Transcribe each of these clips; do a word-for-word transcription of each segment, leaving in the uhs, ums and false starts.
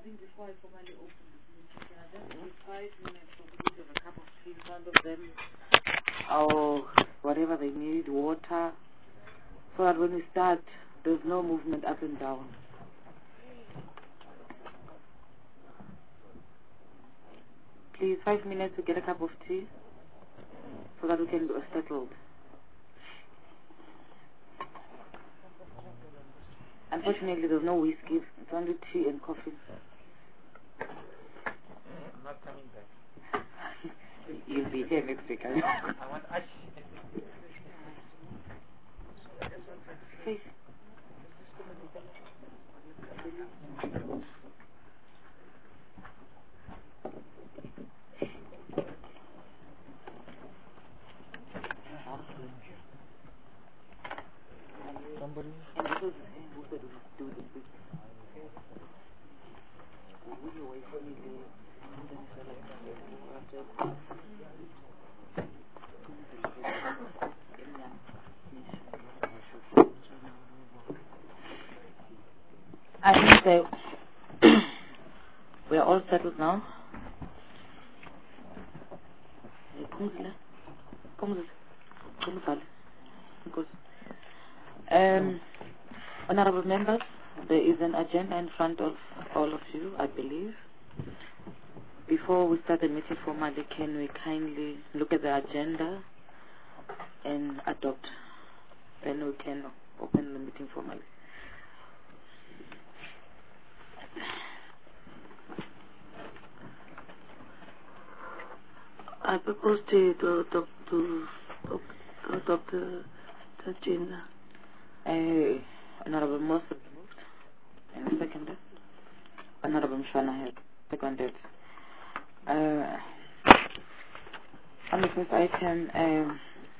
think before I formally open this meeting, can I just give five minutes for people to have a cup of tea in front of them, or whatever they need, water, so that when we start, there's no movement up and down. Please, five minutes to get a cup of tea, so that we can be settled. Unfortunately, there's no whiskey. It's only tea and coffee. I'm not coming back. You'll be here next week. I want ash. Please. Somebody? And because who said we must do this? We will wait for you there. And then shall I come after? I think that we are all settled now. Um, honorable members, there is an agenda in front of all of you, I believe. Before we start the meeting formally, can we kindly look at the agenda and adopt? Then we can open the meeting formally. I propose to, to adopt to, to adopt the, the agenda. Uh, Honorable Moss moved and seconded. Honorable Mshwana has seconded. Uh, on the first item, uh,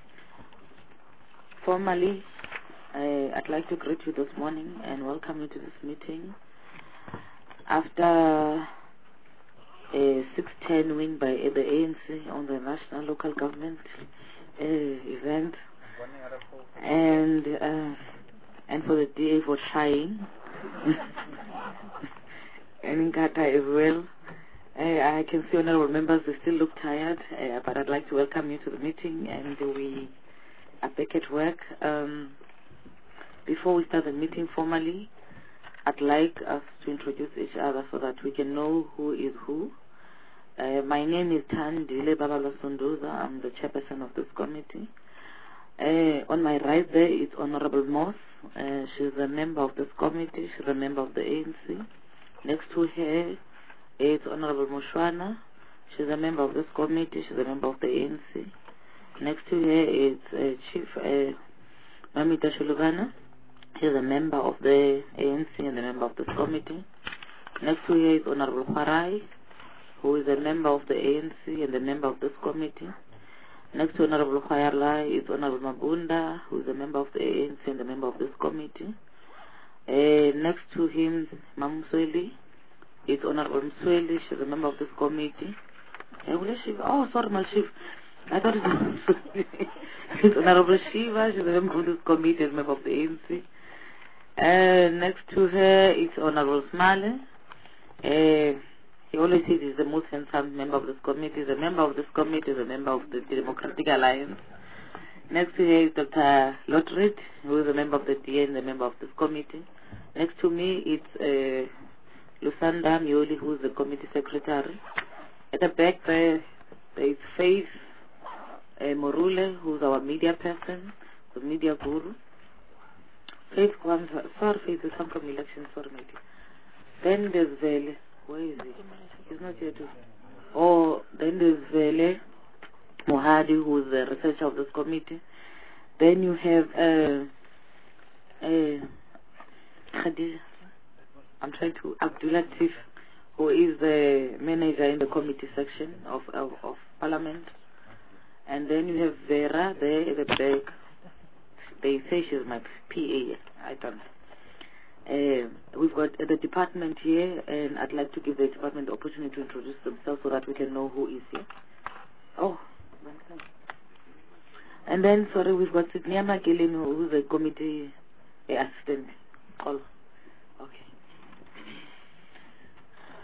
formally, uh, I'd like to greet you this morning and welcome you to this meeting. After a six ten win by the A N C on the national local government uh, event, and uh, and for the D A for trying, and in Qatar as well. Uh, I can see honorable members, they still look tired, uh, but I'd like to welcome you to the meeting, and we are back at work. Um, before we start the meeting formally, I'd like us to introduce each other so that we can know who is who. Uh, my name is Thandile Babalo Sondoza. I'm the chairperson of this committee. Uh, on my right there is Honorable Moss. Uh, she's a member of this committee. She's a member of the A N C. Next to her is Honorable Mshwana. She's a member of this committee. She's a member of the A N C. Next to her is uh, Chief uh, Mamita Shulugana. She's a member of the A N C and a member of this committee. Next to her is Honorable Farai, who is a member of the A N C and a member of this committee. Next to Honorable Khayarla is Honorable Mabunda, who is a member of the A N C and a member of this committee. Uh, next to him, Mam Msweli, is Honorable Msweli. She's a member of this committee. Oh, sorry, my chief. I thought it was it's Honorable Shiva. She's a member of this committee and a member of the A N C. Uh, next to her is Honorable Smale. Uh, He always says he's the most handsome member of this committee. He's a member of this committee, he's a member of the Democratic Alliance. Next to her is Doctor Lotred, who is a member of the D A and a member of this committee. Next to me is uh, Lusanda Mioli, who is the committee secretary. At the back there, there is Faith uh, Morule, who is our media person, the media guru. Faith comes, sorry, Faith will come from election, sorry, maybe. Then there's Vele. Where is he? He's not here too. Oh, then there's Vele Mohadi, who is the researcher of this committee. Then you have uh, uh, Khadija. I'm trying to Abdulatif, who is the manager in the committee section of of, of Parliament. And then you have Vera there at the back. They say she's my P A. I don't know. Uh, we've got uh, the department here, and I'd like to give the department the opportunity to introduce themselves so that we can know who is here. Oh, and then, sorry, we've got Sydney Makilin, who is a committee uh, assistant. Call. Okay.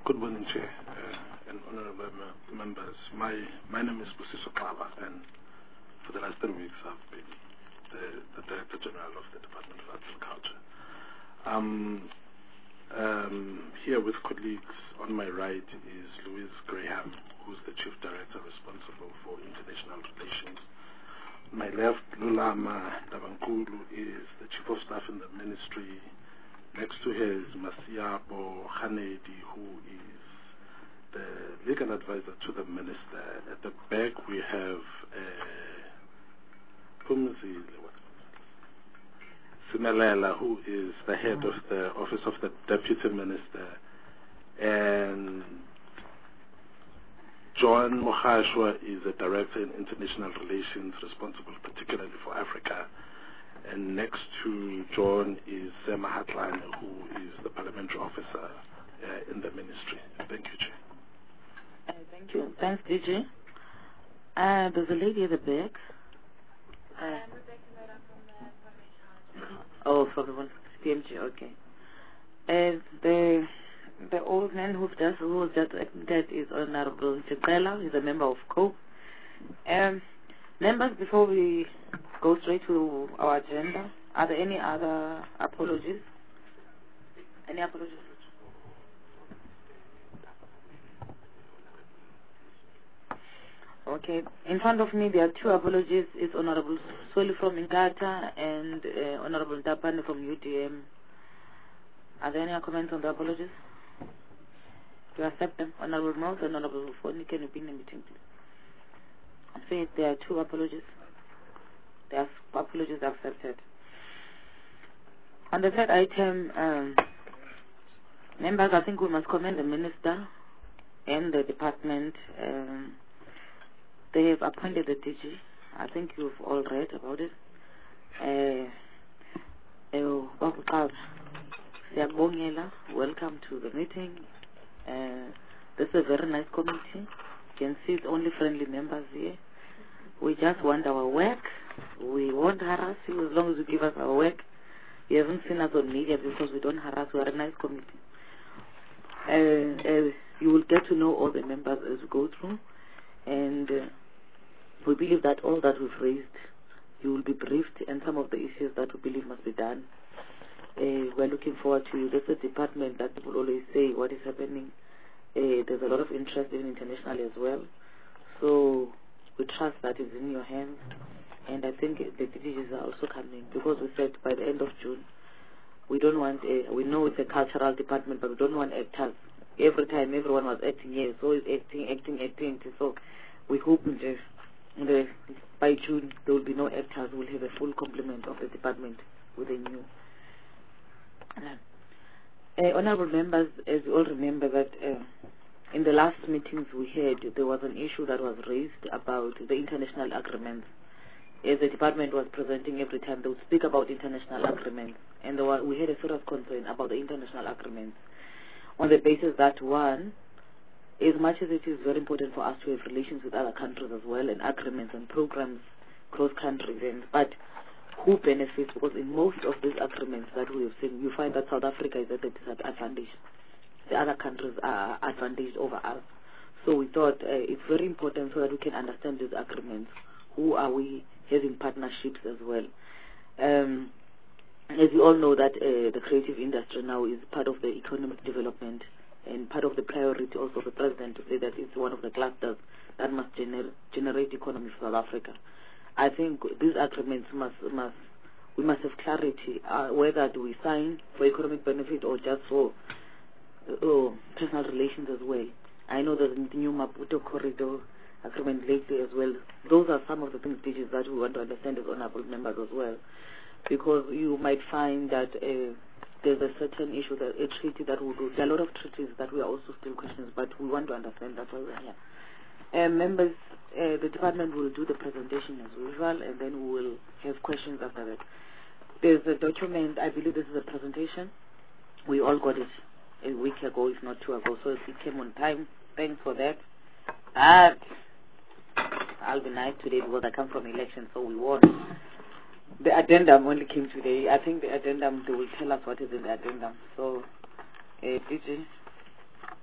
Good morning, Chair uh, and honorable mem- members. My my name is Busiso Kaba, and for the last three weeks I've been the, the Director General of the Department of Agriculture. Um, um, here with colleagues on my right is Louise Graham, who's the Chief Director responsible for international relations. On my left, Lulama Dabankulu is the Chief of Staff in the Ministry. Next to her is Masiabo Khanedi, who is the legal advisor to the Minister. At the back, we have uh, Pumzi Simelela, who is the head of the Office of the Deputy Minister, and John Mohashwa is a Director in International Relations, responsible particularly for Africa. And next to John is Sema Hatlan, who is the Parliamentary Officer uh, in the Ministry. Thank you, Chair. Uh, thank you. Thanks, D J. Uh, there's a lady at the back. Uh, oh, from the P M G, okay. Uh, the the old man who just who was just that is Honorable Chekela. He's a member of COPE. Um, members, before we go straight to our agenda, are there any other apologies? Any apologies? Okay. In front of me, there are two apologies. It's Honorable Sweli from Inkatha and uh, Honorable Tapane from U D M. Are there any comments on the apologies? Do you accept them? Honorable Mouse and Honorable Foni, can you be in the meeting, please? I say there are two apologies. There are apologies accepted. On the third item, um, members, I think we must commend the Minister and the department. Um, they have appointed the D G. I think you've all read about it. Uh, welcome to the meeting. Uh, this is a very nice committee. You can see it's only friendly members here. We just want our work. We won't harass you as long as you give us our work. You haven't seen us on media because we don't harass. We are a nice committee. Uh, uh, you will get to know all the members as we go through. And uh, we believe that all that we've raised, you will be briefed, and some of the issues that we believe must be done. Uh, we're looking forward to you. There's a department that people always say what is happening. Uh, there's a lot of interest in internationally as well. So we trust that it's in your hands. And I think the D Gs are also coming, because we said by the end of June, we don't want, a, we know it's a cultural department, but we don't want actors. Every time everyone was acting here, so it's acting, acting, acting. So we hope that the, by June there will be no actors. We'll have a full complement of the department with a new. Uh, honorable members, as you all remember that uh, in the last meetings we had, there was an issue that was raised about the international agreements. As the department was presenting every time, they would speak about international agreements, and there were, we had a serious concern about the international agreements on the basis that, one, as much as it is very important for us to have relations with other countries as well, and agreements and programs cross countries, and but who benefits? Because in most of these agreements that we have seen, you find that South Africa is at a disadvantage. The other countries are advantaged over us. So we thought uh, it's very important so that we can understand these agreements. Who are we having partnerships as well? Um, as you all know that uh, the creative industry now is part of the economic development and part of the priority also of the President to say that it's one of the clusters that must gener generate economy for South Africa. I think these agreements must, must we must have clarity uh, whether do we sign for economic benefit or just for uh, personal relations as well. I know there's the new Maputo corridor agreement lately as well. Those are some of the things that we want to understand as honorable members as well, because you might find that uh, there's a certain issue, that a treaty that will do. There are a lot of treaties that we are also still questions, but we want to understand that why we're here. Uh, members, uh, the department will do the presentation as usual, and then we will have questions after that. There's a document, I believe this is a presentation. We all got it a week ago, if not two ago, so it came on time. Thanks for that. Uh, I'll be nice today because I come from election, so we won. The addendum only came today. I think the addendum, they will tell us what is in the addendum. So, uh, D J.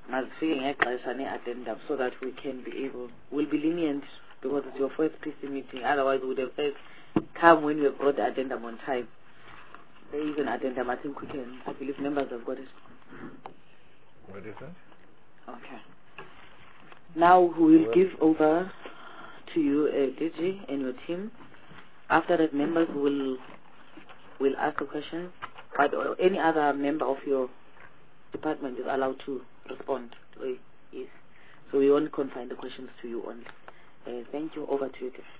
mazifike ngexesha ne-addendum so that we can be able, we'll be lenient because it's your first P C meeting. Otherwise, we would have said, come when you have brought the addendum on time. There is an addendum. I think we can, I believe members have got it. What is that? Okay. Now we will give over to you, uh, D J, and your team. After that, members will will ask a question, but uh, any other member of your department is allowed to respond. So, yes. So we won't confine the questions to you only. Uh, thank you. Over to you, guys.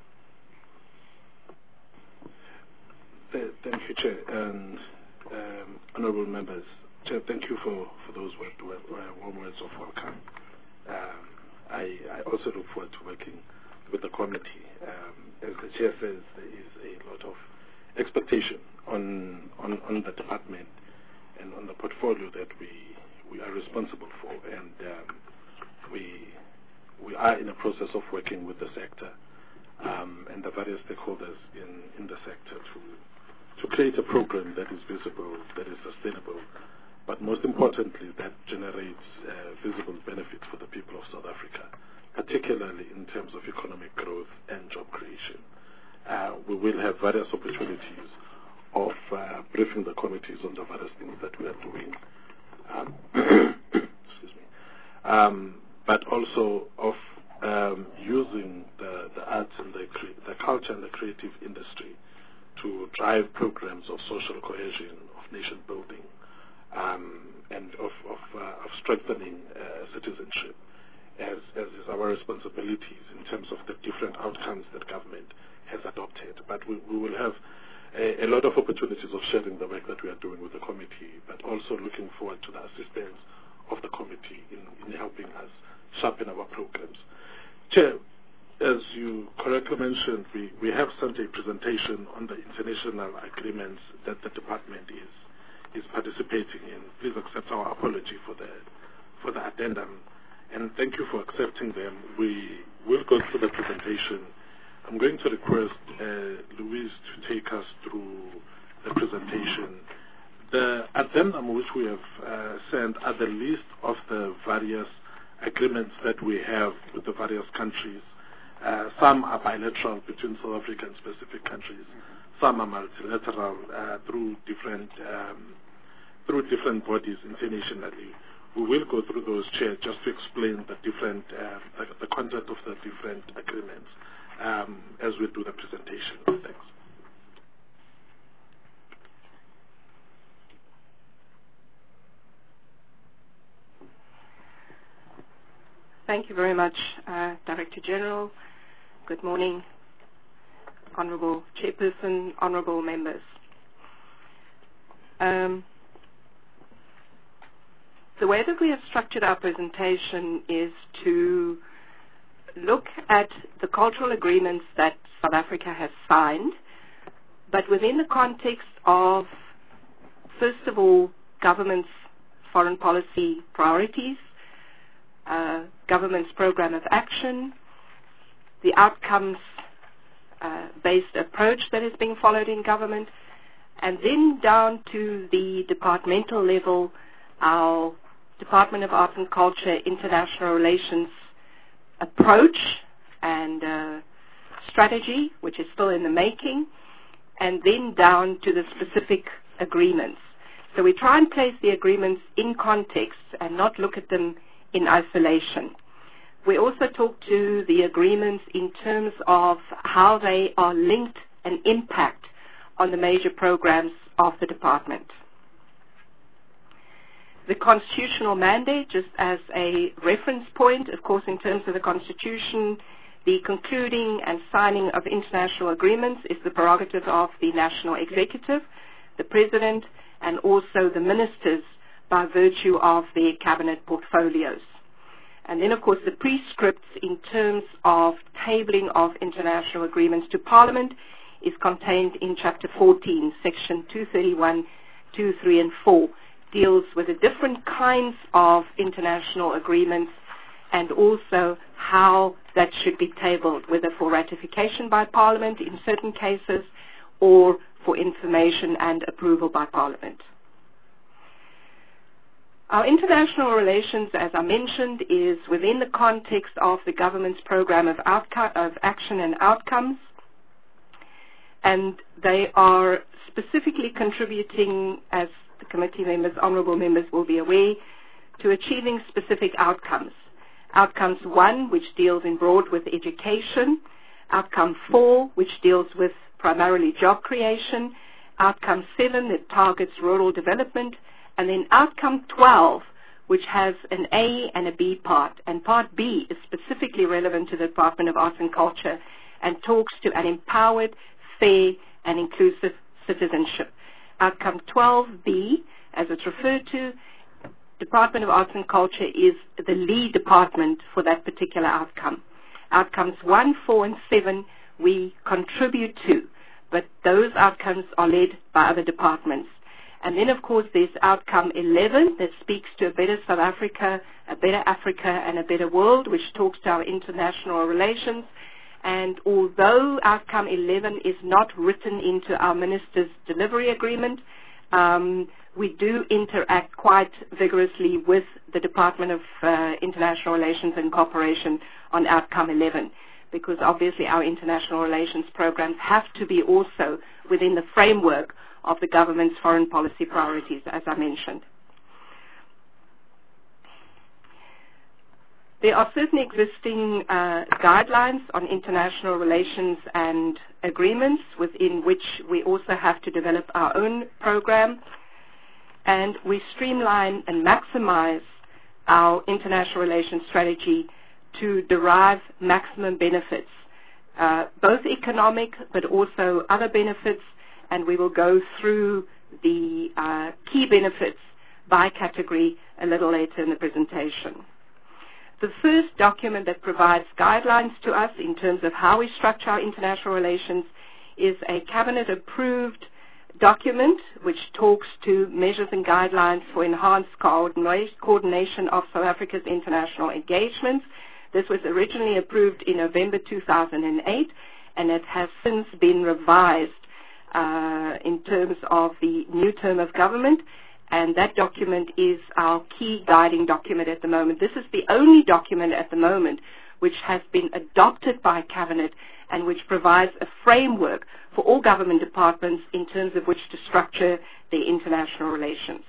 Th- Thank you, Chair, and um, honourable members. Chair, thank you for, for those word, word, warm words of welcome. Um, I, I also look forward to working with the committee. Um, as the Chair says, there is a lot of expectation on, on, on the department and on the portfolio that we, we are responsible for, and um, we, we are in a process of working with the sector um, and the various stakeholders in, in the sector to to create a program that is visible, that is sustainable, but most importantly, that generates uh, visible benefits for the people of South Africa, particularly in terms of economic growth and job creation. Uh, we will have various opportunities of uh, briefing the committees on the various things that we are doing, um, excuse me, um, but also of um, using the, the arts and the, cre- the culture and the creative industry to drive programs of social cohesion, of nation building, um, and of, of, uh, of strengthening uh, citizenship, as, as is our responsibilities in terms of the different outcomes that government has adopted. But we, we will have a, a lot of opportunities of sharing the work that we are doing with the committee, but also looking forward to the assistance of the committee in, in helping us sharpen our programs. Chair, as you correctly mentioned, we, we have sent a presentation on the international agreements that the department is is participating in. Please accept our apology for the for the addendum, and thank you for accepting them. We will go through the presentation. I'm going to request uh, Louise to take us through the presentation. The addendum which we have uh, sent are the list of the various agreements that we have with the various countries. Uh, some are bilateral between South Africa and specific countries. Some are multilateral uh, through different um, through different bodies internationally. We will go through those, Chair, just to explain the different uh, the, the content of the different agreements um, as we do the presentation. Thanks. Thank you very much, uh, Director General. Good morning, Honourable Chairperson, Honourable Members. Um, the way that we have structured our presentation is to look at the cultural agreements that South Africa has signed, but within the context of, first of all, government's foreign policy priorities, uh, government's program of action, the outcomes-based uh, approach that is being followed in government, and then down to the departmental level, our Department of Arts and Culture International Relations approach and uh, strategy, which is still in the making, and then down to the specific agreements. So we try and place the agreements in context and not look at them in isolation. We also talk to the agreements in terms of how they are linked and impact on the major programs of the department. The constitutional mandate, just as a reference point, of course, in terms of the Constitution, the concluding and signing of international agreements is the prerogative of the National Executive, the President, and also the Ministers by virtue of their cabinet portfolios. And then, of course, the prescripts in terms of tabling of international agreements to Parliament is contained in Chapter fourteen, Section two thirty-one, two, three, and four, deals with the different kinds of international agreements and also how that should be tabled, whether for ratification by Parliament in certain cases or for information and approval by Parliament. Our international relations, as I mentioned, is within the context of the government's program of, outco- of action and outcomes, and they are specifically contributing, as the committee members, honourable members will be aware, to achieving specific outcomes. Outcomes one, which deals in broad with education. Outcome four, which deals with primarily job creation. Outcome seven, that targets rural development. And then outcome twelve, which has an A and a B part. And part B is specifically relevant to the Department of Arts and Culture and talks to an empowered, fair, and inclusive citizenship. Outcome twelve B, as it's referred to, Department of Arts and Culture is the lead department for that particular outcome. Outcomes one, four, and seven we contribute to, but those outcomes are led by other departments. And then, of course, there's outcome eleven that speaks to a better South Africa, a better Africa, and a better world, which talks to our international relations. And although outcome eleven is not written into our minister's delivery agreement, um, we do interact quite vigorously with the Department of uh, International Relations and Cooperation on outcome eleven, because obviously our international relations programs have to be also within the framework of the government's foreign policy priorities, as I mentioned. There are certain existing uh, guidelines on international relations and agreements within which we also have to develop our own program, and we streamline and maximize our international relations strategy to derive maximum benefits, uh, both economic but also other benefits, and we will go through the uh, key benefits by category a little later in the presentation. The first document that provides guidelines to us in terms of how we structure our international relations is a cabinet-approved document which talks to measures and guidelines for enhanced coordination of South Africa's international engagements. This was originally approved in November two thousand eight, and it has since been revised uh, in terms of the new term of government, and that document is our key guiding document at the moment. This is the only document at the moment which has been adopted by Cabinet and which provides a framework for all government departments in terms of which to structure their international relations.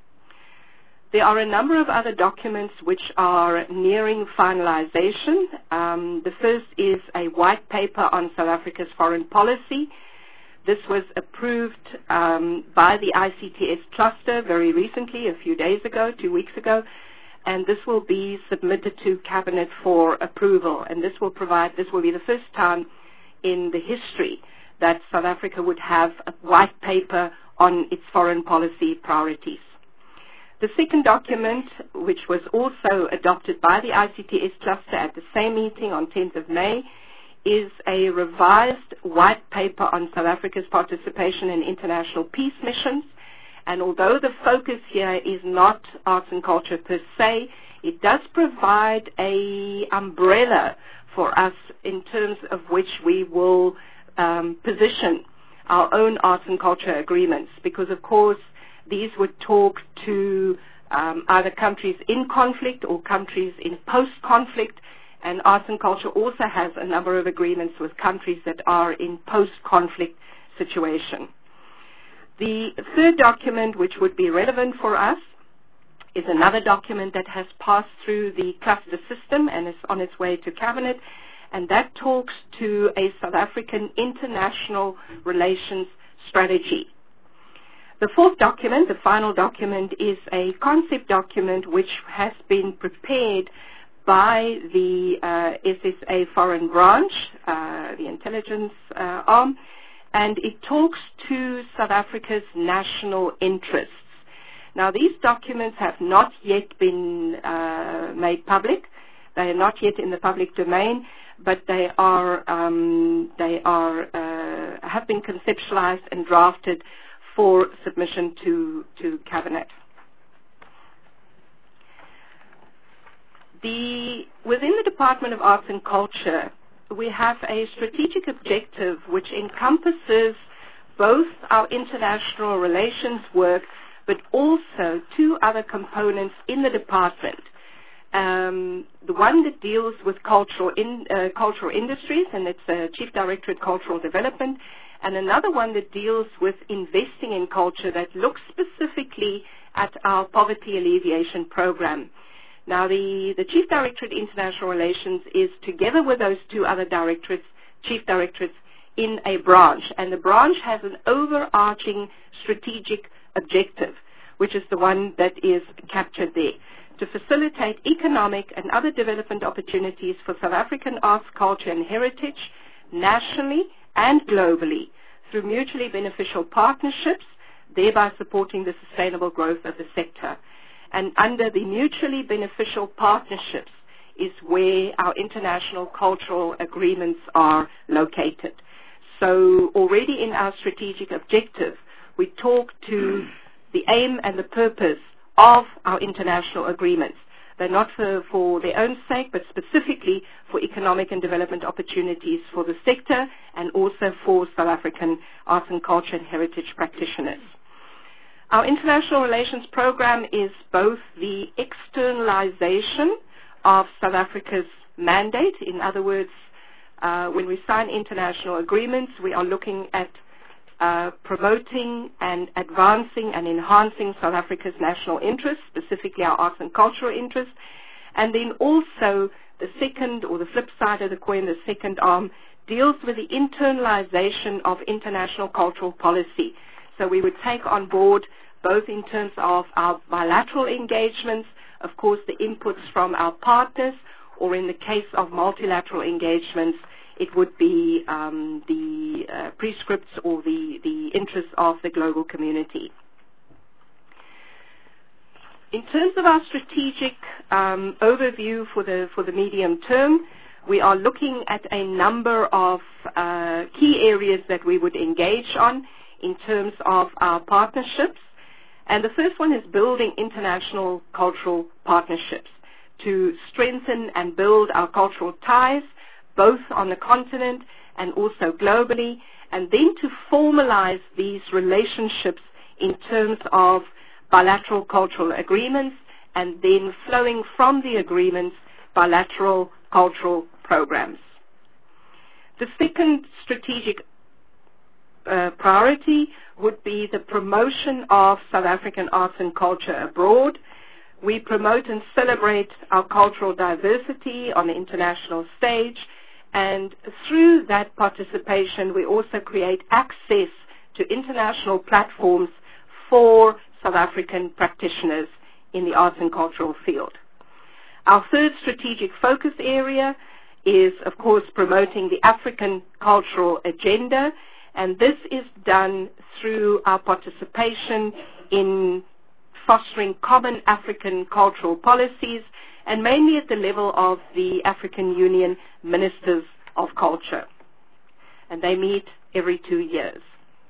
There are a number of other documents which are nearing finalization. Um, the first is a white paper on South Africa's foreign policy. This was approved um, by the I C T S cluster very recently, a few days ago, two weeks ago, and this will be submitted to Cabinet for approval. And this will provide, this will be the first time in the history that South Africa would have a white paper on its foreign policy priorities. The second document, which was also adopted by the I C T S cluster at the same meeting on tenth of May, is a revised white paper on South Africa's participation in international peace missions. And although the focus here is not arts and culture per se, it does provide a umbrella for us in terms of which we will um, position our own arts and culture agreements, because of course these would talk to um, either countries in conflict or countries in post-conflict, and arts and culture also has a number of agreements with countries that are in post-conflict situation. The third document which would be relevant for us is another document that has passed through the cluster system and is on its way to Cabinet, and that talks to a South African international relations strategy. The fourth document, the final document, is a concept document which has been prepared by the uh, S S A foreign branch, uh, the intelligence uh, arm, and it talks to South Africa's national interests. Now, these documents have not yet been uh, made public. They are not yet in the public domain, but they are um, they are uh, have been conceptualized and drafted for submission to to Cabinet. The within the Department of Arts and Culture, we have a strategic objective which encompasses both our international relations work, but also two other components in the department. Um, the one that deals with cultural, in, uh, cultural industries, and it's uh, Chief Directorate Cultural Development, and another one that deals with investing in culture that looks specifically at our poverty alleviation program. Now, the, the Chief Directorate International Relations is, together with those two other directorates, Chief Directorates, in a branch, and the branch has an overarching strategic objective, which is the one that is captured there, to facilitate economic and other development opportunities for South African arts, culture, and heritage, nationally and globally, through mutually beneficial partnerships, thereby supporting the sustainable growth of the sector. And under the mutually beneficial partnerships is where our international cultural agreements are located. So already in our strategic objective, we talk to the aim and the purpose of our international agreements. They're not for, for their own sake, but specifically for economic and development opportunities for the sector and also for South African arts and culture and heritage practitioners. Our international relations program is both the externalization of South Africa's mandate. In other words, uh, when we sign international agreements, we are looking at uh, promoting and advancing and enhancing South Africa's national interests, specifically our arts and cultural interests. And then also the second, or the flip side of the coin, the second arm, deals with the internalization of international cultural policy. So we would take on board, both in terms of our bilateral engagements, of course the inputs from our partners, or in the case of multilateral engagements, it would be um, the uh, prescripts or the, the interests of the global community. In terms of our strategic um, overview for the, for the medium term, we are looking at a number of uh, key areas that we would engage on in terms of our partnerships. And the first one is building international cultural partnerships to strengthen and build our cultural ties, both on the continent and also globally, and then to formalize these relationships in terms of bilateral cultural agreements, and then flowing from the agreements, bilateral cultural programs. The second strategic uh, priority would be the promotion of South African arts and culture abroad. We promote and celebrate our cultural diversity on the international stage, and through that participation we also create access to international platforms for South African practitioners in the arts and cultural field. Our third strategic focus area is, of course, promoting the African cultural agenda, and this is done through our participation in fostering common African cultural policies, and mainly at the level of the African Union Ministers of Culture. And they meet every two years.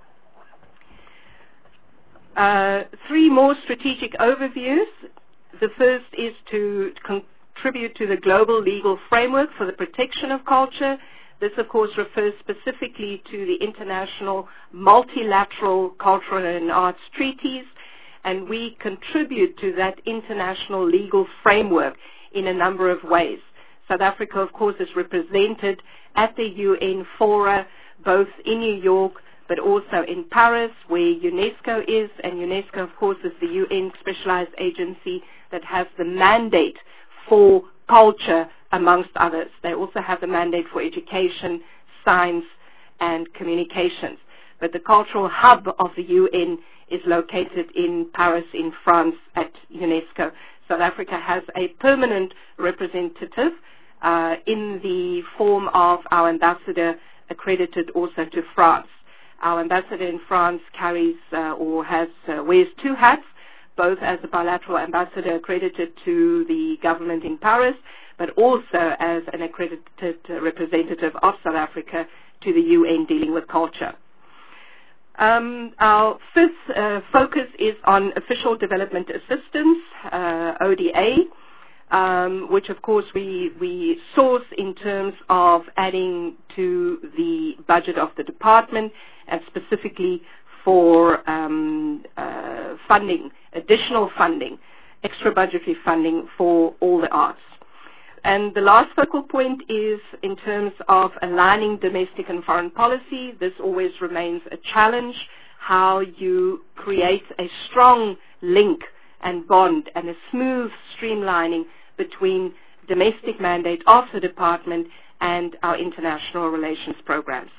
Uh, three more strategic overviews. The first is to contribute to the global legal framework for the protection of culture. This, of course, refers specifically to the international multilateral cultural and arts treaties, and we contribute to that international legal framework in a number of ways. South Africa, of course, is represented at the U N fora, both in New York, but also in Paris, where UNESCO is, and UNESCO, of course, is the U N specialized agency that has the mandate for culture, amongst others. They also have the mandate for education, science, and communications. But the cultural hub of the U N is located in Paris, in France, at UNESCO. South Africa has a permanent representative uh, in the form of our ambassador, accredited also to France. Our ambassador in France carries uh, or has uh, wears two hats, both as a bilateral ambassador accredited to the government in Paris, but also as an accredited uh, representative of South Africa to the U N dealing with culture. Um, our fifth uh, focus is on official development assistance, uh, O D A, um, which of course we, we source in terms of adding to the budget of the department, and specifically for um, uh, funding, additional funding, extra budgetary funding for all the arts. And the last focal point is in terms of aligning domestic and foreign policy. This always remains a challenge, how you create a strong link and bond and a smooth streamlining between domestic mandate of the department and our international relations programs.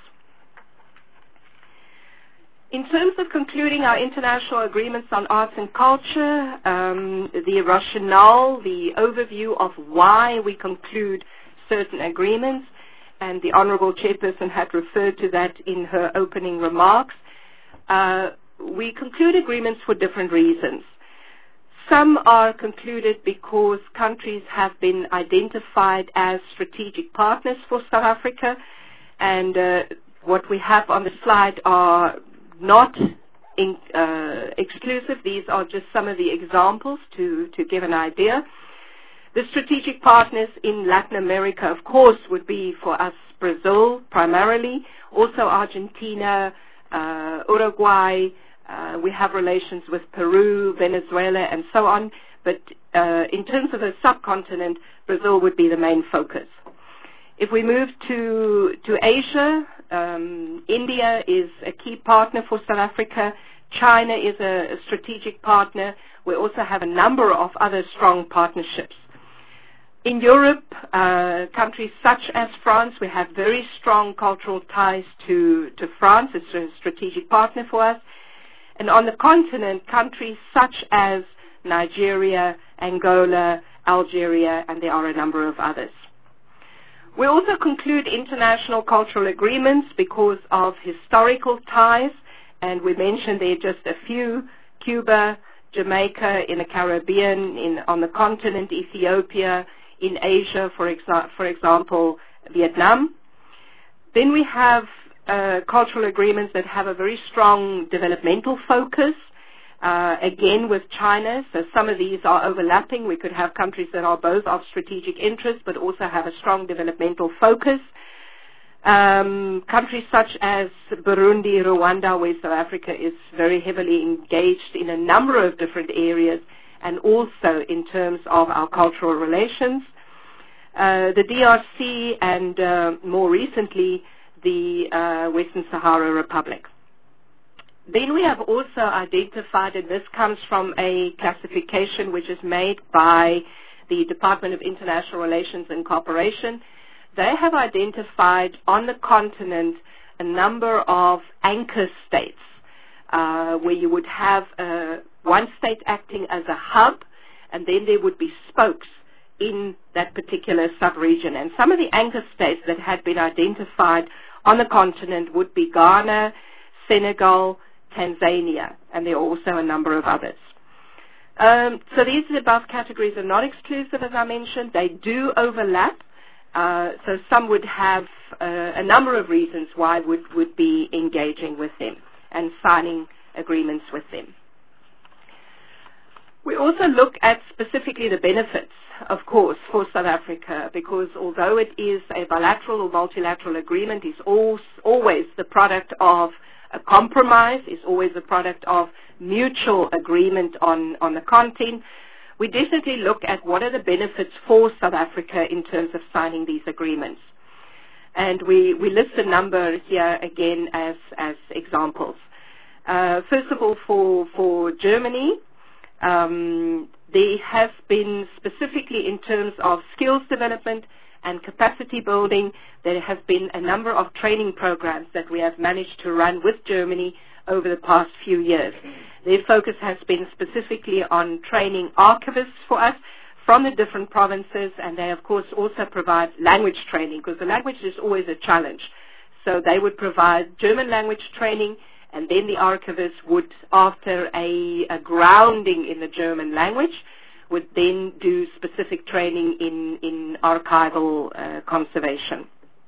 In terms of concluding our international agreements on arts and culture, um, the rationale, the overview of why we conclude certain agreements, and the Honourable Chairperson had referred to that in her opening remarks. Uh, we conclude agreements for different reasons. Some are concluded because countries have been identified as strategic partners for South Africa, and uh, what we have on the slide are not in, uh, exclusive. These are just some of the examples to, to give an idea. The strategic partners in Latin America, of course, would be for us Brazil primarily, also Argentina, uh, Uruguay. Uh, we have relations with Peru, Venezuela, and so on. But uh, in terms of a subcontinent, Brazil would be the main focus. If we move to, to Asia, um, India is a key partner for South Africa. China is a, a strategic partner. We also have a number of other strong partnerships. In Europe, uh, countries such as France, we have very strong cultural ties to, to France. It's a strategic partner for us. And on the continent, countries such as Nigeria, Angola, Algeria, and there are a number of others. We also conclude international cultural agreements because of historical ties, and we mentioned there just a few: Cuba, Jamaica in the Caribbean, in, on the continent, Ethiopia, in Asia, for, exa for example, Vietnam. Then we have uh, cultural agreements that have a very strong developmental focus, uh, again with China. So some of these are overlapping. We could have countries that are both of strategic interest but also have a strong developmental focus. Um, countries such as Burundi, Rwanda, where South Africa is very heavily engaged in a number of different areas, and also in terms of our cultural relations. Uh, the D R C and uh, more recently the uh, Western Sahara Republic. Then we have also identified, and this comes from a classification which is made by the Department of International Relations and Cooperation. They have identified on the continent a number of anchor states uh, where you would have uh, one state acting as a hub, and then there would be spokes in that particular sub-region. And some of the anchor states that had been identified on the continent would be Ghana, Senegal, Tanzania, and there are also a number of others. Um, so these above categories are not exclusive, as I mentioned. They do overlap. Uh, so some would have uh, a number of reasons why would would be engaging with them and signing agreements with them. We also look at specifically the benefits, of course, for South Africa, because although it is a bilateral or multilateral agreement, it's always the product of a compromise, is always a product of mutual agreement on, on the content. We definitely look at what are the benefits for South Africa in terms of signing these agreements. And we, we list a number here again as, as examples. Uh, first of all, for, for Germany, um, there has been specifically in terms of skills development and capacity building, there has been a number of training programs that we have managed to run with Germany over the past few years. Their focus has been specifically on training archivists for us from the different provinces, and they of course also provide language training, because the language is always a challenge. So they would provide German language training, and then the archivist would, after a, a grounding in the German language, would then do specific training in, in archival uh, conservation.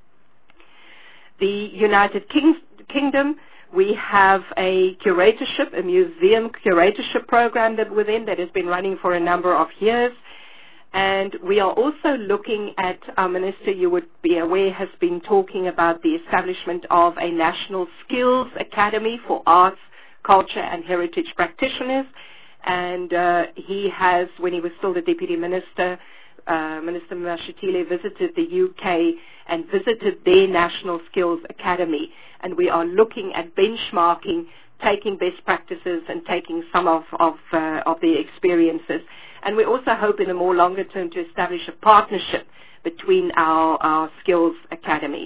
The United King Kingdom, we have a curatorship, a museum curatorship program that within that has been running for a number of years. And we are also looking at, our minister, you would be aware, has been talking about the establishment of a National Skills Academy for Arts, culture and heritage practitioners. And uh, he has, when he was still the Deputy Minister, uh, Minister Mashatile visited the U K and visited their National Skills Academy. And we are looking at benchmarking, taking best practices and taking some of, of, uh, of the experiences. And we also hope in the more longer term to establish a partnership between our, our skills academies.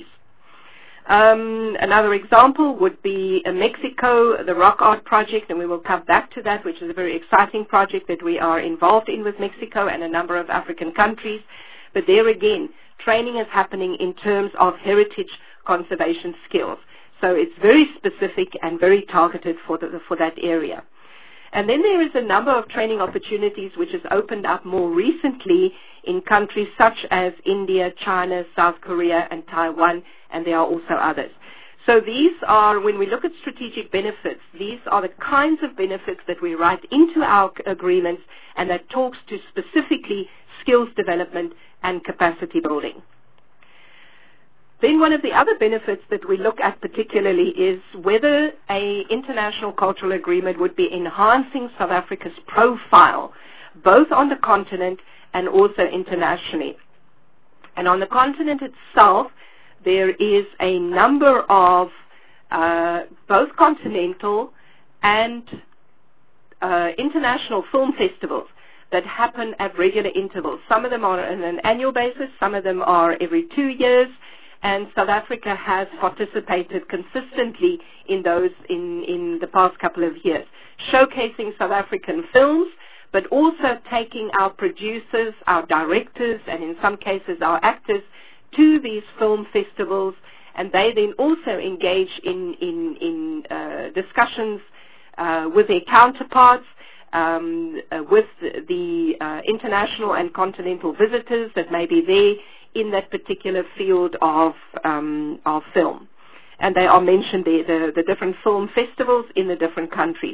Um, another example would be in Mexico, the Rock Art Project, and we will come back to that, which is a very exciting project that we are involved in with Mexico and a number of African countries. But there again, training is happening in terms of heritage conservation skills. So it's very specific and very targeted for, the, for that area. And then there is a number of training opportunities which has opened up more recently in countries such as India, China, South Korea, and Taiwan, and there are also others. So these are, when we look at strategic benefits, these are the kinds of benefits that we write into our agreements and that talks to specifically skills development and capacity building. Then one of the other benefits that we look at particularly is whether an international cultural agreement would be enhancing South Africa's profile, both on the continent and also internationally. And on the continent itself, there is a number of uh, both continental and uh, international film festivals that happen at regular intervals. Some of them are on an annual basis, some of them are every two years, and South Africa has participated consistently in those in, in the past couple of years, showcasing South African films, but also taking our producers, our directors, and in some cases our actors to these film festivals, and they then also engage in, in, in uh, discussions uh, with their counterparts, um, uh, with the uh, international and continental visitors that may be there in that particular field of, um, of film. And they are mentioned there, the, the different film festivals in the different countries.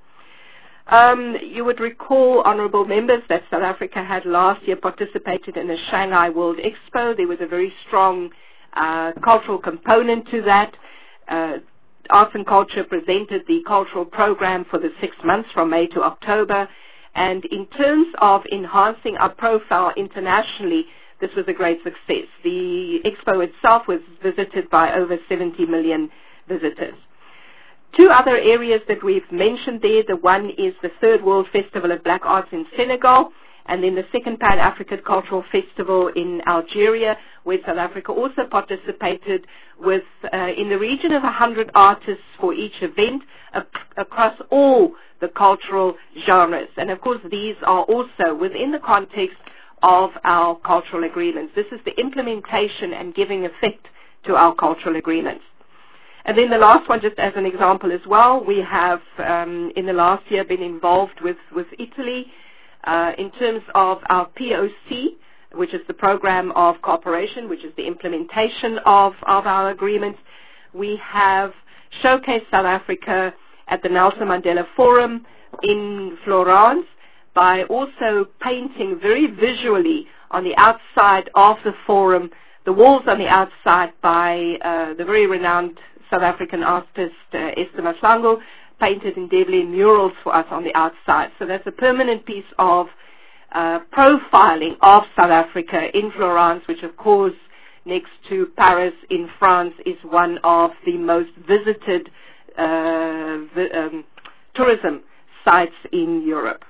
Um, you would recall, honourable members, that South Africa had last year participated in the Shanghai World Expo. There was a very strong uh, cultural component to that. Uh, Arts and Culture presented the cultural program for the six months from May to October. And in terms of enhancing our profile internationally, this was a great success. The expo itself was visited by over seventy million visitors. Two other areas that we've mentioned there, the one is the Third World Festival of Black Arts in Senegal, and then the Second Pan-African Cultural Festival in Algeria, where South Africa also participated with uh, in the region of one hundred artists for each event ac across all the cultural genres. And of course, these are also within the context of our cultural agreements. This is the implementation and giving effect to our cultural agreements. And then the last one, just as an example as well, we have um, in the last year been involved with, with Italy uh, in terms of our P O C, which is the Program of Cooperation, which is the implementation of, of our agreements. We have showcased South Africa at the Nelson Mandela Forum in Florence by also painting very visually on the outside of the forum, the walls on the outside by uh, the very renowned South African artist uh, Esther Mahlangu, painted indelibly murals for us on the outside. So that's a permanent piece of uh, profiling of South Africa in Florence, which of course next to Paris in France is one of the most visited uh, vi um, tourism sites in Europe.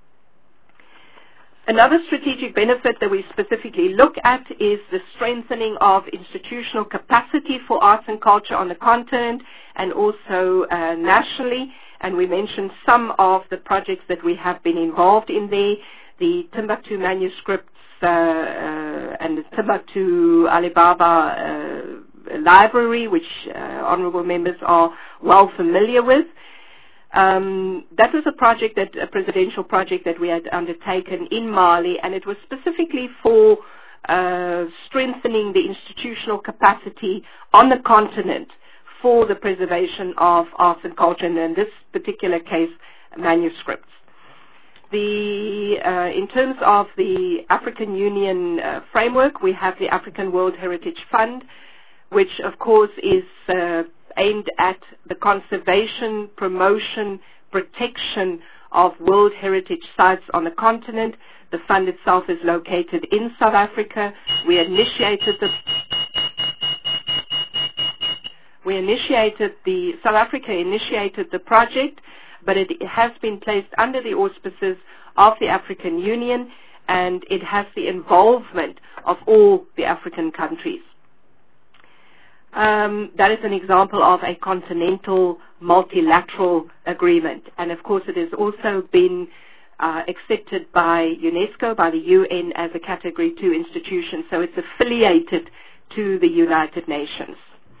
Another strategic benefit that we specifically look at is the strengthening of institutional capacity for arts and culture on the continent and also uh, nationally. And we mentioned some of the projects that we have been involved in there, the Timbuktu manuscripts uh, uh, and the Timbuktu Alibaba uh, library, which uh, honourable members are well familiar with. Um, that was a project, that a presidential project that we had undertaken in Mali, and it was specifically for uh, strengthening the institutional capacity on the continent for the preservation of arts and culture, and in this particular case, manuscripts. The, uh, in terms of the African Union uh, framework, we have the African World Heritage Fund, which of course is uh, aimed at the conservation, promotion, protection of World Heritage Sites on the continent. The fund itself is located in South Africa. We initiated the we initiated the South Africa initiated the project, but it has been placed under the auspices of the African Union, and it has the involvement of all the African countries. Um, that is an example of a continental multilateral agreement, and of course it has also been uh, accepted by UNESCO, by the U N, as a Category two institution, so it's affiliated to the United Nations.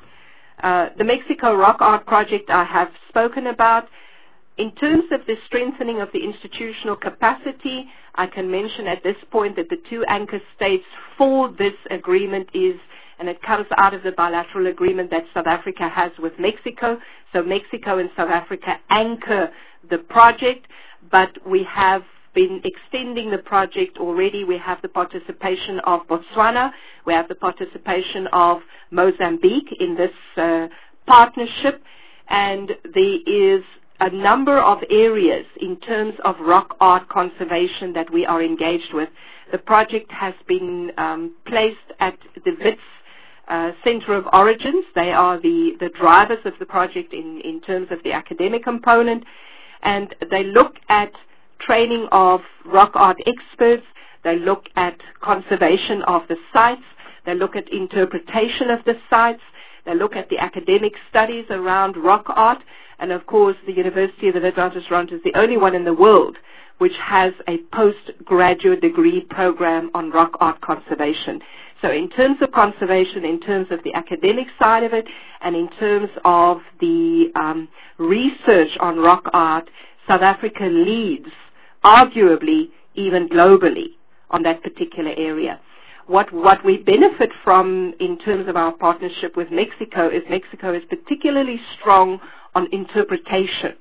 Uh, the Mexico Rock Art Project I have spoken about. In terms of the strengthening of the institutional capacity, I can mention at this point that the two anchor states for this agreement is, and it comes out of the bilateral agreement that South Africa has with Mexico. So Mexico and South Africa anchor the project, but we have been extending the project already. We have the participation of Botswana. We have the participation of Mozambique in this uh, partnership, and there is a number of areas in terms of rock art conservation that we are engaged with. The project has been um, placed at the WITS uh, Center of Origins. They are the, the drivers of the project in, in terms of the academic component, and they look at training of rock art experts. They look at conservation of the sites. They look at interpretation of the sites. They look at the academic studies around rock art. And of course, the University of the Witwatersrand is the only one in the world which has a postgraduate degree program on rock art conservation. So in terms of conservation, in terms of the academic side of it, and in terms of the um, research on rock art, South Africa leads, arguably, even globally, on that particular area. What, what we benefit from in terms of our partnership with Mexico is Mexico is particularly strong on interpretation.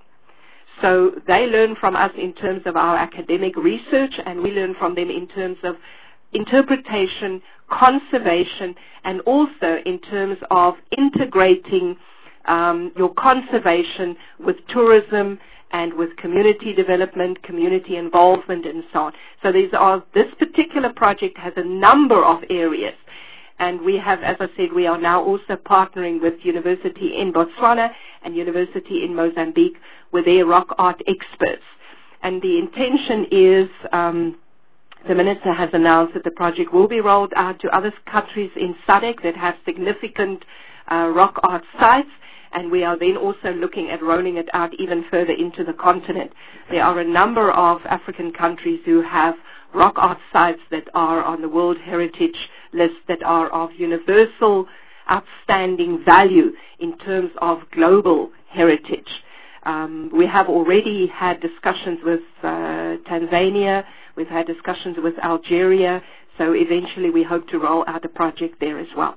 So they learn from us in terms of our academic research, and we learn from them in terms of interpretation, conservation, and also in terms of integrating um, your conservation with tourism and with community development, community involvement, and so on. So these are, this particular project has a number of areas. And we have, as I said, we are now also partnering with University in Botswana and University in Mozambique with their rock art experts. And the intention is, um, the Minister has announced that the project will be rolled out to other countries in S A D C that have significant uh, rock art sites, and we are then also looking at rolling it out even further into the continent. There are a number of African countries who have rock art sites that are on the World Heritage List that are of universal, outstanding value in terms of global heritage. Um, we have already had discussions with uh, Tanzania, we've had discussions with Algeria, so eventually we hope to roll out a project there as well.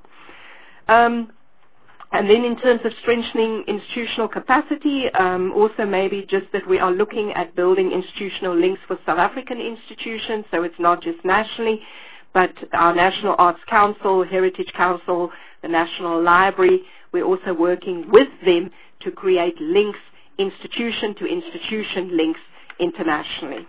Um, And then in terms of strengthening institutional capacity, um, also maybe just that we are looking at building institutional links for South African institutions, so it's not just nationally, but our National Arts Council, Heritage Council, the National Library, we're also working with them to create links, institution to institution links internationally.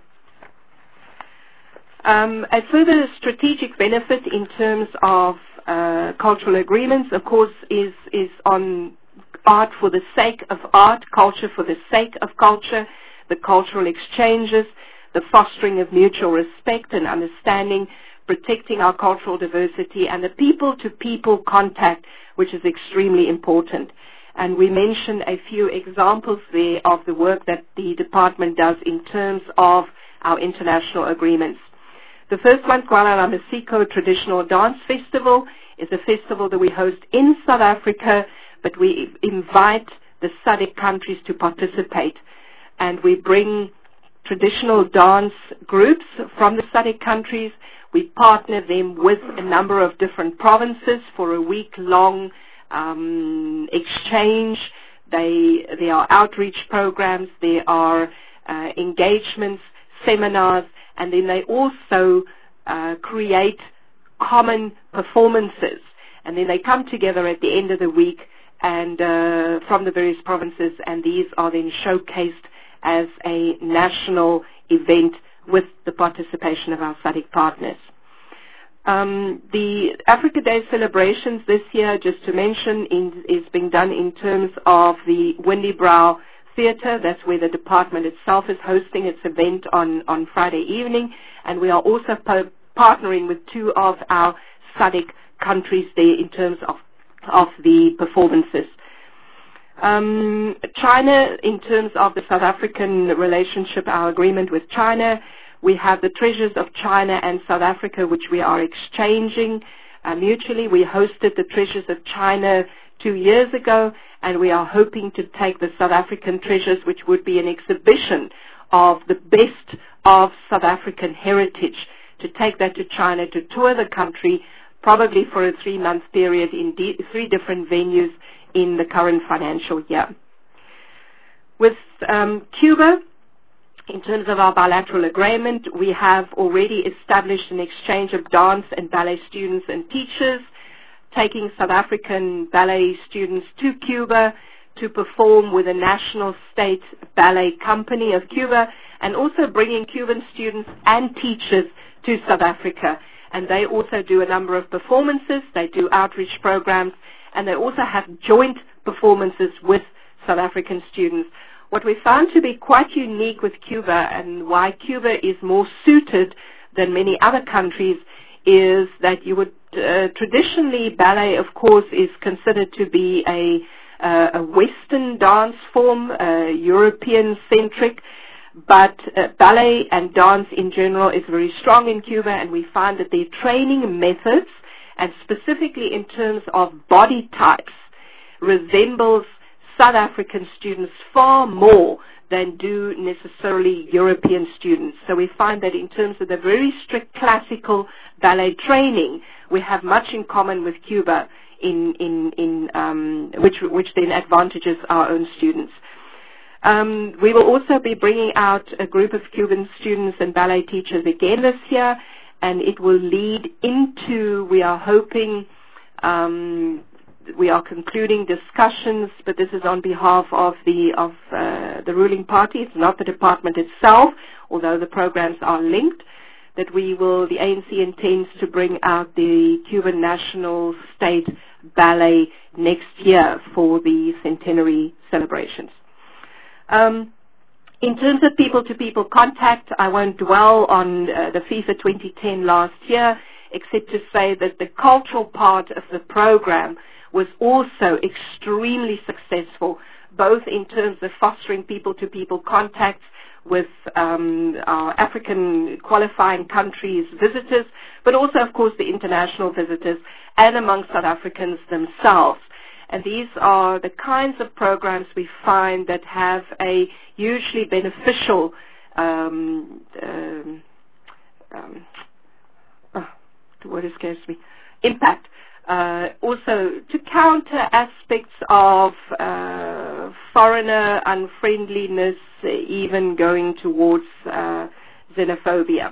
Um, a further strategic benefit in terms of Uh, cultural agreements, of course, is is on art for the sake of art, culture for the sake of culture, the cultural exchanges, the fostering of mutual respect and understanding, protecting our cultural diversity, and the people-to-people contact, which is extremely important. And we mentioned a few examples there of the work that the department does in terms of our international agreements. The first one, Kuala Masiko Traditional Dance Festival, is a festival that we host in South Africa, but we invite the S A D C countries to participate. And we bring traditional dance groups from the S A D C countries. We partner them with a number of different provinces for a week-long um, exchange. They, there are outreach programs, there are uh, engagements, seminars, and then they also uh, create common performances. And then they come together at the end of the week and uh, from the various provinces, and these are then showcased as a national event with the participation of our S A D C partners. Um, the Africa Day celebrations this year, just to mention, in, is being done in terms of the Windybrow Theatre. That's where the department itself is hosting its event on, on Friday evening, and we are also po- partnering with two of our S A D C countries there in terms of, of the performances. Um, China, in terms of the South African relationship, our agreement with China, we have the Treasures of China and South Africa, which we are exchanging uh, mutually. We hosted the Treasures of China two years ago, and we are hoping to take the South African Treasures, which would be an exhibition of the best of South African heritage, to take that to China, to tour the country, probably for a three-month period in de- three different venues in the current financial year. With um, Cuba, in terms of our bilateral agreement, we have already established an exchange of dance and ballet students and teachers, taking South African ballet students to Cuba to perform with the National State Ballet Company of Cuba, and also bringing Cuban students and teachers to South Africa. And they also do a number of performances, they do outreach programs, and they also have joint performances with South African students. What we found to be quite unique with Cuba, and why Cuba is more suited than many other countries, is that you would uh, traditionally, ballet, of course, is considered to be a, uh, a Western dance form, uh, European-centric, but uh, ballet and dance in general is very strong in Cuba, and we find that their training methods, and specifically in terms of body types, resembles South African students far more than do necessarily European students. So we find that in terms of the very strict classical ballet training, we have much in common with Cuba, in, in, in um, which, which then advantages our own students. Um, we will also be bringing out a group of Cuban students and ballet teachers again this year, and it will lead into, we are hoping, um, we are concluding discussions, but this is on behalf of the of uh, the ruling party. It's not the department itself, although the programs are linked. That we will, the A N C intends to bring out the Cuban National State Ballet next year for the centenary celebrations. Um, in terms of people-to-people contact, I won't dwell on uh, the FIFA twenty ten last year, except to say that the cultural part of the program was also extremely successful, both in terms of fostering people-to-people contacts with um, our African qualifying countries' visitors, but also, of course, the international visitors, and among South Africans themselves. And these are the kinds of programs we find that have a hugely beneficial um, um, um, oh, the word escapes me, impact. Uh, also to counter aspects of uh, foreigner unfriendliness, even going towards uh, xenophobia.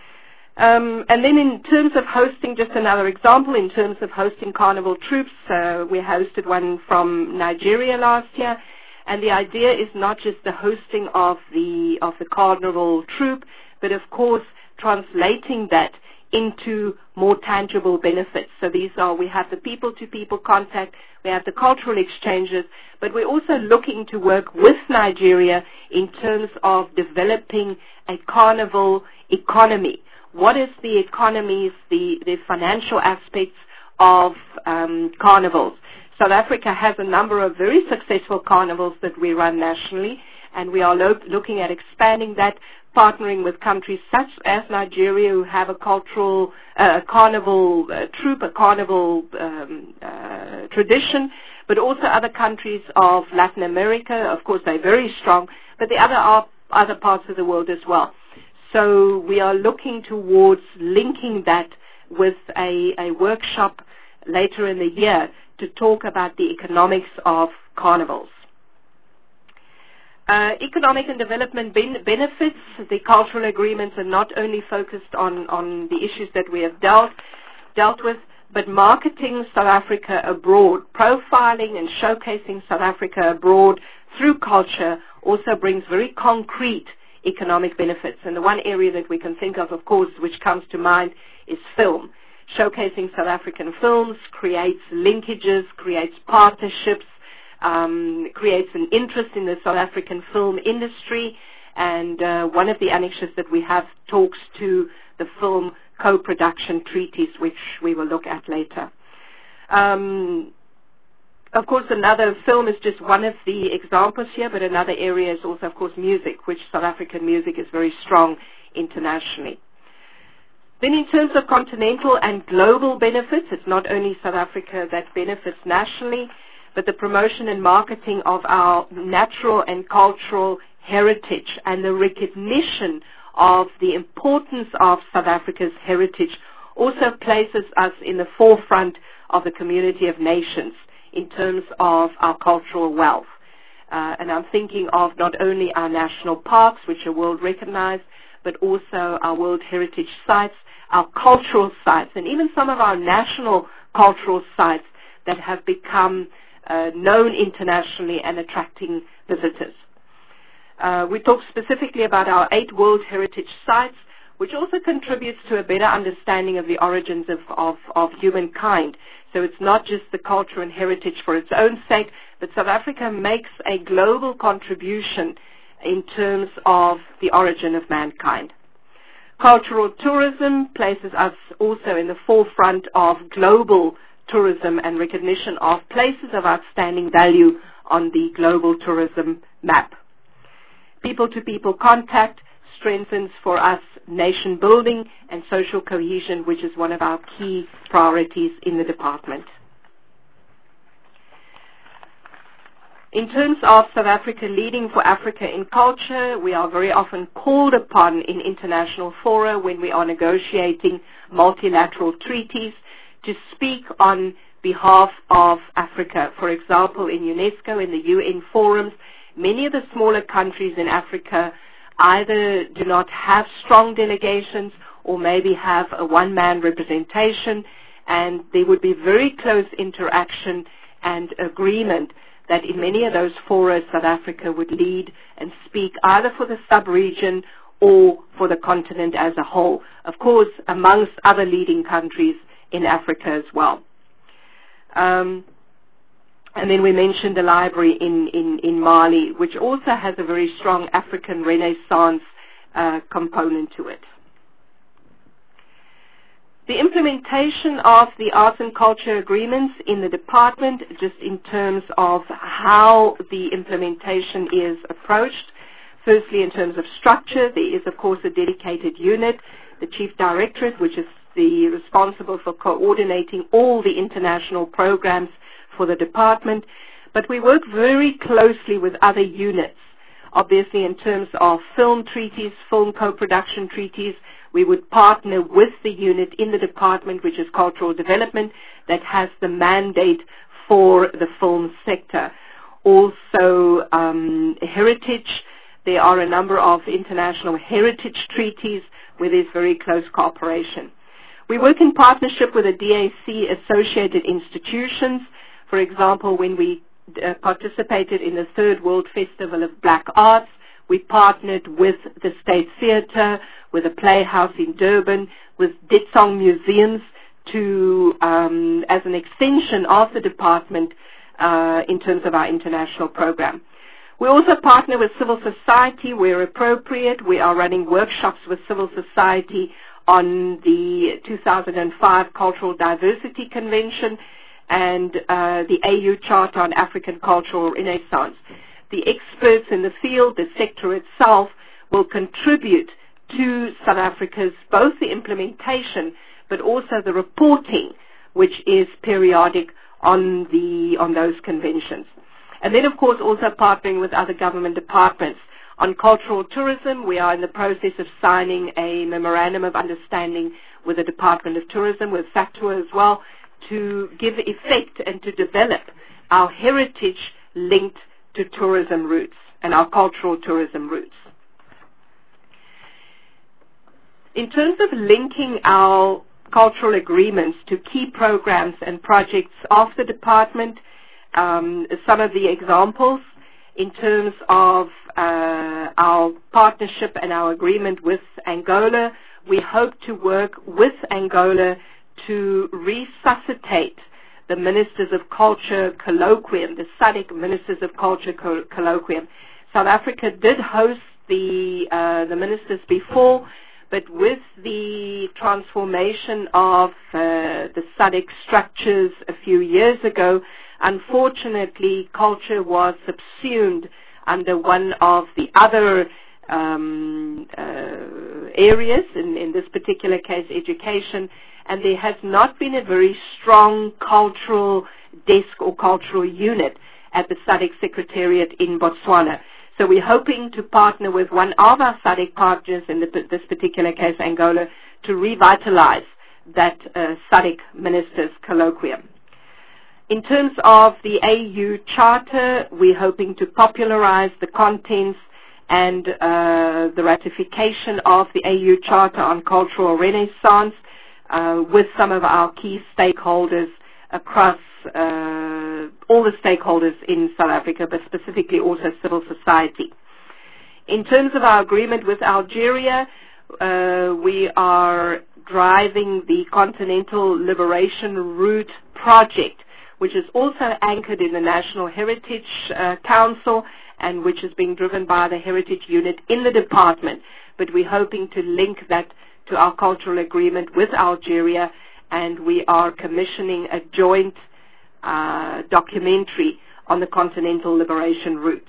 Um, and then in terms of hosting, just another example, in terms of hosting carnival troops, uh, we hosted one from Nigeria last year, and the idea is not just the hosting of the, of the carnival troupe, but of course translating that into more tangible benefits. So these are, we have the people-to-people contact, we have the cultural exchanges, but we're also looking to work with Nigeria in terms of developing a carnival economy. What is the economies, the, the financial aspects of um, carnivals? South Africa has a number of very successful carnivals that we run nationally, and we are lo- looking at expanding that, partnering with countries such as Nigeria, who have a cultural uh, carnival uh, troupe, a carnival um, uh, tradition, but also other countries of Latin America. Of course, they're very strong, but the other are other parts of the world as well. So we are looking towards linking that with a, a workshop later in the year to talk about the economics of carnivals. Uh, economic and development ben- benefits, the cultural agreements are not only focused on, on the issues that we have dealt, dealt with, but marketing South Africa abroad, profiling and showcasing South Africa abroad through culture also brings very concrete economic benefits. And the one area that we can think of, of course, which comes to mind is film. Showcasing South African films creates linkages, creates partnerships, um, creates an interest in the South African film industry. And uh, one of the annexes that we have talks to the film co-production treaties, which we will look at later. Um, of course, another film is just one of the examples here, but another area is also, of course, music, which South African music is very strong internationally. Then in terms of continental and global benefits, it's not only South Africa that benefits nationally, but the promotion and marketing of our natural and cultural heritage and the recognition of the importance of South Africa's heritage also places us in the forefront of the community of nations in terms of our cultural wealth. Uh, and I'm thinking of not only our national parks, which are world recognized, but also our World Heritage Sites, our cultural sites, and even some of our national cultural sites that have become uh, known internationally and attracting visitors. Uh, we talk specifically about our eight World Heritage Sites, which also contributes to a better understanding of the origins of, of, of humankind. So it's not just the culture and heritage for its own sake, but South Africa makes a global contribution in terms of the origin of mankind. Cultural tourism places us also in the forefront of global tourism and recognition of places of outstanding value on the global tourism map. People-to-people contact strengthens for us nation building and social cohesion, which is one of our key priorities in the department. In terms of South Africa leading for Africa in culture, we are very often called upon in international fora when we are negotiating multilateral treaties to speak on behalf of Africa. For example, in UNESCO, in the U N forums, many of the smaller countries in Africa either do not have strong delegations or maybe have a one-man representation, and there would be very close interaction and agreement that in many of those fora, South Africa would lead and speak either for the sub-region or for the continent as a whole, of course, amongst other leading countries in Africa as well. Um, and then we mentioned the library in, in, in Mali, which also has a very strong African Renaissance uh, component to it. The implementation of the arts and culture agreements in the department, just in terms of how the implementation is approached. Firstly, in terms of structure, there is, of course, a dedicated unit, the Chief Directorate, which is the responsible for coordinating all the international programs for the department. But we work very closely with other units. Obviously, in terms of film treaties, film co-production treaties, we would partner with the unit in the department, which is cultural development, that has the mandate for the film sector. Also, um, heritage. There are a number of international heritage treaties where there's very close cooperation. We work in partnership with the D A C associated institutions. For example, when we uh, participated in the Third World Festival of Black Arts, we partnered with the State Theatre, with the Playhouse in Durban, with Ditsong Museums to, um, as an extension of the department uh, in terms of our international program. We also partner with civil society where appropriate. We are running workshops with civil society on the two thousand five Cultural Diversity Convention and uh, the A U Charter on African Cultural Renaissance. The experts in the field, the sector itself, will contribute to South Africa's both the implementation but also the reporting, which is periodic on the on those conventions. And then, of course, also partnering with other government departments. On cultural tourism, we are in the process of signing a memorandum of understanding with the Department of Tourism, with FATUA as well, to give effect and to develop our heritage-linked to tourism routes and our cultural tourism routes. In terms of linking our cultural agreements to key programs and projects of the department. Um, some of the examples in terms of uh, our partnership and our agreement with Angola, we hope to work with Angola to resuscitate the Ministers of Culture Colloquium, the S A D C Ministers of Culture Co- Colloquium. South Africa did host the uh, the ministers before, but with the transformation of uh, the S A D C structures a few years ago, unfortunately, culture was subsumed under one of the other um, uh, areas, in, in this particular case, education, and there has not been a very strong cultural desk or cultural unit at the S A D C Secretariat in Botswana. So we're hoping to partner with one of our S A D C partners, in the, this particular case Angola, to revitalize that uh, S A D C Ministers Colloquium. In terms of the A U Charter, we're hoping to popularize the contents and uh, the ratification of the A U Charter on Cultural Renaissance uh, with some of our key stakeholders across uh, all the stakeholders in South Africa, but specifically also civil society. In terms of our agreement with Algeria, uh, we are driving the Continental Liberation Route project, which is also anchored in the National Heritage uh, Council and which is being driven by the Heritage Unit in the department. But we're hoping to link that to our cultural agreement with Algeria, and we are commissioning a joint uh, documentary on the Continental Liberation routes.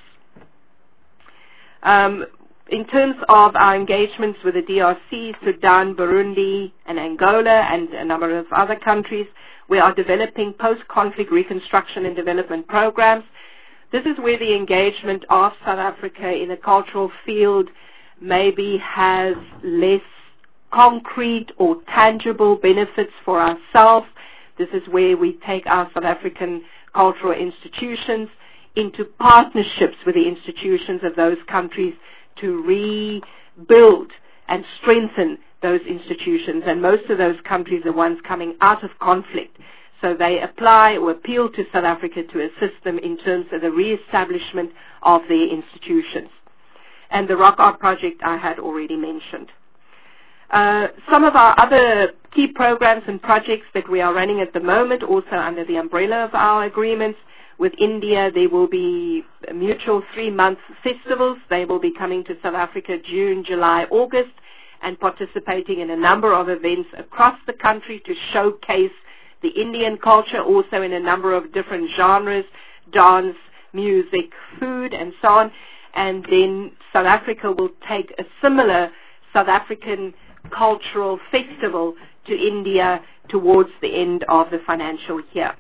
Um, in terms of our engagements with the D R C, Sudan, Burundi, and Angola, and a number of other countries, we are developing post-conflict reconstruction and development programs. This is where the engagement of South Africa in the cultural field maybe has less concrete or tangible benefits for ourselves. This is where we take our South African cultural institutions into partnerships with the institutions of those countries to rebuild and strengthen those institutions. And most of those countries are ones coming out of conflict. So they apply or appeal to South Africa to assist them in terms of the reestablishment of their institutions. And the Rock Art Project I had already mentioned. Uh, some of our other key programs and projects that we are running at the moment, also under the umbrella of our agreements. With India, there will be mutual three-month festivals. They will be coming to South Africa June, July, August, and participating in a number of events across the country to showcase the Indian culture, also in a number of different genres, dance, music, food, and so on. And then South Africa will take a similar South African cultural festival to India towards the end of the financial year.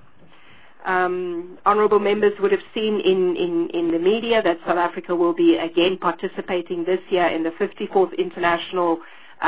Um, honorable members would have seen in, in, in the media that South Africa will be again participating this year in the fifty-fourth International uh,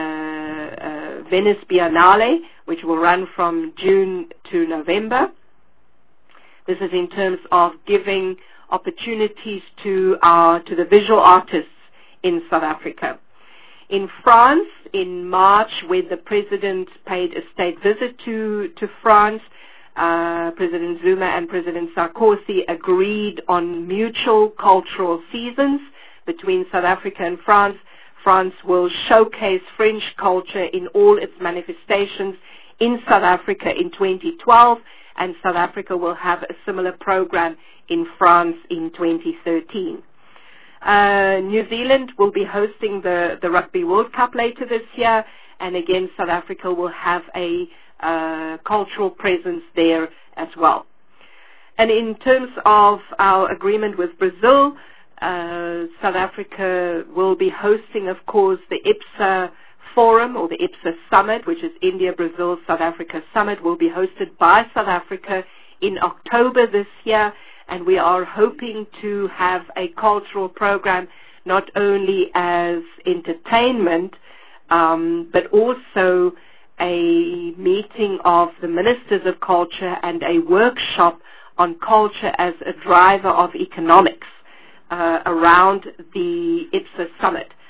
uh, Venice Biennale, which will run from June to November. This is in terms of giving opportunities to our to the visual artists in South Africa. In France, in March, when the President paid a state visit to, to France, uh, President Zuma and President Sarkozy agreed on mutual cultural seasons between South Africa and France. France will showcase French culture in all its manifestations in South Africa in twenty twelve, and South Africa will have a similar program in France in twenty thirteen. Uh, New Zealand will be hosting the, the Rugby World Cup later this year, and again South Africa will have a uh, cultural presence there as well. And in terms of our agreement with Brazil, uh, South Africa will be hosting, of course, the IPSA Forum, or the IPSA Summit, which is India, Brazil, South Africa Summit, will be hosted by South Africa in October this year. And we are hoping to have a cultural program not only as entertainment, um, but also a meeting of the ministers of culture and a workshop on culture as a driver of economics uh, around the IPSA Summit.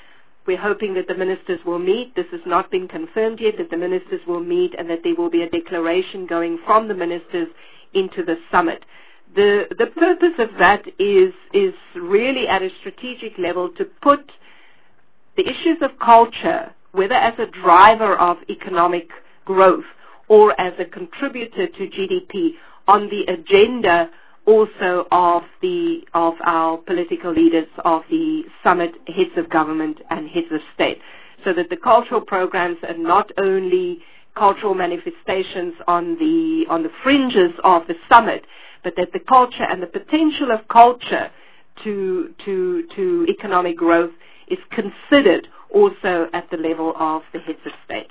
We're hoping that the ministers will meet. This has not been confirmed yet, that the ministers will meet and that there will be a declaration going from the ministers into the summit. The, the purpose of that is, is really at a strategic level to put the issues of culture, whether as a driver of economic growth or as a contributor to G D P, on the agenda also of the of our political leaders, of the summit heads of government and heads of state, so that the cultural programs are not only cultural manifestations on the on the fringes of the summit, but that the culture and the potential of culture to to to economic growth is considered also at the level of the heads of state.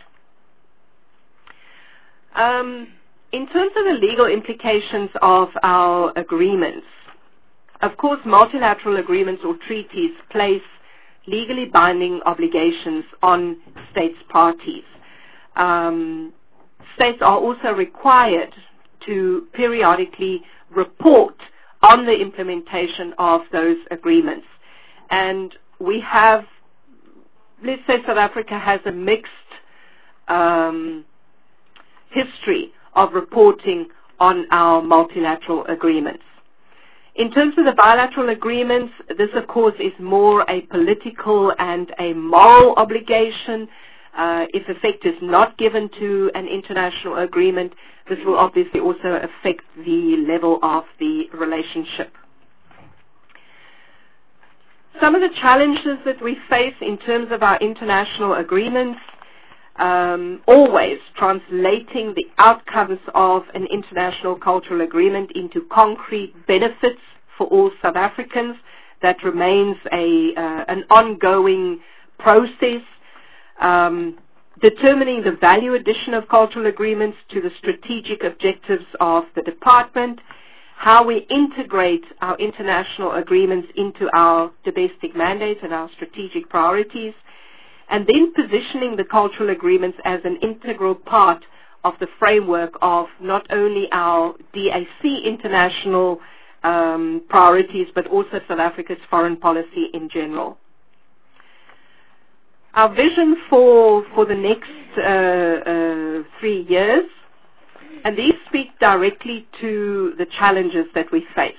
Um, in terms of the legal implications of our agreements, of course, multilateral agreements or treaties place legally binding obligations on states parties. Um, states are also required to periodically report on the implementation of those agreements. And we have, let's say South Africa has a mixed um, history of reporting on our multilateral agreements. In terms of the bilateral agreements, this of course is more a political and a moral obligation. Uh, if effect is not given to an international agreement, this will obviously also affect the level of the relationship. Some of the challenges that we face in terms of our international agreements, um, always translating the outcomes of an international cultural agreement into concrete benefits for all South Africans. That remains a uh, an ongoing process. Um, determining the value addition of cultural agreements to the strategic objectives of the department, how we integrate our international agreements into our domestic mandates and our strategic priorities, and then positioning the cultural agreements as an integral part of the framework of not only our D A C international um, priorities, but also South Africa's foreign policy in general. Our vision for, for the next uh, uh, three years, and these speak directly to the challenges that we face.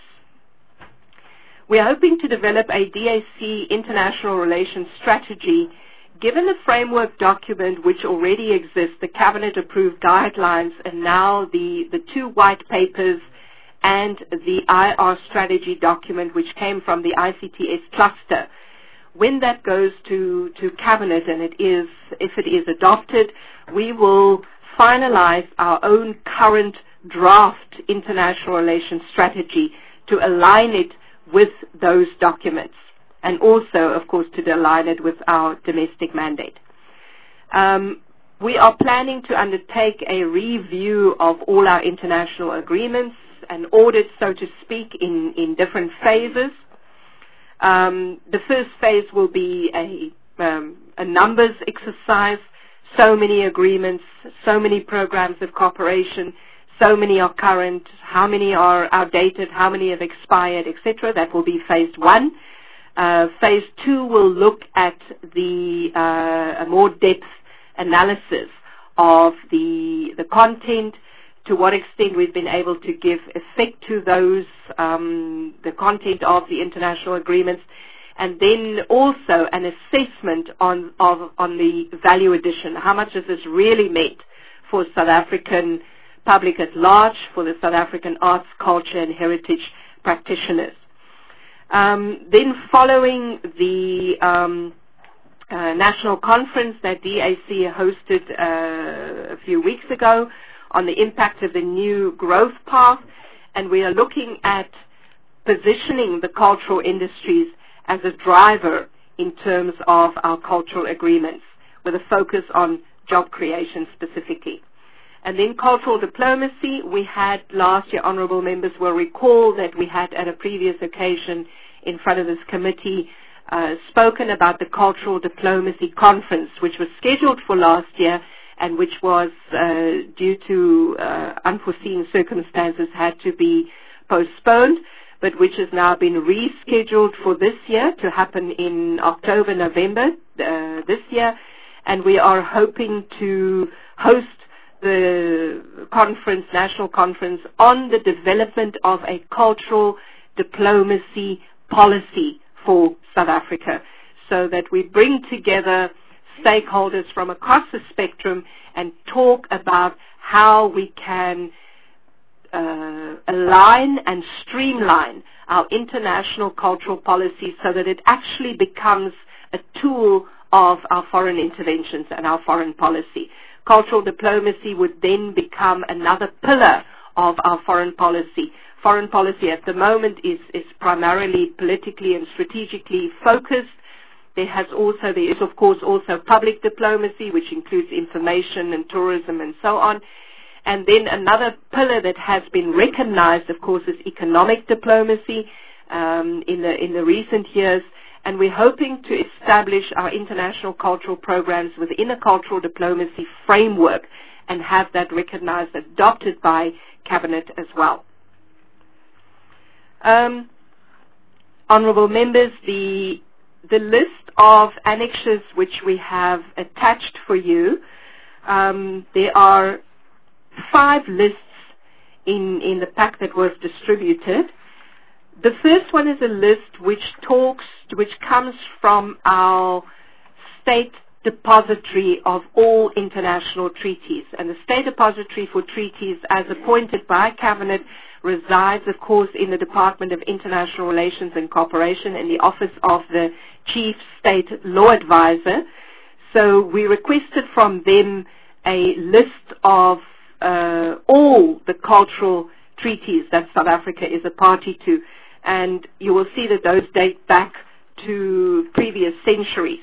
We are hoping to develop a D A C international relations strategy given the framework document which already exists, the cabinet-approved guidelines, and now the, the two white papers and the I R strategy document which came from the I C T S cluster. When that goes to, to cabinet and it is, if it is adopted, we will finalize our own current draft international relations strategy to align it with those documents, and also, of course, to align it with our domestic mandate. Um, we are planning to undertake a review of all our international agreements, an audit, so to speak, in, in different phases. Um, the first phase will be a, um, a numbers exercise, so many agreements, so many programs of cooperation, so many are current, how many are outdated, how many have expired, et cetera. That will be phase one. Uh, phase two will look at the uh, a more depth analysis of the the content, to what extent we've been able to give effect to those, um, the content of the international agreements, and then also an assessment on, of, on the value addition. How much has this really meant for South African public at large, for the South African arts, culture, and heritage practitioners? Um, then following the um, uh, national conference that D A C hosted uh, a few weeks ago, on the impact of the new growth path, and we are looking at positioning the cultural industries as a driver in terms of our cultural agreements, with a focus on job creation specifically. And then cultural diplomacy, we had last year, honourable members will recall that we had at a previous occasion in front of this committee uh, spoken about the cultural diplomacy conference, which was scheduled for last year, and which was, uh, due to uh, unforeseen circumstances, had to be postponed. but which has now been rescheduled for this year to happen in October, November uh, this year. And we are hoping to host the conference, national conference, on the development of a cultural diplomacy policy for South Africa, so that we bring together stakeholders from across the spectrum and talk about how we can uh, align and streamline our international cultural policy so that it actually becomes a tool of our foreign interventions and our foreign policy. Cultural diplomacy would then become another pillar of our foreign policy. Foreign policy at the moment is, is primarily politically and strategically focused. There has also, there is of course also public diplomacy, which includes information and tourism and so on. And then another pillar that has been recognized, of course, is economic diplomacy um, in the in the recent years. And we're hoping to establish our international cultural programs within a cultural diplomacy framework and have that recognized, adopted by Cabinet as well. Um, honorable members, the the list of annexures which we have attached for you, um, there are five lists in, in the pack that was distributed. The first one is a list which talks, which comes from our state depository of all international treaties. And the state depository for treaties, as appointed by Cabinet, resides, of course, in the Department of International Relations and Cooperation in the Office of the Chief State Law Advisor. So we requested from them a list of uh, all the cultural treaties that South Africa is a party to. And you will see that those date back to previous centuries.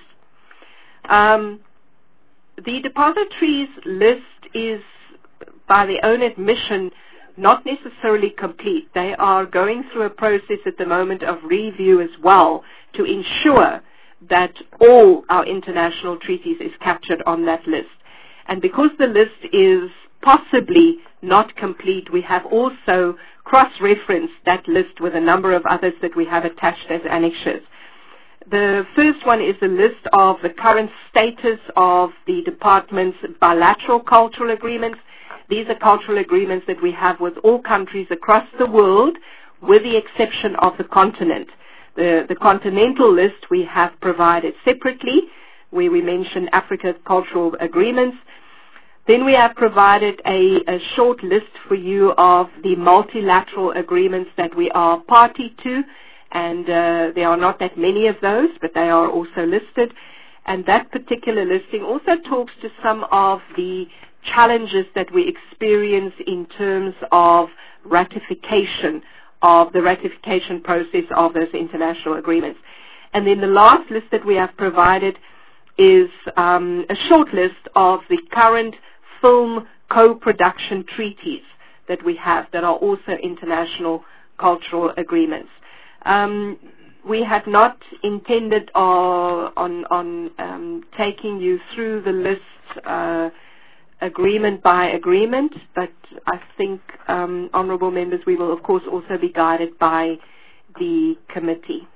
Um, the depositories list is, by their own admission, not necessarily complete. They are going through a process at the moment of review as well to ensure that all our international treaties is captured on that list. And because the list is possibly not complete, we have also cross-referenced that list with a number of others that we have attached as annexures. The first one is a list of the current status of the department's bilateral cultural agreements. These are cultural agreements that we have with all countries across the world, with the exception of the continent. The, the continental list we have provided separately, where we mention Africa's cultural agreements. Then we have provided a, a short list for you of the multilateral agreements that we are party to, and uh, there are not that many of those, but they are also listed. And that particular listing also talks to some of the challenges that we experience in terms of ratification, of the ratification process of those international agreements. And then the last list that we have provided is um, a short list of the current film co-production treaties that we have that are also international cultural agreements. Um, we had not intended uh, on, on um, taking you through the list uh, agreement by agreement, but I think, um, honourable members, we will of course also be guided by the committee.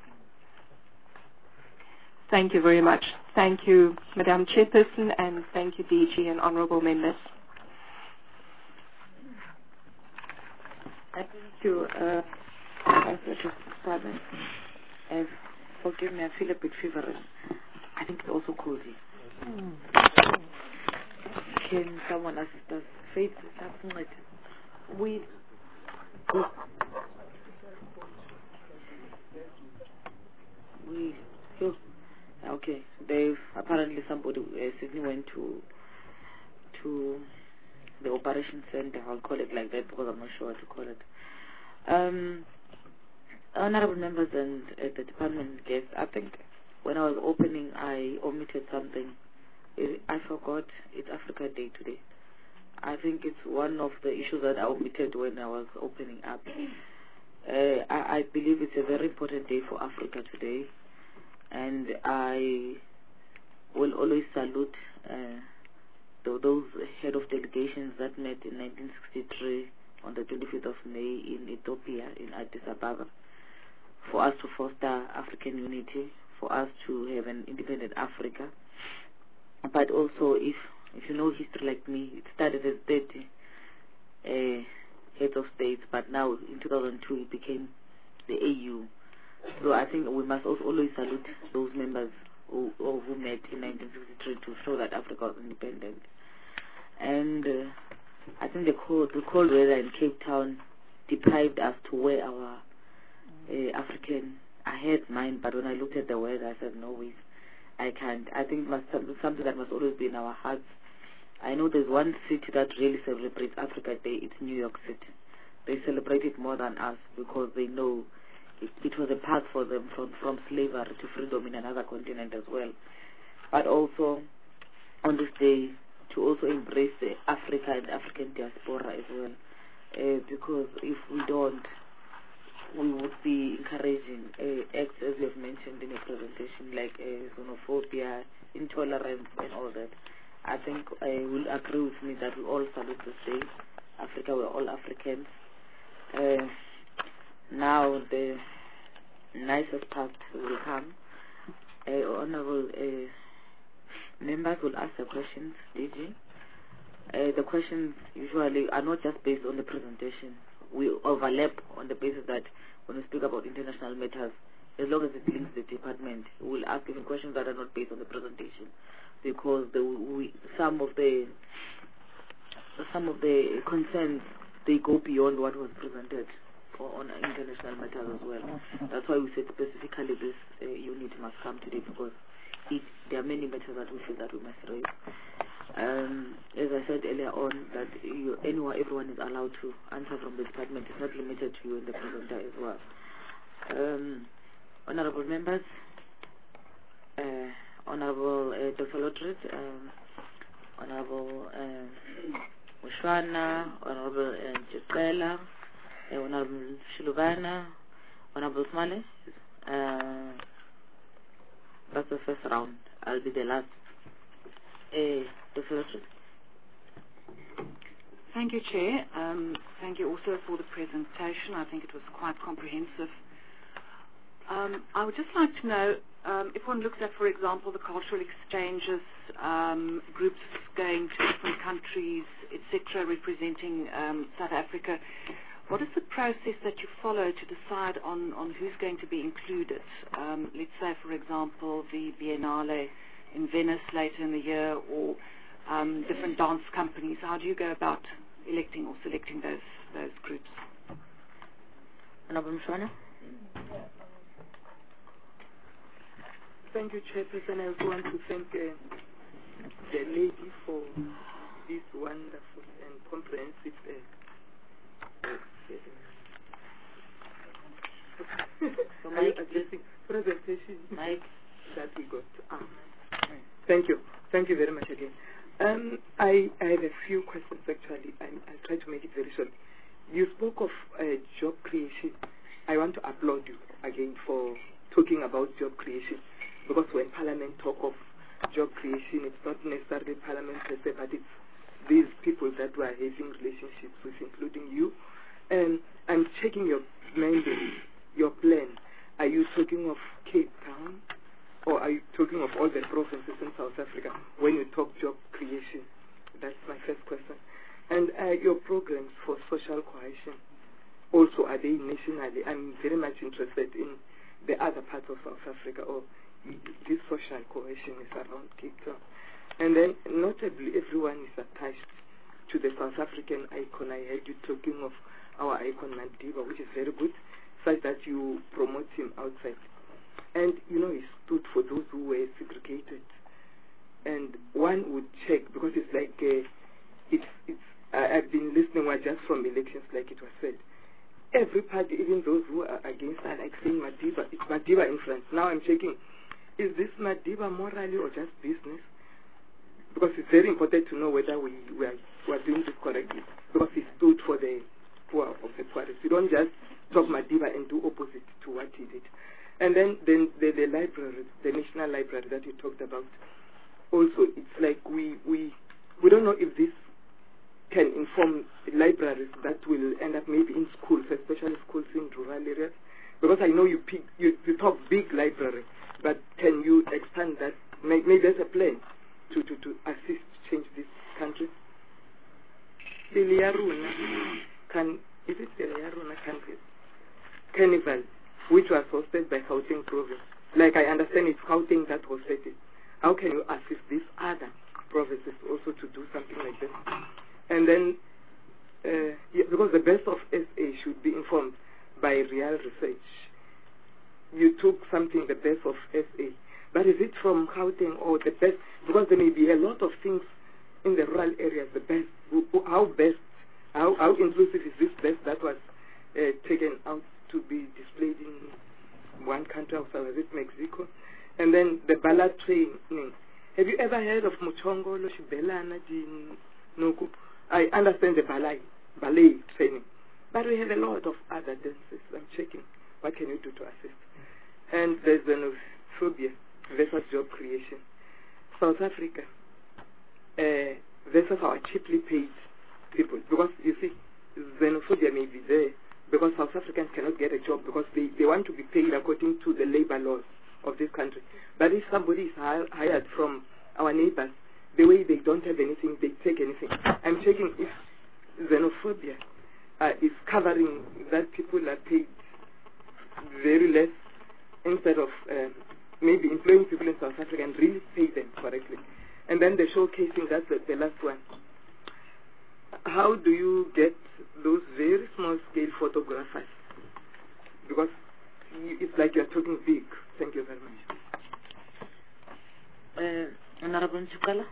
Thank you very much. Thank you, Madam Chairperson, and thank you, D G and honourable members. Thank you. Uh, pardon. Uh, forgive me, I feel a bit feverish. I think it's also cold here. Mm. Can someone assist us? Faith, we. We. So, okay, they've apparently somebody uh, Sydney went to to the operation center. I'll call it like that because I'm not sure what to call it. Um, honorable members and uh, the department guests, I think when I was opening, I omitted something. I forgot it's Africa Day today. I think it's one of the issues that I omitted when I was opening up. Uh, I, I believe it's a very important day for Africa today, and I will always salute uh, those head of delegations that met in nineteen sixty-three on the twenty-fifth of May in Ethiopia, in Addis Ababa. for us to foster African unity, for us to have an independent Africa. But also, if if you know history like me, it started as thirty uh, heads of states, but now in two thousand two it became the A U. So I think we must also always salute those members who, who met in nineteen sixty-three to show that Africa was independent. And uh, I think the cold, the cold weather in Cape Town deprived us to wear our uh, African. I had mine, but when I looked at the weather, I said, no way, I can't. I think it must something that must always be in our hearts. I know there's one city that really celebrates Africa Day. It's New York City. They celebrate it more than us because they know it, it was a path for them from, from slavery to freedom in another continent as well. But also, on this day, to also embrace the Africa and African diaspora as well. Uh, because if we don't, we would be encouraging uh, acts, as you have mentioned in your presentation, like uh, xenophobia, intolerance, and all that. I think uh, you will agree with me that we all salute this day. Africa, we're all Africans. Uh, now the nicest part will come. Uh, honorable uh, members will ask the questions, D G. Uh, the questions usually are not just based on the presentation. We overlap on the basis that when we speak about international matters, as long as it links the department, we'll ask even questions that are not based on the presentation, because the, we, some of the some of the concerns, they go beyond what was presented for, on international matters as well. That's why we said specifically this uh, unit must come today, because it, there are many matters that we feel that we must raise. Um, as I said earlier on, that you, anyone, everyone is allowed to answer from the department. It's not limited to you and the presenter as well. Um, honorable members, uh, Honorable uh, Doctor Lodred, um, Honorable uh, Mushwana, Honorable uh, Jisela, uh, Honorable Shiluvana, Honorable Smale. Uh, that's the first round. I'll be the last. Uh, Doctor Lodred. Thank you, Chair. Um, thank you also for the presentation. I think it was quite comprehensive. Um, I would just like to know, um, if one looks at, for example, the cultural exchanges, um, groups going to different countries, et cetera, representing um, South Africa, what is the process that you follow to decide on, on who's going to be included? Um, let's say, for example, the Biennale in Venice later in the year, or um, different dance companies. How do you go about electing or selecting those those groups? Honorable Mushwana. Thank you, Chairperson. I also want to thank uh, the lady for this wonderful and comprehensive uh, so Mike, addressing presentation Mike. that we got. Ah. Thank you. Thank you very much again. Um, I, I have a few questions actually. I, I'll try to make it very short. You spoke of uh, job creation. I want to applaud you again for talking about job creation, because when Parliament talk of job creation, it's not necessarily Parliament per se, but it's these people that we are having relationships with, including you. And I'm checking your mandate, your plan. Are you talking of Cape Town, or are you talking of all the provinces in South Africa when you talk job creation? That's my first question. And uh, your programs for social cohesion, also, are they nationally? I'm very much interested in the other parts of South Africa, or this social cohesion is around Cape Town. And then, notably, everyone is attached to the South African icon. I heard you talking of our icon Madiba, which is very good, such that you promote him outside. And, you know, he stood for those who were segregated. And one would check, because it's like, uh, it's, it's, uh, I've been listening well, just from elections, like it was said. Every party, even those who are against, are like saying Madiba, it's Madiba influence. Now I'm checking, is this Madiba morally or just business? Because it's very important to know whether we, we, are, we are doing this correctly. Because he stood for the poor of the poorest. You don't just talk Madiba and do opposite to what he did. And then, then the, the library, the National Library that you talked about, also, it's like we, we, we don't know if this can inform libraries that will end up maybe in schools, especially schools in rural areas, Because I know you, pick, you, you talk big library, but can you expand that? Maybe, maybe there's a plan to, to, to assist change this country. Biliaruna, can, is it Biliaruna country? Carnival, which was hosted by Gauteng province. Like I understand it's Gauteng that hosted it. How can you assist these other provinces also to do something like this? And then, uh, yeah, because the best of S A should be informed by real research. You took something, the best of S A. But is it from Gauteng or the best? Because there may be a lot of things in the rural areas, the best. How best, how, how inclusive is this best that was uh, taken out to be displayed in one country outside, was it Mexico? And then the ballet training. Have you ever heard of Muchongolo, Shibelana, Noku? I understand the ballet, ballet training. But we have a lot of other dances. I'm checking. What can you do to assist? And there's xenophobia versus job creation. South Africa uh, versus our cheaply paid people. Because, you see, xenophobia may be there because South Africans cannot get a job because they, they want to be paid according to the labor laws of this country. But if somebody is hired from our neighbors, the way they don't have anything, they take anything. I'm checking if xenophobia uh, is covering that people are paid very less instead of uh, maybe employing people in South Africa and really pay them correctly. And then the showcasing, that's the, the last one. How do you get those very small-scale photographers? Because it's like you're talking big. Thank you very much. Uh, Honorable Chukala.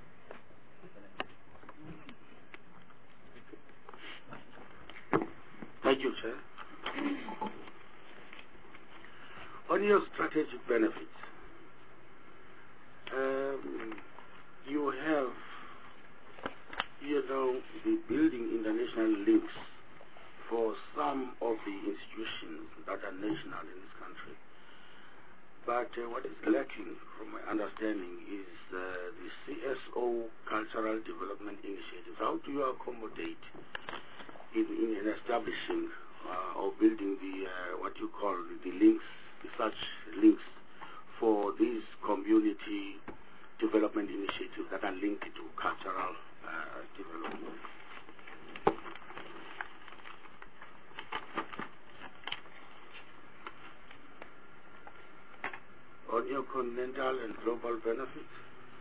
Thank you, Chair. On your strategic benefits, um, you have, you know, the building international links for some of the institutions that are national in this country. But uh, what is lacking, from my understanding, is uh, the C S O Cultural Development Initiative. How do you accommodate in, in establishing uh, or building the uh, what you call the links, the such links for these community development initiatives that are linked to cultural uh, development? On your continental and global benefits,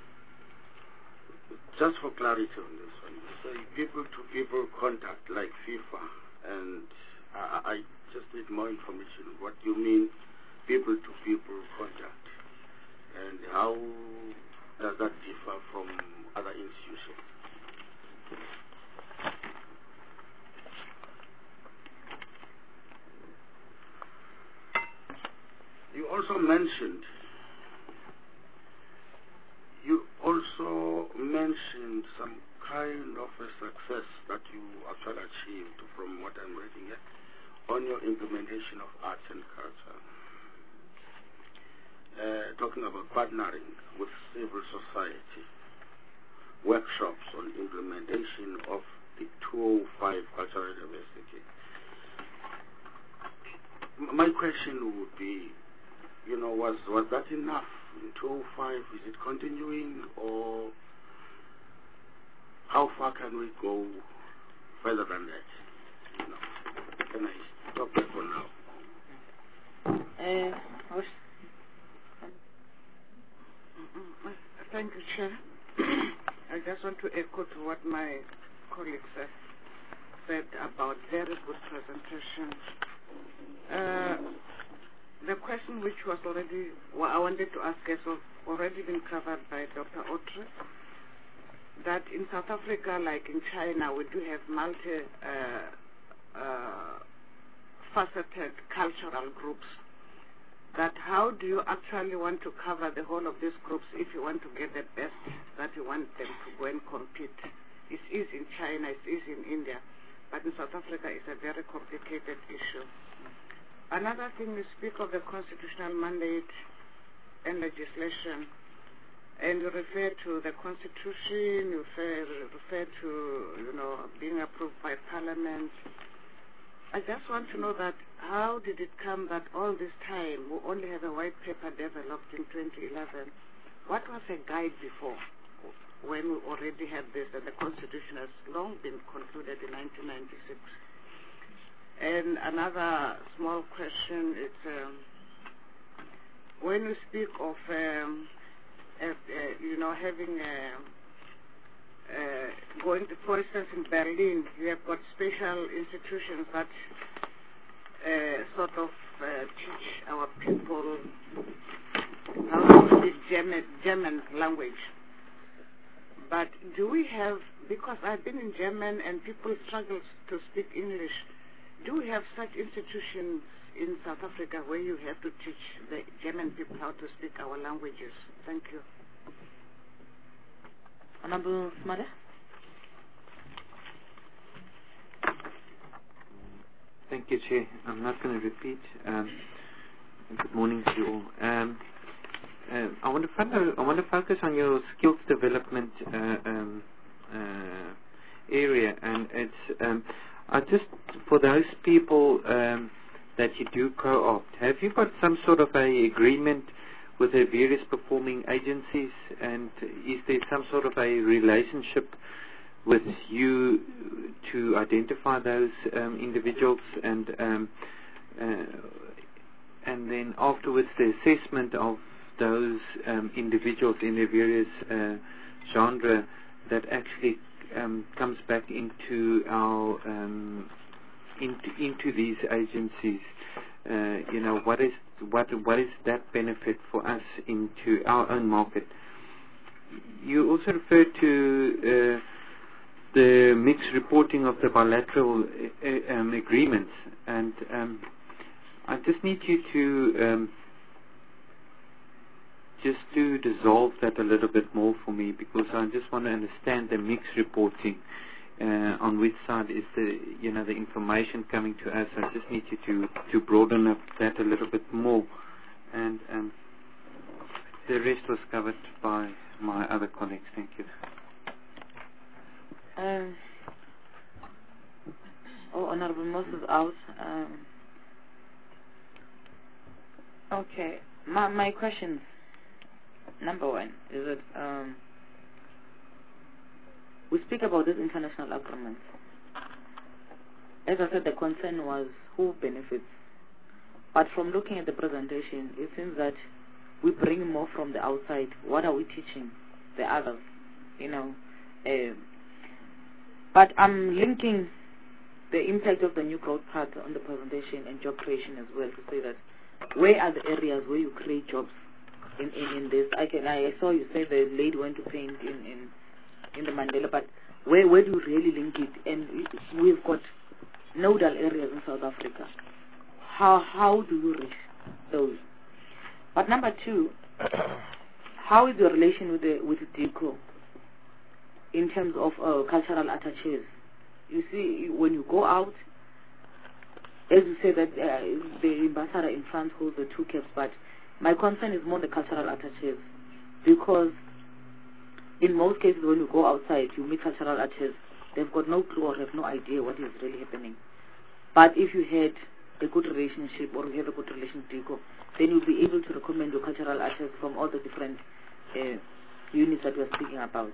just for clarity on this one, you say people-to-people contact like FIFA, and I, I just need more information. What do you mean people-to-people contact, and how does that differ from other institutions? You also mentioned You also mentioned some kind of a success that you actually achieved, from what I'm reading here, on your implementation of arts and culture. Uh, talking about partnering with civil society, workshops on implementation of the two oh five cultural diversity. M- my question would be, you know, was, was that enough? In two oh five, is it continuing, or how far can we go further than that? You know, can I stop there for now? Uh, Thank you, Chair. I just want to echo to what my colleagues have said about very good presentation. Uh, The question which was already, well, I wanted to ask has already been covered by Doctor Otre, that in South Africa, like in China, we do have multi uh, uh, faceted cultural groups. That how do you actually want to cover the whole of these groups if you want to get the best that you want them to go and compete? It's easy in China, it's easy in India, but in South Africa it's a very complicated issue. Another thing, you speak of the constitutional mandate and legislation, and you refer to the Constitution, you refer, refer to, you know, being approved by Parliament. I just want to know that how did it come that all this time we only have a white paper developed in twenty eleven? What was a guide before when we already had this and the Constitution has long been concluded in nineteen ninety-six? And another small question is, um, when you speak of, um, uh, uh, you know, having, uh, uh, going to, for instance, in Berlin, you have got special institutions that uh, sort of uh, teach our people how to speak German, German language. But do we have, because I've been in German and people struggle to speak English, do we have such institutions in South Africa where you have to teach the German people how to speak our languages? Thank you. Honorable Smada? Thank you, Chair. I'm not going to repeat. Um, good morning to you all. Um, uh, I want to follow, I want to focus on your skills development uh, um, uh, area, and it's um, I just for those people um, that you do co-opt. Have you got some sort of a agreement with the various performing agencies, and is there some sort of a relationship with you to identify those um, individuals, and um, uh, and then afterwards the assessment of those um, individuals in the various uh, genre that actually um, comes back into our um, into into these agencies? Uh, you know, what is what what is that benefit for us into our own market? You also referred to uh, the mixed reporting of the bilateral uh, um, agreements, and um, I just need you to um, just to dissolve that a little bit more for me, because I just want to understand the mixed reporting. Uh, on which side is the you know the information coming to us? I just need you to to broaden up that a little bit more, and um, the rest was covered by my other colleagues. Thank you. Um, oh, Honorable Moses out. Um, okay, my my questions. Number one is that um, we speak about these international agreements. As I said, the concern was who benefits. But from looking at the presentation, it seems that we bring more from the outside. What are we teaching the others? You know. Uh, but I'm linking the impact of the new growth path on the presentation and job creation as well, to say that where are the areas where you create jobs in, in, in this? I can I saw you say the lady went to paint in, in in the Mandela, but where where do you really link it? And we've got nodal areas in South Africa. How how do you reach those? But number two, how is your relation with the with DICO in terms of uh, cultural attaches? You see, when you go out, as you say that uh, the ambassador in France holds the two caps, but my concern is more the cultural attaches, because in most cases, when you go outside, you meet cultural artists. They've got no clue or have no idea what is really happening. But if you had a good relationship or you have a good relation with DICO, then you'll be able to recommend your cultural artists from all the different uh, units that we're speaking about.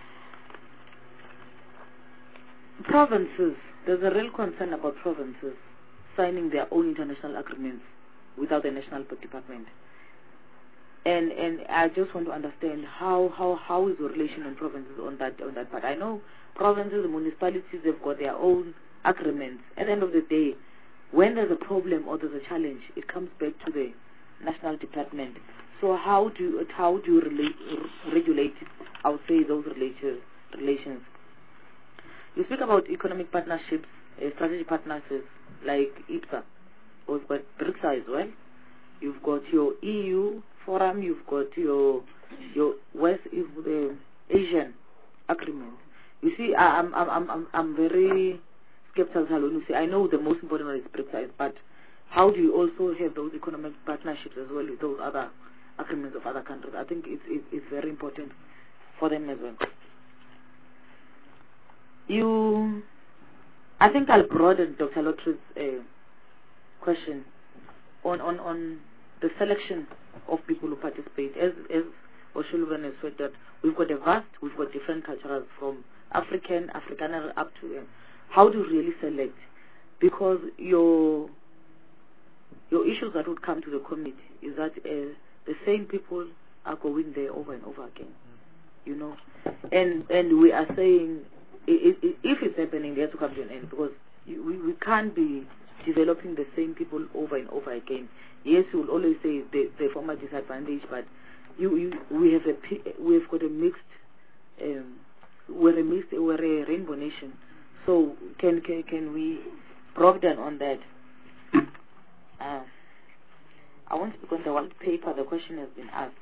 Provinces. There's a real concern about provinces signing their own international agreements without the national department. And and I just want to understand how, how, how is the relation on provinces on that on that part. I know provinces, the municipalities, they've got their own agreements. At the end of the day, when there's a problem or there's a challenge, it comes back to the national department. So how do you, how do you relate, regulate, I would say, those relations? relations? You speak about economic partnerships, uh, strategic partnerships like I P S A, or you've got BRICS as well. You've got your E U forum, you've got your your West the Asian agreement. You see, I, I'm I'm I'm I'm very skeptical when you say I know the most important one is BRICS, but how do you also have those economic partnerships as well with those other agreements of other countries? I think it's it's, it's very important for them as well. You, I I think I'll broaden Doctor Lotri's uh, question on, on, on the selection of people who participate. As, as Oshuluban has said, that we've got a vast, we've got different cultures from African, Afrikaner up to uh, how do you really select? Because your your issues that would come to the committee is that uh, the same people are going there over and over again, you know, and and we are saying it, it, if it's happening, they have to come to an end, because you, we we can't be developing the same people over and over again. Yes, we will always say the the former disadvantage, but you, you we have a we've got a mixed um, we're a mixed we're a rainbow nation. So can can can we broaden on that? Uh, I want to speak on the one paper. The question has been asked.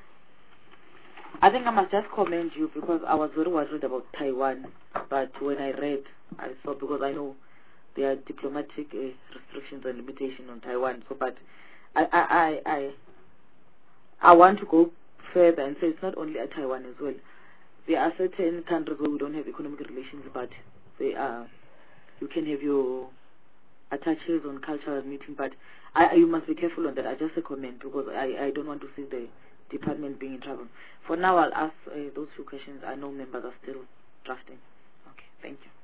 I think I must just commend you, because I was very worried about Taiwan, but when I read, I saw, because I know there are diplomatic uh, restrictions and limitations on Taiwan. So, but I I I I, I want to go further and say it's not only at Taiwan as well. There are certain countries where we don't have economic relations, but they are. You can have your attaches on cultural meeting, but I, you must be careful on that. I just a comment, because I, I don't want to see the department being in trouble. For now, I'll ask uh, those few questions. I know members are still drafting. Okay, thank you.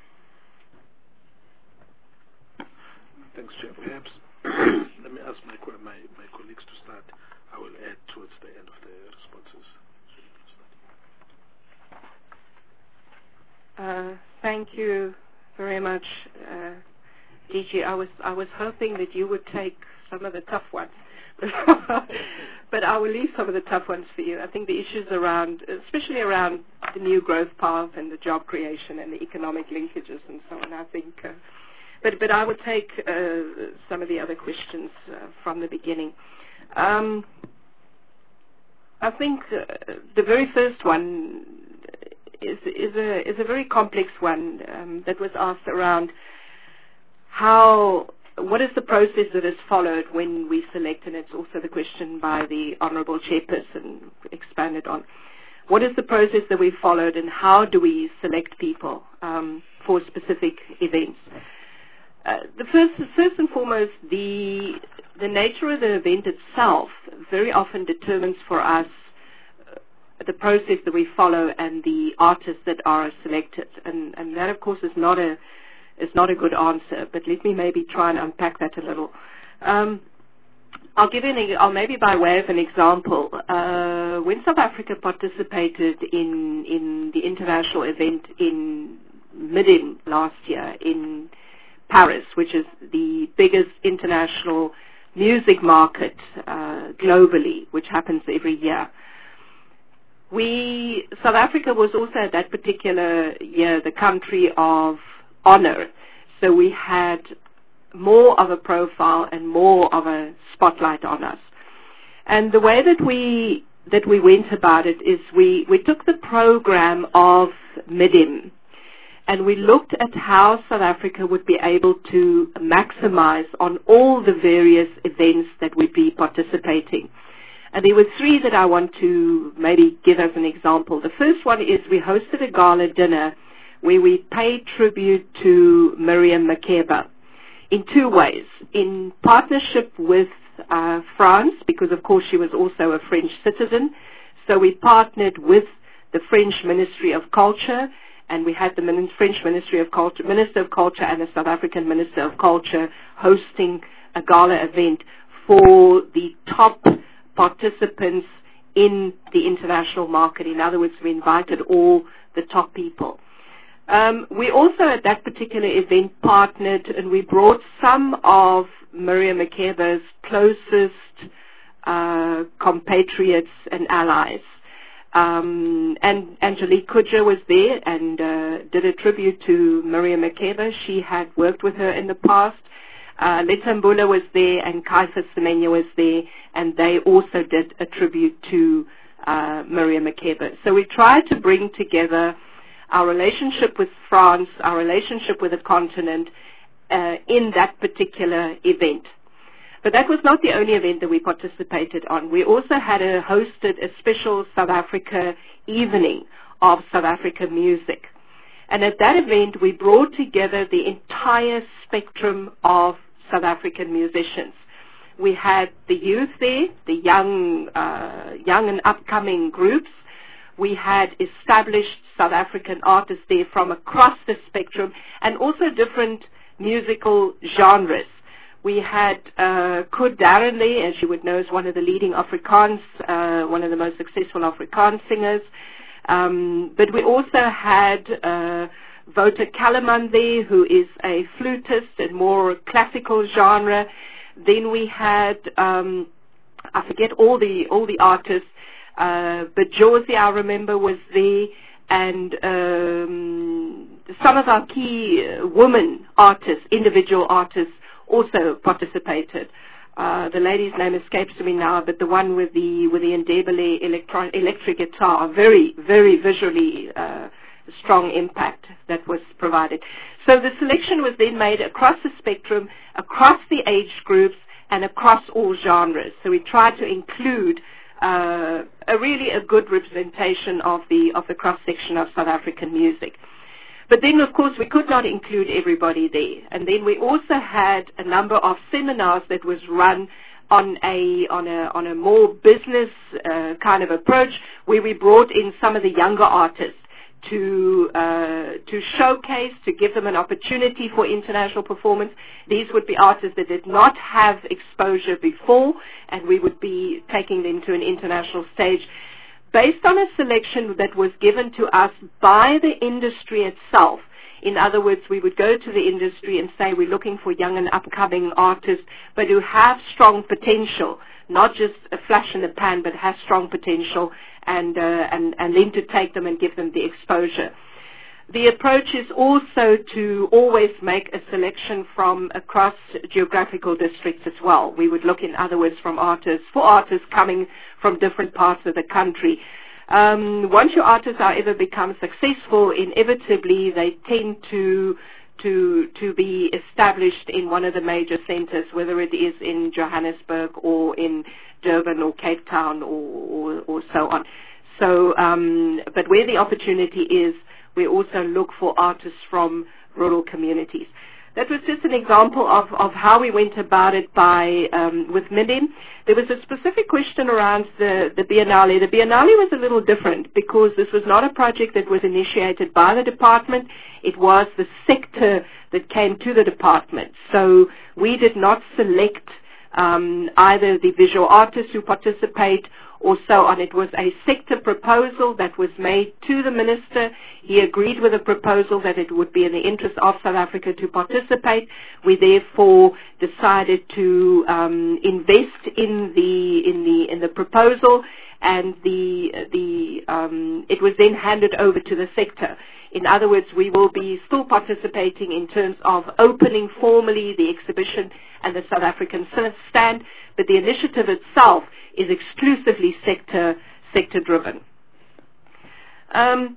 Thanks, Chair. Perhaps let me ask my, my my colleagues to start. I will add towards the end of the responses. Uh, thank you very much, uh, D G. I was I was hoping that you would take some of the tough ones, but I will leave some of the tough ones for you. I think the issues around, especially around the new growth path and the job creation and the economic linkages and so on, I think. Uh, but but I would take uh, some of the other questions uh, from the beginning. Um, I think uh, the very first one is is a is a very complex one um, that was asked around how what is the process that is followed when we select, and it's also the question by the Honourable Chairperson expanded on. What is the process that we followed, and how do we select people um, for specific events? Uh, the first, first and foremost, the the nature of the event itself very often determines for us the process that we follow and the artists that are selected, and, and that of course is not a is not a good answer. But let me maybe try and unpack that a little. Um, I'll give you an, I'll maybe by way of an example. Uh, when South Africa participated in in the international event in MIDIM last year in Paris, which is the biggest international music market uh, globally, which happens every year. We, South Africa was also at that particular year the country of honor, so we had more of a profile and more of a spotlight on us. And the way that we that we went about it is we, we took the program of MIDIM and we looked at how South Africa would be able to maximize on all the various events that we'd be participating. And there were three that I want to maybe give as an example. The first one is we hosted a gala dinner where we paid tribute to Miriam Makeba in two ways. In partnership with uh, France, because of course she was also a French citizen. So we partnered with the French Ministry of Culture, and we had the French Ministry of Culture, Minister of Culture and the South African Minister of Culture hosting a gala event for the top participants in the international market. In other words, we invited all the top people. Um, we also at that particular event partnered and we brought some of Miriam Makeba's closest uh, compatriots and allies. Um, and Angelique Kudja was there and uh, did a tribute to Miriam Makeba. She had worked with her in the past. Uh, Letambula was there and Kaifa Semenya was there, and they also did a tribute to uh, Miriam Makeba. So we tried to bring together our relationship with France, our relationship with the continent uh, in that particular event. But that was not the only event that we participated on. We also had a, hosted a special South Africa evening of South Africa music. And at that event, we brought together the entire spectrum of South African musicians. We had the youth there, the young, uh, young and upcoming groups. We had established South African artists there from across the spectrum, and also different musical genres. We had uh, Kud Darren there, as you would know, is one of the leading Afrikaans, uh, one of the most successful Afrikaans singers. Um, but we also had uh, Wouter Kellerman there, who is a flutist and more classical genre. Then we had, um, I forget all the all the artists, uh, but Josie, I remember, was there, and um, some of our key uh, women artists, individual artists, also participated. Uh, the lady's name escapes me now, but the one with the with the Ndebele electron, electric guitar, very, very visually uh, strong impact that was provided. So the selection was then made across the spectrum, across the age groups, and across all genres. So we tried to include uh, a really a good representation of the of the cross section of South African music. But then, of course, we could not include everybody there. And then we also had a number of seminars that was run on a on a on a more business uh, kind of approach, where we brought in some of the younger artists to uh, to showcase, to give them an opportunity for international performance. These would be artists that did not have exposure before, and we would be taking them to an international stage, based on a selection that was given to us by the industry itself. In other words, we would go to the industry and say we're looking for young and upcoming artists, but who have strong potential, not just a flash in the pan, but have strong potential, and, uh, and, and then to take them and give them the exposure. The approach is also to always make a selection from across geographical districts as well. We would look, in other words, from artists, for artists coming from different parts of the country. Um, once your artists are ever become successful, inevitably they tend to to to be established in one of the major centers, whether it is in Johannesburg or in Durban or Cape Town or, or, or so on. So, um, but where the opportunity is, we also look for artists from rural communities. That was just an example of, of how we went about it by um, with MIDI. There was a specific question around the, the Biennale. The Biennale was a little different because this was not a project that was initiated by the department. It was the sector that came to the department. So we did not select um, either the visual artists who participate or so on. It was a sector proposal that was made to the minister. He agreed with the proposal that it would be in the interest of South Africa to participate. We therefore decided to um, invest in the in the in the proposal, and the the um, it was then handed over to the sector. In other words, we will be still participating in terms of opening formally the exhibition and the South African stand, but the initiative itself is exclusively sector sector driven. Um,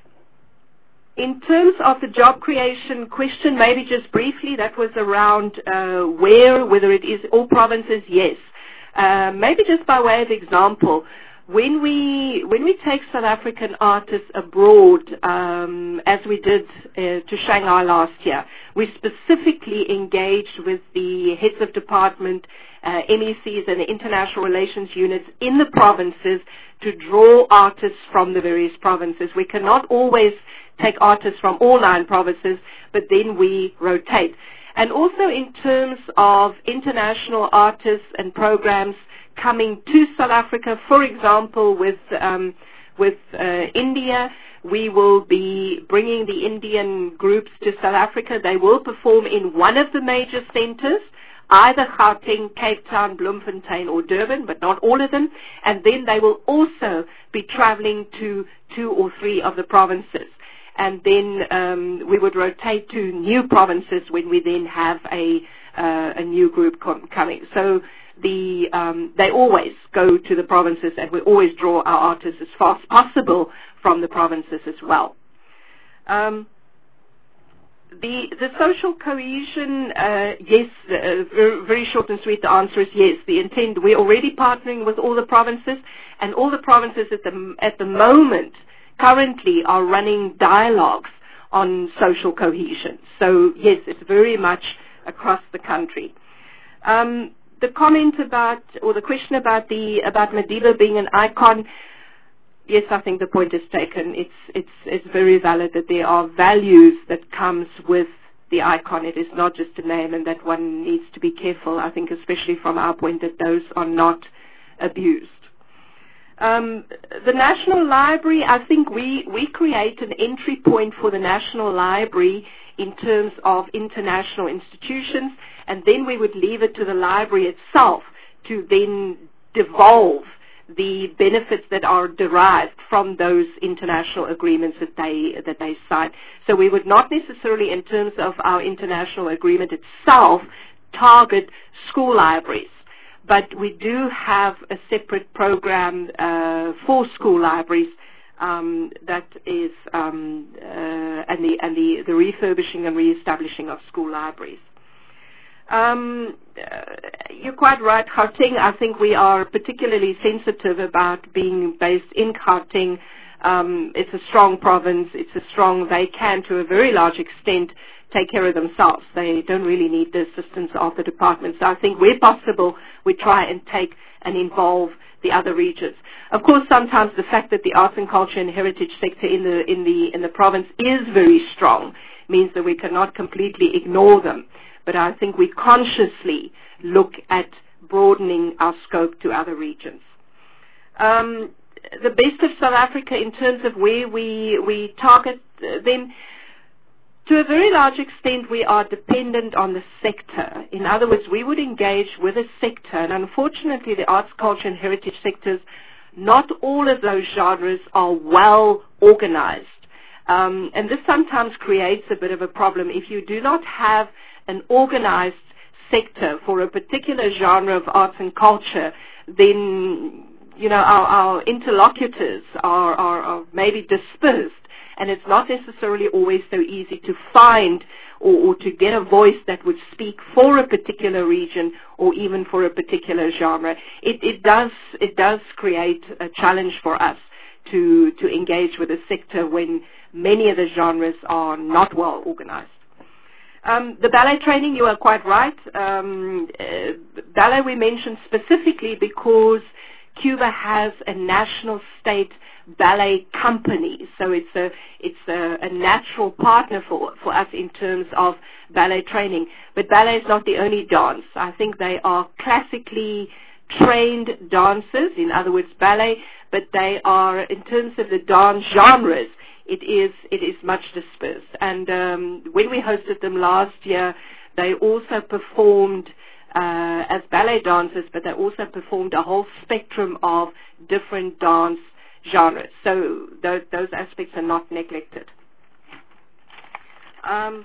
in terms of the job creation question, maybe just briefly, that was around uh, where, whether it is all provinces, yes. Uh, maybe just by way of example, when we when we take South African artists abroad, um, as we did uh, to Shanghai last year, we specifically engaged with the heads of department, uh, M E Cs and the international relations units in the provinces to draw artists from the various provinces. We cannot always take artists from all nine provinces, but then we rotate. And also in terms of international artists and programs coming to South Africa, for example, with um, with uh, India, we will be bringing the Indian groups to South Africa. They will perform in one of the major centers, either Gauteng, Cape Town, Bloemfontein, or Durban, but not all of them. And then they will also be traveling to two or three of the provinces. And then um, we would rotate to new provinces when we then have a uh, a new group com- coming. So the um, they always go to the provinces, and we always draw our artists as fast as possible from the provinces as well. Um, the the social cohesion, uh, yes, uh, very, very short and sweet. The answer is yes. The intent, we're already partnering with all the provinces, and all the provinces at the at the moment currently are running dialogues on social cohesion. So yes, it's very much across the country. Um, the comment about, or the question about the about Madiba being an icon, yes, I think the point is taken. It's it's it's very valid that there are values that comes with the icon. It is not just a name, and that one needs to be careful, I think, especially from our point, that those are not abused. Um, the National Library, I think we, we create an entry point for the National Library in terms of international institutions, and then we would leave it to the library itself to then devolve the benefits that are derived from those international agreements that they that they sign. So we would not necessarily, in terms of our international agreement itself, target school libraries, but we do have a separate program uh, for school libraries um, that is um, uh, and the and the, the refurbishing and reestablishing of school libraries. Um, uh, you're quite right, Gauteng. I think we are particularly sensitive about being based in Gauteng. Um, it's a strong province. It's a strong, they can to a very large extent take care of themselves. They don't really need the assistance of the department. So I think where possible, we try and take and involve the other regions. Of course, sometimes the fact that the arts and culture and heritage sector in the, in the, in the province is very strong means that we cannot completely ignore them. But I think we consciously look at broadening our scope to other regions. Um, the best of South Africa in terms of where we, we target them, to a very large extent we are dependent on the sector. In other words, we would engage with a sector, and unfortunately the arts, culture and heritage sectors, not all of those genres are well organized. Um, and this sometimes creates a bit of a problem. If you do not have an organized sector for a particular genre of arts and culture, then, you know, our, our interlocutors are, are, are maybe dispersed, and it's not necessarily always so easy to find or, or to get a voice that would speak for a particular region or even for a particular genre. It, it does it does create a challenge for us to to engage with a sector when many of the genres are not well organized. Um, the ballet training, you are quite right. Um, uh, ballet we mentioned specifically because Cuba has a national state ballet company, so it's a it's a, a natural partner for for us in terms of ballet training. But ballet is not the only dance. I think they are classically trained dancers, in other words, ballet, but they are, in terms of the dance genres, it is it is much dispersed. And um, when we hosted them last year, they also performed uh, as ballet dancers, but they also performed a whole spectrum of different dance genres. So those, those aspects are not neglected. Um,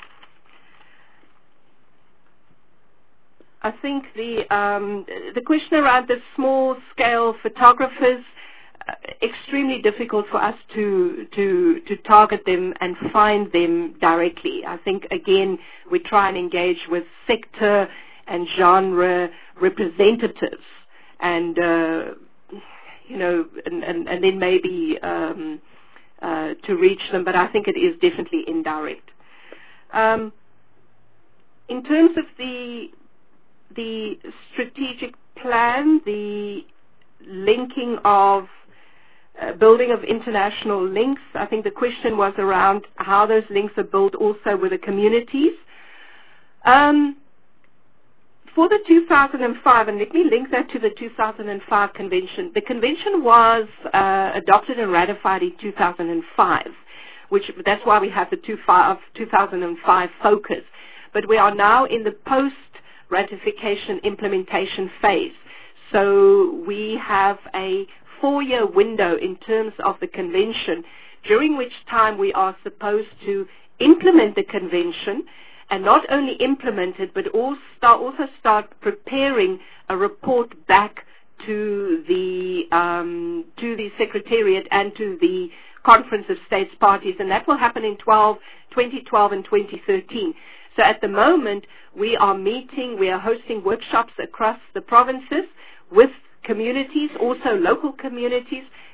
I think the um, the question around the small-scale photographers, uh, extremely difficult for us to to to target them and find them directly. I think again we try and engage with sector and genre representatives, and uh, you know, and, and, and then maybe um, uh, to reach them. But I think it is definitely indirect. Um, in terms of the the strategic plan, the linking of uh, building of international links, I think the question was around how those links are built also with the communities. Um, for the two thousand five, and let me link that to the two thousand five convention, the convention was uh, adopted and ratified in two thousand five, which that's why we have the two thousand five focus. But we are now in the post ratification implementation phase. So we have a four-year window in terms of the convention, during which time we are supposed to implement the convention, and not only implement it, but also start, also start preparing a report back to the um, to the Secretariat and to the Conference of States Parties, and that will happen in twenty twelve and twenty thirteen. So at the moment, we are meeting, we are hosting workshops across the provinces with communities, also local communities,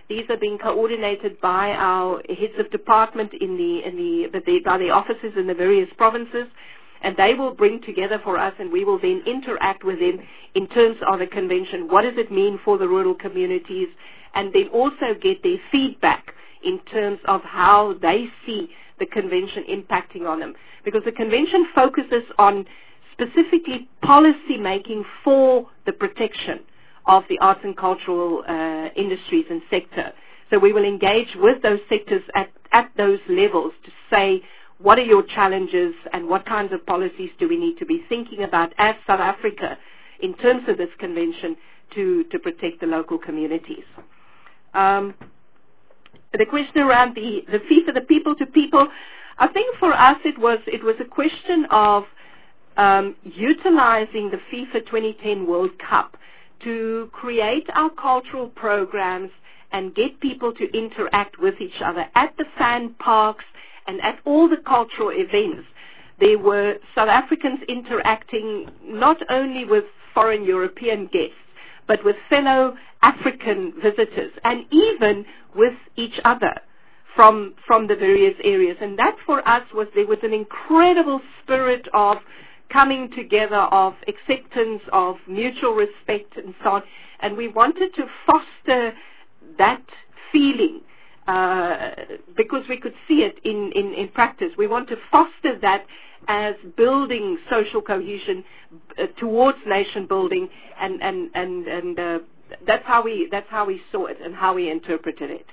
These are being coordinated by our heads of department in the, in the, the, by the offices in the various provinces, and they will bring together for us, and we will then interact with them in terms of the convention. What does it mean for the rural communities? And then also get their feedback in terms of how they see the convention impacting on them. Because the convention focuses on specifically policy making for the protection of the arts and cultural uh, industries and sector. So we will engage with those sectors at, at those levels to say, what are your challenges and what kinds of policies do we need to be thinking about as South Africa in terms of this convention to, to protect the local communities. Um, the question around the, the FIFA, the people to people, I think for us it was, it was a question of um, utilizing the FIFA twenty ten World Cup to create our cultural programs and get people to interact with each other at the fan parks and at all the cultural events. There were South Africans interacting not only with foreign European guests, but with fellow African visitors, and even with each other from, from the various areas. And that for us was, there was an incredible spirit of coming together, of acceptance, of mutual respect, and so on. And we wanted to foster that feeling uh, because we could see it in, in, in practice. We want to foster that as building social cohesion uh, towards nation building, and and and and uh, that's how we that's how we saw it and how we interpreted it.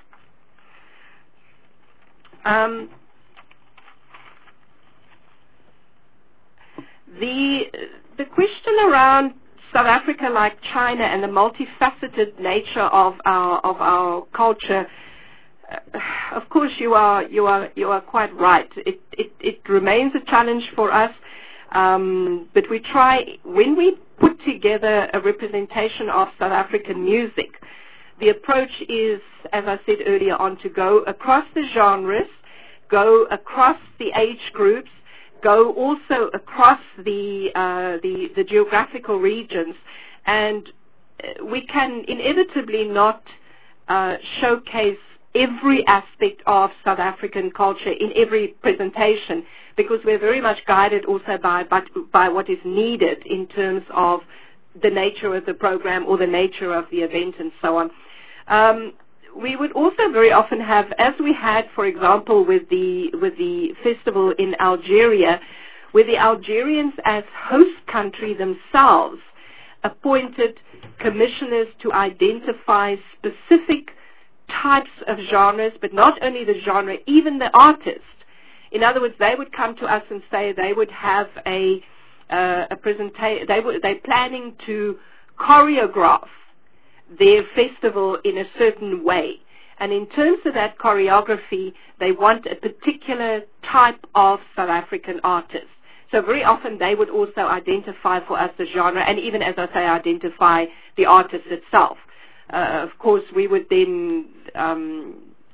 Um, the the question around South Africa, like China, and the multifaceted nature of our of our culture. Uh, of course, you are you are you are quite right. It it, it remains a challenge for us, um, but we try when we put together a representation of South African music. The approach is, as I said earlier on, to go across the genres, go across the age groups, go also across the uh, the, the geographical regions, and we can inevitably not uh, showcase every aspect of South African culture in every presentation, because we're very much guided also by, by, by what is needed in terms of the nature of the program or the nature of the event and so on. Um, we would also very often have, as we had, for example, with the, with the festival in Algeria, where the Algerians as host country themselves appointed commissioners to identify specific types of genres, but not only the genre, even the artist. In other words, they would come to us and say they would have a uh, a presentation. They were they're planning to choreograph their festival in a certain way, and in terms of that choreography, they want a particular type of South African artist. So very often they would also identify for us the genre, and even, as I say, identify the artist itself. Uh, of course, we would then um,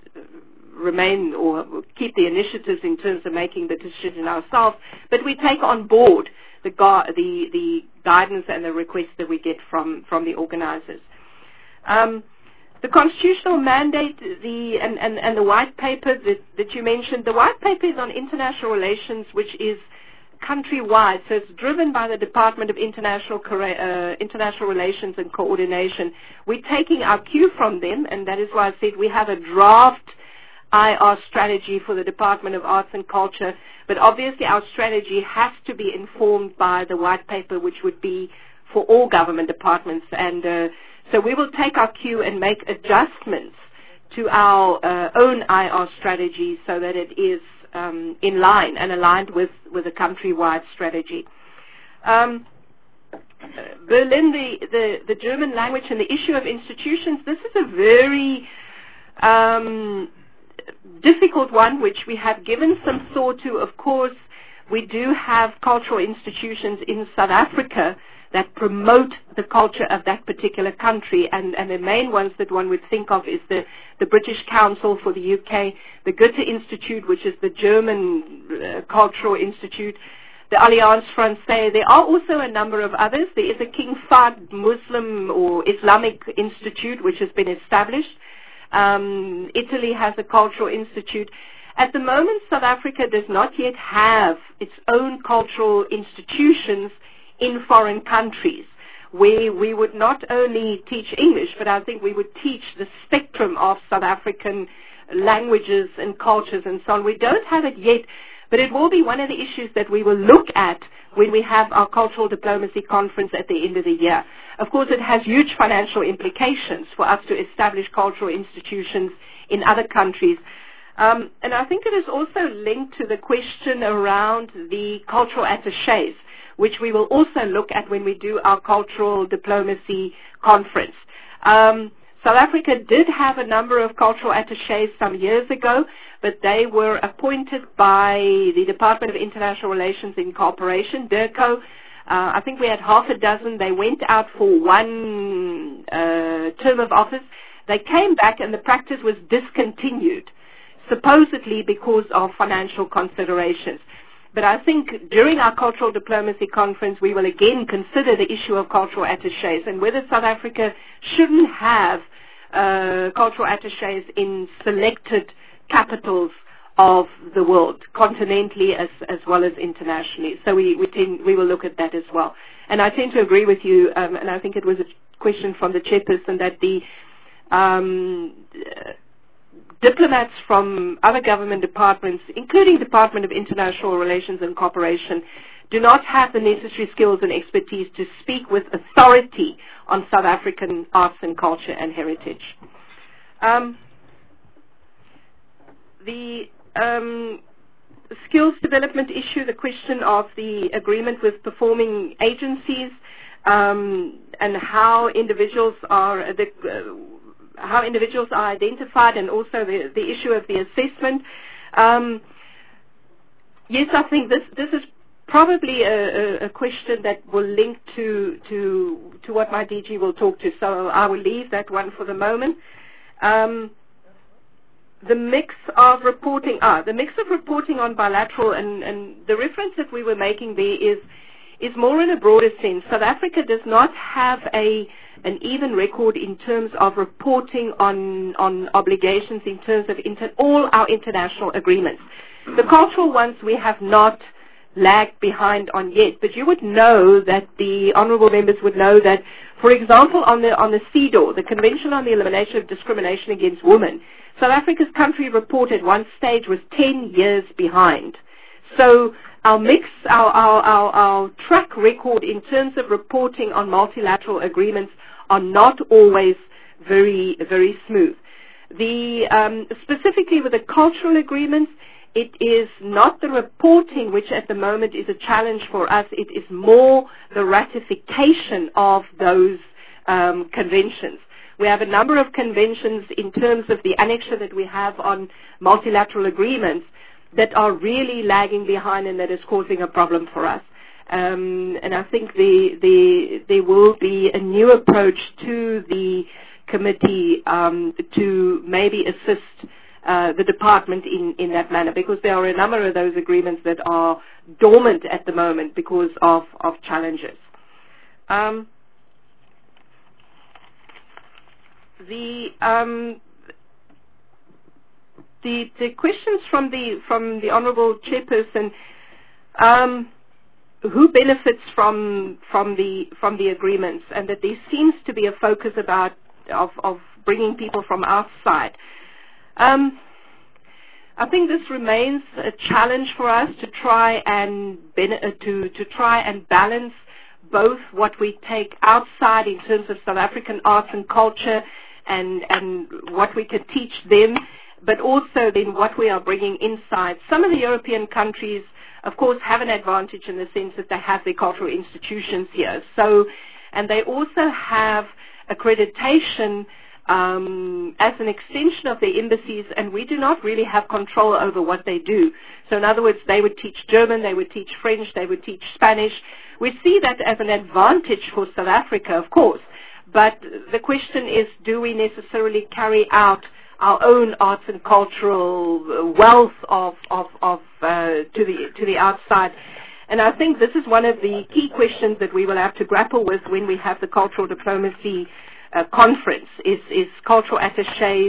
remain or keep the initiatives in terms of making the decision ourselves, but we take on board the, gu- the, the guidance and the requests that we get from, from the organizers. Um, the constitutional mandate the, and, and, and the white paper that, that you mentioned, the white paper is on international relations, which is countrywide, so it's driven by the Department of International uh, International Relations and Coordination. We're taking our cue from them, and that is why I said we have a draft I R strategy for the Department of Arts and Culture, but obviously our strategy has to be informed by the white paper, which would be for all government departments, and uh, so we will take our cue and make adjustments to our uh, own I R strategy so that it is Um, in line and aligned with, with a countrywide strategy. Um, Berlin, the, the, the German language and the issue of institutions, this is a very um, difficult one, which we have given some thought to. Of course, we do have cultural institutions in South Africa that promote the culture of that particular country, and, and the main ones that one would think of is the, the British Council for the U K, the Goethe Institute, which is the German uh, Cultural Institute, the Alliance Francaise. There are also a number of others. There is a King Fahd Muslim or Islamic Institute, which has been established. Um, Italy has a cultural institute. At the moment, South Africa does not yet have its own cultural institutions in foreign countries, where we would not only teach English, but I think we would teach the spectrum of South African languages and cultures and so on. We don't have it yet, but it will be one of the issues that we will look at when we have our cultural diplomacy conference at the end of the year. Of course, it has huge financial implications for us to establish cultural institutions in other countries. Um, and I think it is also linked to the question around the cultural attachés, which we will also look at when we do our cultural diplomacy conference. Um, South Africa did have a number of cultural attachés some years ago, but they were appointed by the Department of International Relations and Cooperation, DIRCO. Uh, I think we had half a dozen. They went out for one uh, term of office. They came back and the practice was discontinued, supposedly because of financial considerations. But I think during our cultural diplomacy conference, we will again consider the issue of cultural attachés and whether South Africa shouldn't have uh, cultural attachés in selected capitals of the world, continentally as, as well as internationally. So we we, tend, we will look at that as well. And I tend to agree with you, um, and I think it was a question from the chairperson that the um, uh, diplomats from other government departments, including Department of International Relations and Cooperation, do not have the necessary skills and expertise to speak with authority on South African arts and culture and heritage. Um, the um, skills development issue, the question of the agreement with performing agencies, um, and how individuals are the uh, how individuals are identified, and also the, the issue of the assessment. Um, yes, I think this this is probably a, a, a question that will link to to to what my D G will talk to. So I will leave that one for the moment. Um, the mix of reporting, ah, the mix of reporting on bilateral, and, and the reference that we were making there is is more in a broader sense. South Africa does not have a an even record in terms of reporting on on obligations in terms of inter, all our international agreements. The cultural ones we have not lagged behind on yet, but you would know that the honourable members would know that, for example, on the on the C E D A W, the Convention on the Elimination of Discrimination Against Women, South Africa's country report at one stage was ten years behind. So our mix, our, our, our, our track record in terms of reporting on multilateral agreements are not always very, very smooth. The, um, specifically with the cultural agreements, it is not the reporting which at the moment is a challenge for us. It is more the ratification of those um, conventions. We have a number of conventions in terms of the annexure that we have on multilateral agreements that are really lagging behind and that is causing a problem for us. Um, and I think the, the, there will be a new approach to the committee um, to maybe assist uh, the department in, in that manner, because there are a number of those agreements that are dormant at the moment because of, of challenges. Um, the um, The, the questions from the from the honourable chairperson, um, who benefits from from the from the agreements, and that there seems to be a focus about of, of bringing people from outside. Um, I think this remains a challenge for us to try and ben- uh, to to try and balance both what we take outside in terms of South African arts and culture, and and what we could teach them, but also then what we are bringing inside. Some of the European countries, of course, have an advantage in the sense that they have their cultural institutions here. So, and they also have accreditation um, as an extension of their embassies, and we do not really have control over what they do. So in other words, they would teach German, they would teach French, they would teach Spanish. We see that as an advantage for South Africa, of course. But the question is, do we necessarily carry out our own arts and cultural wealth of, of, of uh, to the to the outside? And I think this is one of the key questions that we will have to grapple with when we have the cultural diplomacy uh, conference. Is is cultural attachés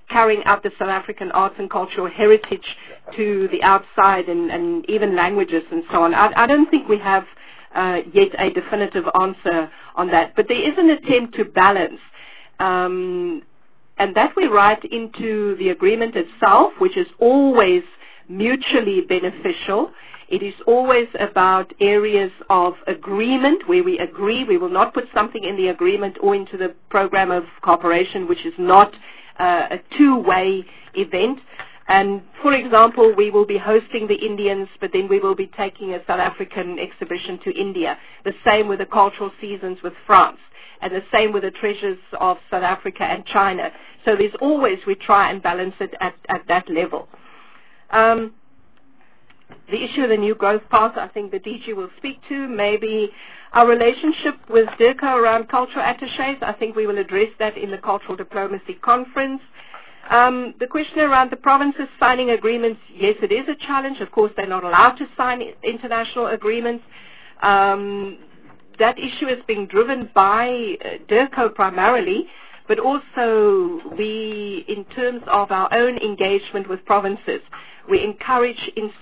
carrying out the South African arts and cultural heritage to the outside, and, and even languages and so on. I, I don't think we have uh, yet a definitive answer on that, but there is an attempt to balance, um, and that we write into the agreement itself, which is always mutually beneficial. It is always about areas of agreement where we agree. We will not put something in the agreement or into the program of cooperation which is not uh, a two-way event. And, for example, we will be hosting the Indians, but then we will be taking a South African exhibition to India. The same with the cultural seasons with France, and the same with the treasures of South Africa and China. So there's always, we try and balance it at, at that level. Um, the issue of the new growth path, I think the D G will speak to. Maybe our relationship with DIRCO around cultural attaches, I think we will address that in the Cultural Diplomacy Conference. Um, the question around the provinces signing agreements, yes, it is a challenge. Of course, they're not allowed to sign international agreements. Um, that issue is being driven by uh, DIRCO primarily, but also we, in terms of our own engagement with provinces, we encourage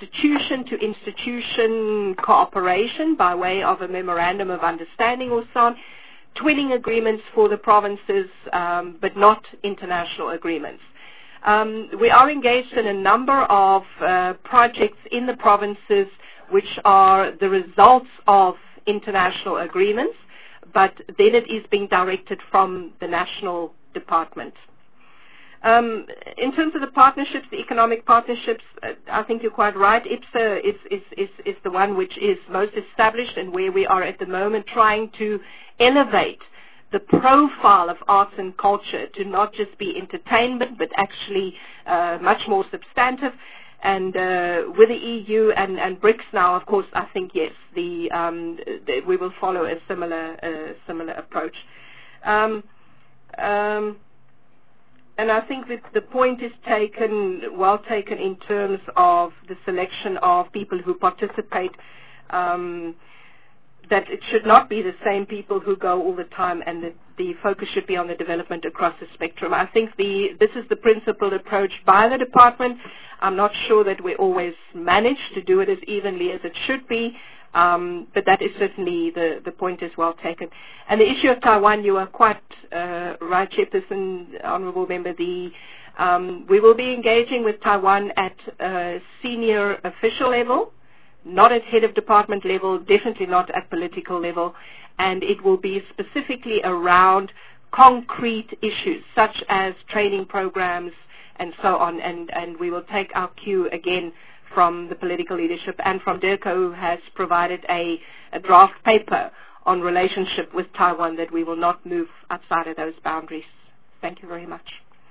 institution-to-institution cooperation by way of a memorandum of understanding or so on, twinning agreements for the provinces, um, but not international agreements. Um, we are engaged in a number of uh, projects in the provinces which are the results of international agreements, but then it is being directed from the national department. Um, in terms of the partnerships, the economic partnerships, uh, I think you're quite right. IPSA is, is, is, is the one which is most established and where we are at the moment trying to elevate the profile of arts and culture to not just be entertainment, but actually uh, much more substantive. And uh, with the E U and, and BRICS now, of course, I think, yes, the, um, the, we will follow a similar, uh, similar approach. Um, um, And I think that the point is taken, well taken in terms of the selection of people who participate, um, that it should not be the same people who go all the time, and that the focus should be on the development across the spectrum. I think the, this is the principled approach by the department. I'm not sure that we always manage to do it as evenly as it should be. Um, but that is certainly the, the point is well taken. And the issue of Taiwan, you are quite uh, right, Chairperson, Honourable Member. The, um, we will be engaging with Taiwan at uh, senior official level, not at head of department level, definitely not at political level, and it will be specifically around concrete issues such as training programs and so on, and, and we will take our cue again from the political leadership and from DIRCO, who has provided a, a draft paper on relationship with Taiwan that we will not move outside of those boundaries. Thank you very much.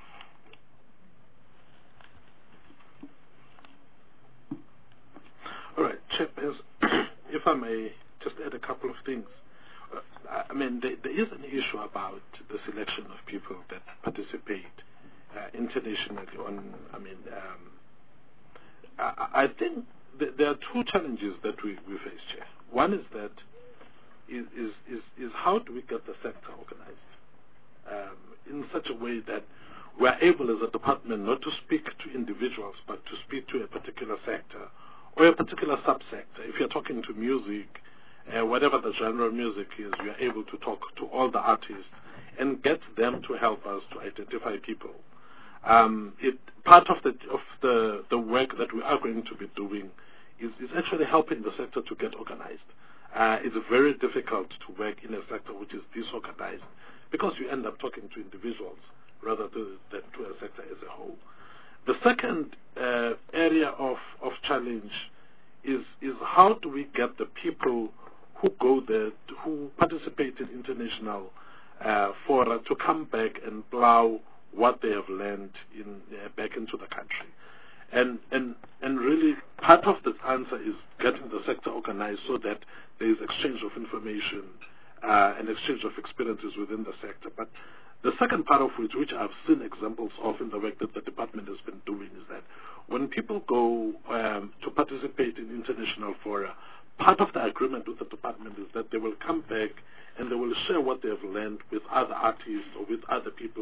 All right, Chairperson, if I may just add a couple of things. Uh, I mean, there, there is an issue about the selection of people that participate uh, internationally on, I mean, um, I think th there are two challenges that we, we face here. One is that is, is, is, is how do we get the sector organized um, in such a way that we are able as a department not to speak to individuals but to speak to a particular sector or a particular subsector. If you're talking to music, uh, whatever the genre of music is, we are able to talk to all the artists and get them to help us to identify people. Um, it, part of the of the, the work that we are going to be doing is, is actually helping the sector to get organized. Uh, it's very difficult to work in a sector which is disorganized because you end up talking to individuals rather to, than to a sector as a whole. The second uh, area of, of challenge is, is how do we get the people who go there, to, who participate in international uh, fora to come back and plow what they have learned in, uh, back into the country. And, and, and really part of the answer is getting the sector organized so that there is exchange of information uh, and exchange of experiences within the sector. But the second part of which, which I've seen examples of in the work that the department has been doing, is that when people go um, to participate in international fora, part of the agreement with the department is that they will come back and they will share what they have learned with other artists or with other people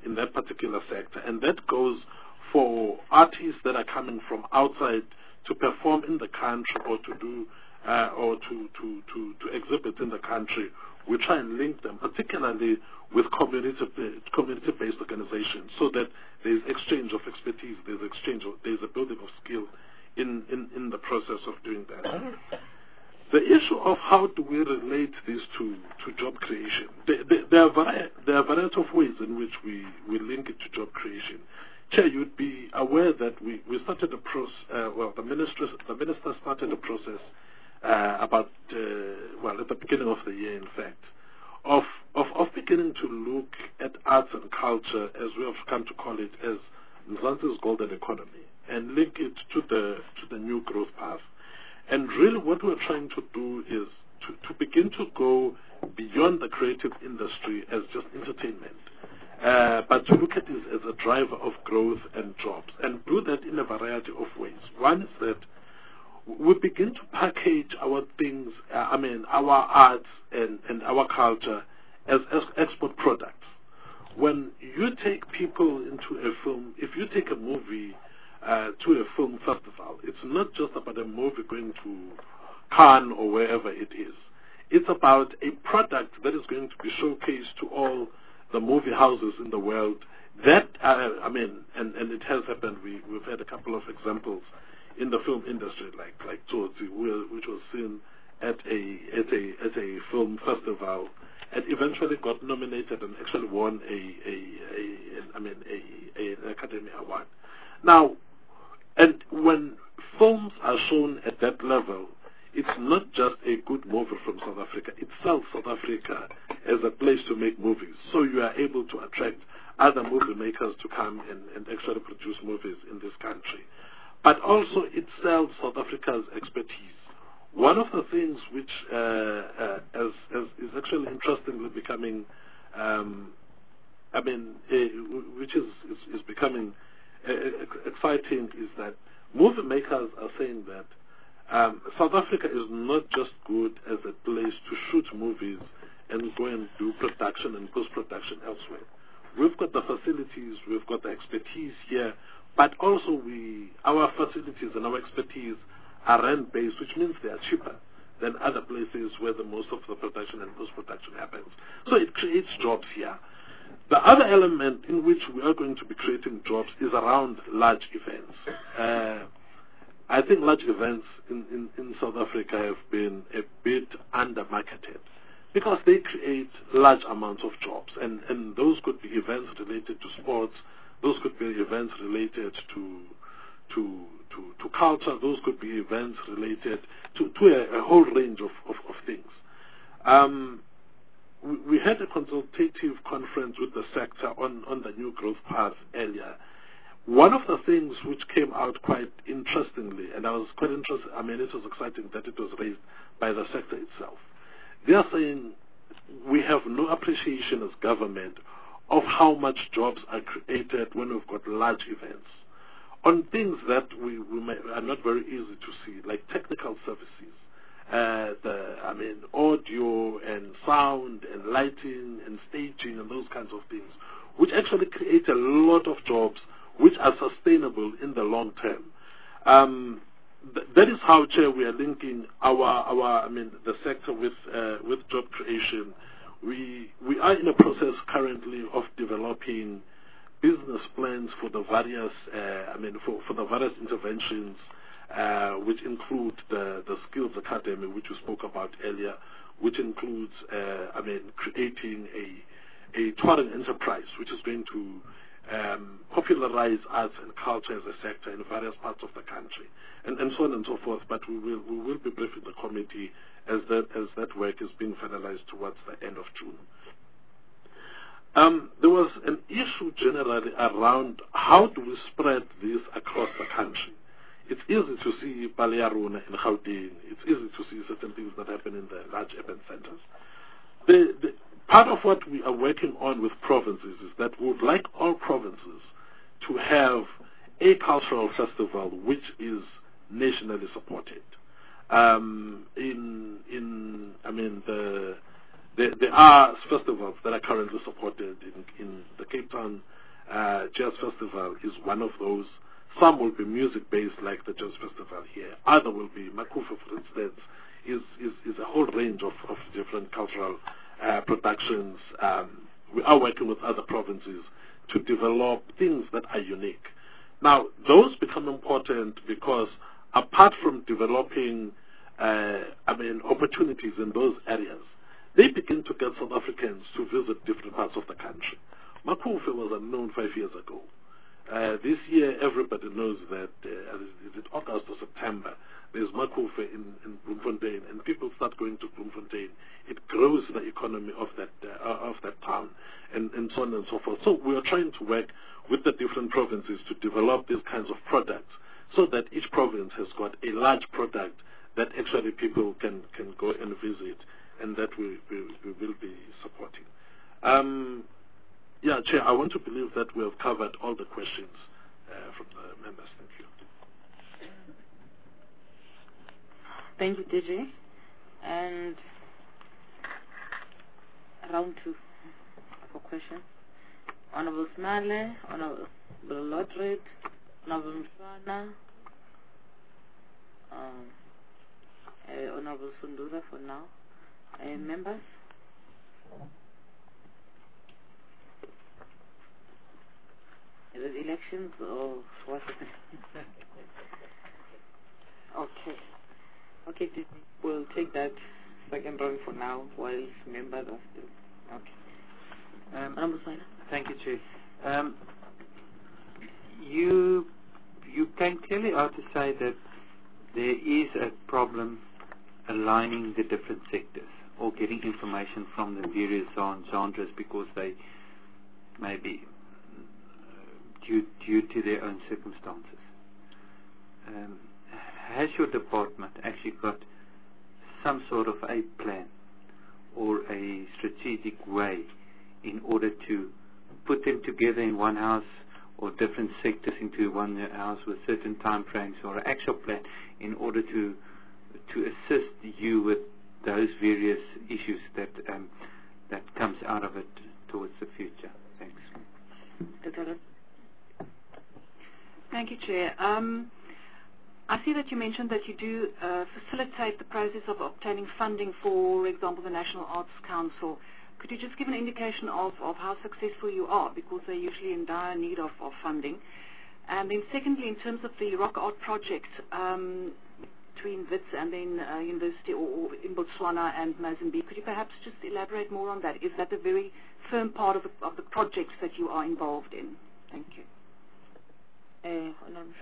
in that particular sector. And that goes for artists that are coming from outside to perform in the country or to do uh, or to, to, to, to exhibit in the country. We try and link them, particularly with community community-based organizations, so that there is exchange of expertise, there's exchange, of, there's a building of skill in, in, in the process of doing that. The issue of how do we relate this to, to job creation, there, there, there, are vari there are a variety of ways in which we, we link it to job creation. Chair, you'd be aware that we, we started a process, uh, well, the minister, the minister started a process uh, about, uh, well, at the beginning of the year, in fact, of, of, of beginning to look at arts and culture, as we have come to call it, as Mzansi's golden economy, and link it to the, to the new growth path. And really what we're trying to do is to, to begin to go beyond the creative industry as just entertainment, uh, but to look at this as a driver of growth and jobs, and do that in a variety of ways. One is that we begin to package our things, uh, I mean, our arts and, and our culture as, as export products. When you take people into a film, if you take a movie uh, to a film festival, it's not just about a movie going to Cannes or wherever it is. It's about a product that is going to be showcased to all the movie houses in the world. That, uh, I mean, and, and it has happened. We, we've had a couple of examples in the film industry, like like Tsotsi, which was seen at a at a at a film festival, and eventually got nominated and actually won a a, a I mean a, a an Academy Award. Now, and when films are shown at that level, it's not just a good movie from South Africa. It sells South Africa as a place to make movies. So you are able to attract other movie makers to come and, and actually produce movies in this country. But also it sells South Africa's expertise. One of the things which uh, uh, as, as is actually interestingly becoming, um, I mean, uh, which is, is, is becoming uh, exciting is that movie makers are saying that Um, South Africa is not just good as a place to shoot movies and go and do production and post-production elsewhere. We've got the facilities, we've got the expertise here, but also we, our facilities and our expertise are rent-based, which means they are cheaper than other places where the most of the production and post-production happens. So it creates jobs here. The other element in which we are going to be creating jobs is around large events. Uh, I think large events in, in, in South Africa have been a bit under-marketed because they create large amounts of jobs, and, and those could be events related to sports, those could be events related to to to, to culture, those could be events related to, to a, a whole range of, of, of things. Um, we, we had a consultative conference with the sector on, on the new growth path earlier. One of the things which came out quite interestingly, and I was quite interested, I mean, it was exciting that it was raised by the sector itself. They are saying we have no appreciation as government of how much jobs are created when we've got large events on things that we, we may, are not very easy to see, like technical services, uh, the, I mean, audio and sound and lighting and staging and those kinds of things, which actually create a lot of jobs which are sustainable in the long term. Um, th that is how, Chair, we are linking our, our I mean, the sector with uh, with job creation. We we are in a process currently of developing business plans for the various, uh, I mean, for, for the various interventions, uh, which include the the Skills Academy, which we spoke about earlier, which includes, uh, I mean, creating a a touring enterprise, which is going to Um, popularize arts and culture as a sector in various parts of the country, and, and so on and so forth. But we will we will be briefing the committee as that as that work is being finalized towards the end of June. Um, there was an issue generally around how do we spread this across the country. It's easy to see Balearuna in Gauteng. It's easy to see certain things that happen in the large urban centers. The, the, Part of what we are working on with provinces is that we would like all provinces to have a cultural festival which is nationally supported. Um, in, in, I mean, the, the, there are festivals that are currently supported in, in the Cape Town uh, Jazz Festival is one of those. Some will be music-based, like the Jazz Festival here. Other will be Makufa, for instance, is, is, is a whole range of, of different cultural uh, productions. Um, we are working with other provinces to develop things that are unique. Now, those become important because apart from developing, uh, I mean, opportunities in those areas, they begin to get South Africans to visit different parts of the country. Makufe was unknown five years ago. Uh, this year, everybody knows that, uh, is it August or September, there's Makufe in, in Bloemfontein, and people start going to Bloemfontein. It grows the economy of that uh, of that town, and, and so on and so forth. So we are trying to work with the different provinces to develop these kinds of products, so that each province has got a large product that actually people can, can go and visit, and that we, we, we will be supporting. Um, yeah, Chair, I want to believe that we have covered all the questions uh, from the members. Thank you. Thank you, D J. And round two for questions. Honorable Smale, Honorable Lodred, Honorable Mswana, um, uh, Honorable Sundura for now. Uh, members? Is it elections or what? Okay. Okay, we'll take that second round for now while members are still. Okay. Um, thank you, Chair. Um, you, you came clearly out to say that there is a problem aligning the different sectors or getting information from the various genres because they may be due, due to their own circumstances. Um, has your department actually got some sort of a plan or a strategic way in order to put them together in one house or different sectors into one house with certain time frames, or an actual plan in order to to assist you with those various issues that um, that comes out of it towards the future? Thanks. Thank you, Chair. Um, I see that you mentioned that you do uh, facilitate the process of obtaining funding, for example, the National Arts Council. Could you just give an indication of, of how successful you are, because they're usually in dire need of, of funding? And then secondly, in terms of the Rock Art project um, between Wits and then uh, University or, or in Botswana and Mozambique, could you perhaps just elaborate more on that? Is that a very firm part of the, of the projects that you are involved in? Thank you. Uh,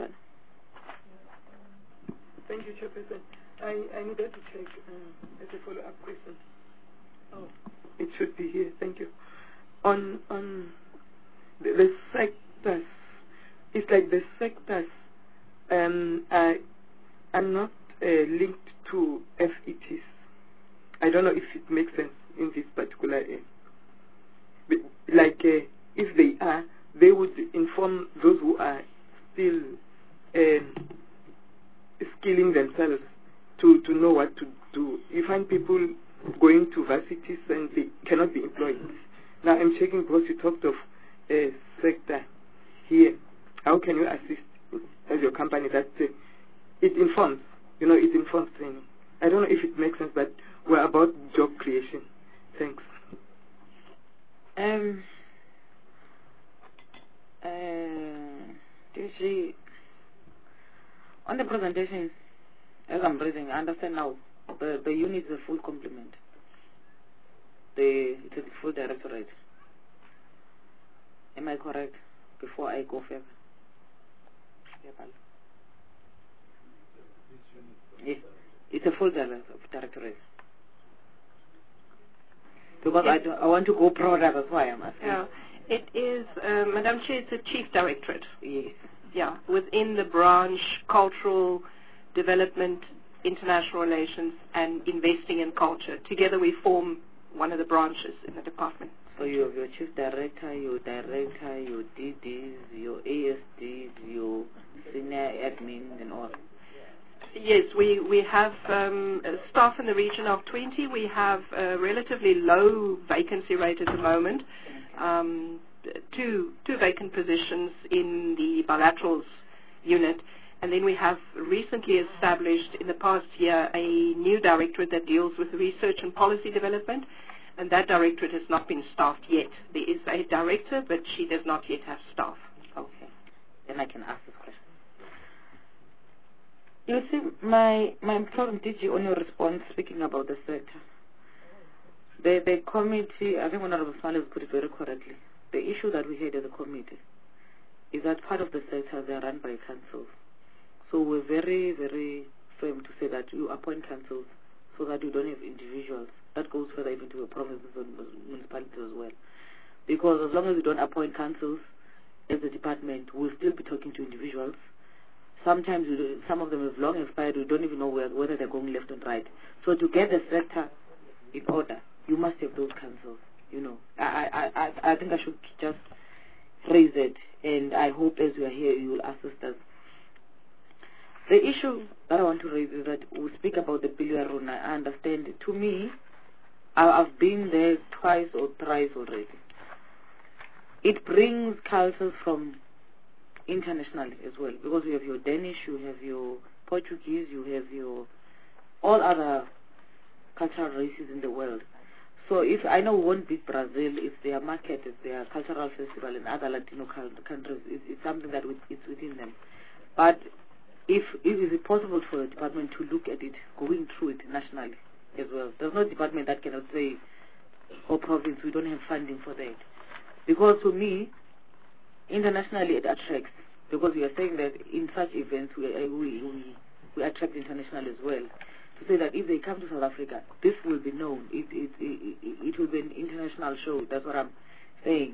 Thank you, Chairperson. I, I needed to check um, as a follow-up question. Oh, it should be here. Thank you. On on the, the sectors, it's like the sectors um, are, are not uh, linked to F E Ts. I don't know if it makes sense in this particular area. But like uh, if they are, they would inform those who are still um, skilling themselves to, to know what to do. You find people going to varsities and they cannot be employed. Now I'm checking because you talked of a sector here. How can you assist as your company that uh, it informs, you know, it informs training? I don't know if it makes sense, but we're about job creation. Thanks. Um, uh, D G, on the presentation, as I'm reading, I understand now the, the unit is a full complement. The, it is full directorate. Am I correct? Before I go further. Yes, it's a full directorate. Because I, do, I want to go broader, that's why I'm asking. Yeah, it is, uh, Madam Chair, it's a chief directorate. Yes. Yeah, within the branch, cultural development, international relations, and investing in culture. Together we form one of the branches in the department. So you have your chief director, your director, your D Ds, your A S Ds, your senior admin, and all. Yes, we, we have um, staff in the region of twenty. We have a relatively low vacancy rate at the moment. Um, two two vacant positions in the bilaterals unit, and then we have recently established in the past year a new directorate that deals with research and policy development, and that directorate has not been staffed yet. There is a director, but she does not yet have staff. Okay, then I can ask this question. You see, my my important D G on your response speaking about the sector. The the committee, I think Honorable Smale has put it very correctly. The issue that we had as a committee is that part of the sector they are run by councils. So we're very, very firm to say that you appoint councils so that you don't have individuals. That goes further even to the provinces and municipalities as well. Because as long as you don't appoint councils as a department, we'll still be talking to individuals. Sometimes we do, some of them have long expired, we don't even know where, whether they're going left and right. So to get the sector in order, you must have those councils. You know, I, I, I, I think I should just raise it, and I hope as you are here, you will assist us. The issue that I want to raise is that we speak about the Billiaroo. I understand. To me, I, I've been there twice or thrice already. It brings cultures from internationally as well, because you have your Danish, you have your Portuguese, you have your all other cultural races in the world. So if I know won't beat Brazil, it's their market, it's their cultural festival, and other Latino countries, it's, it's something that it's within them. But if it is possible for the department to look at it, going through it nationally as well. There's no department that cannot say, oh province, we don't have funding for that. Because to me, internationally it attracts, because we are saying that in such events we, we, we, we attract international as well. To say that if they come to South Africa, this will be known. It, it, it, it will be an international show. That's what I'm saying.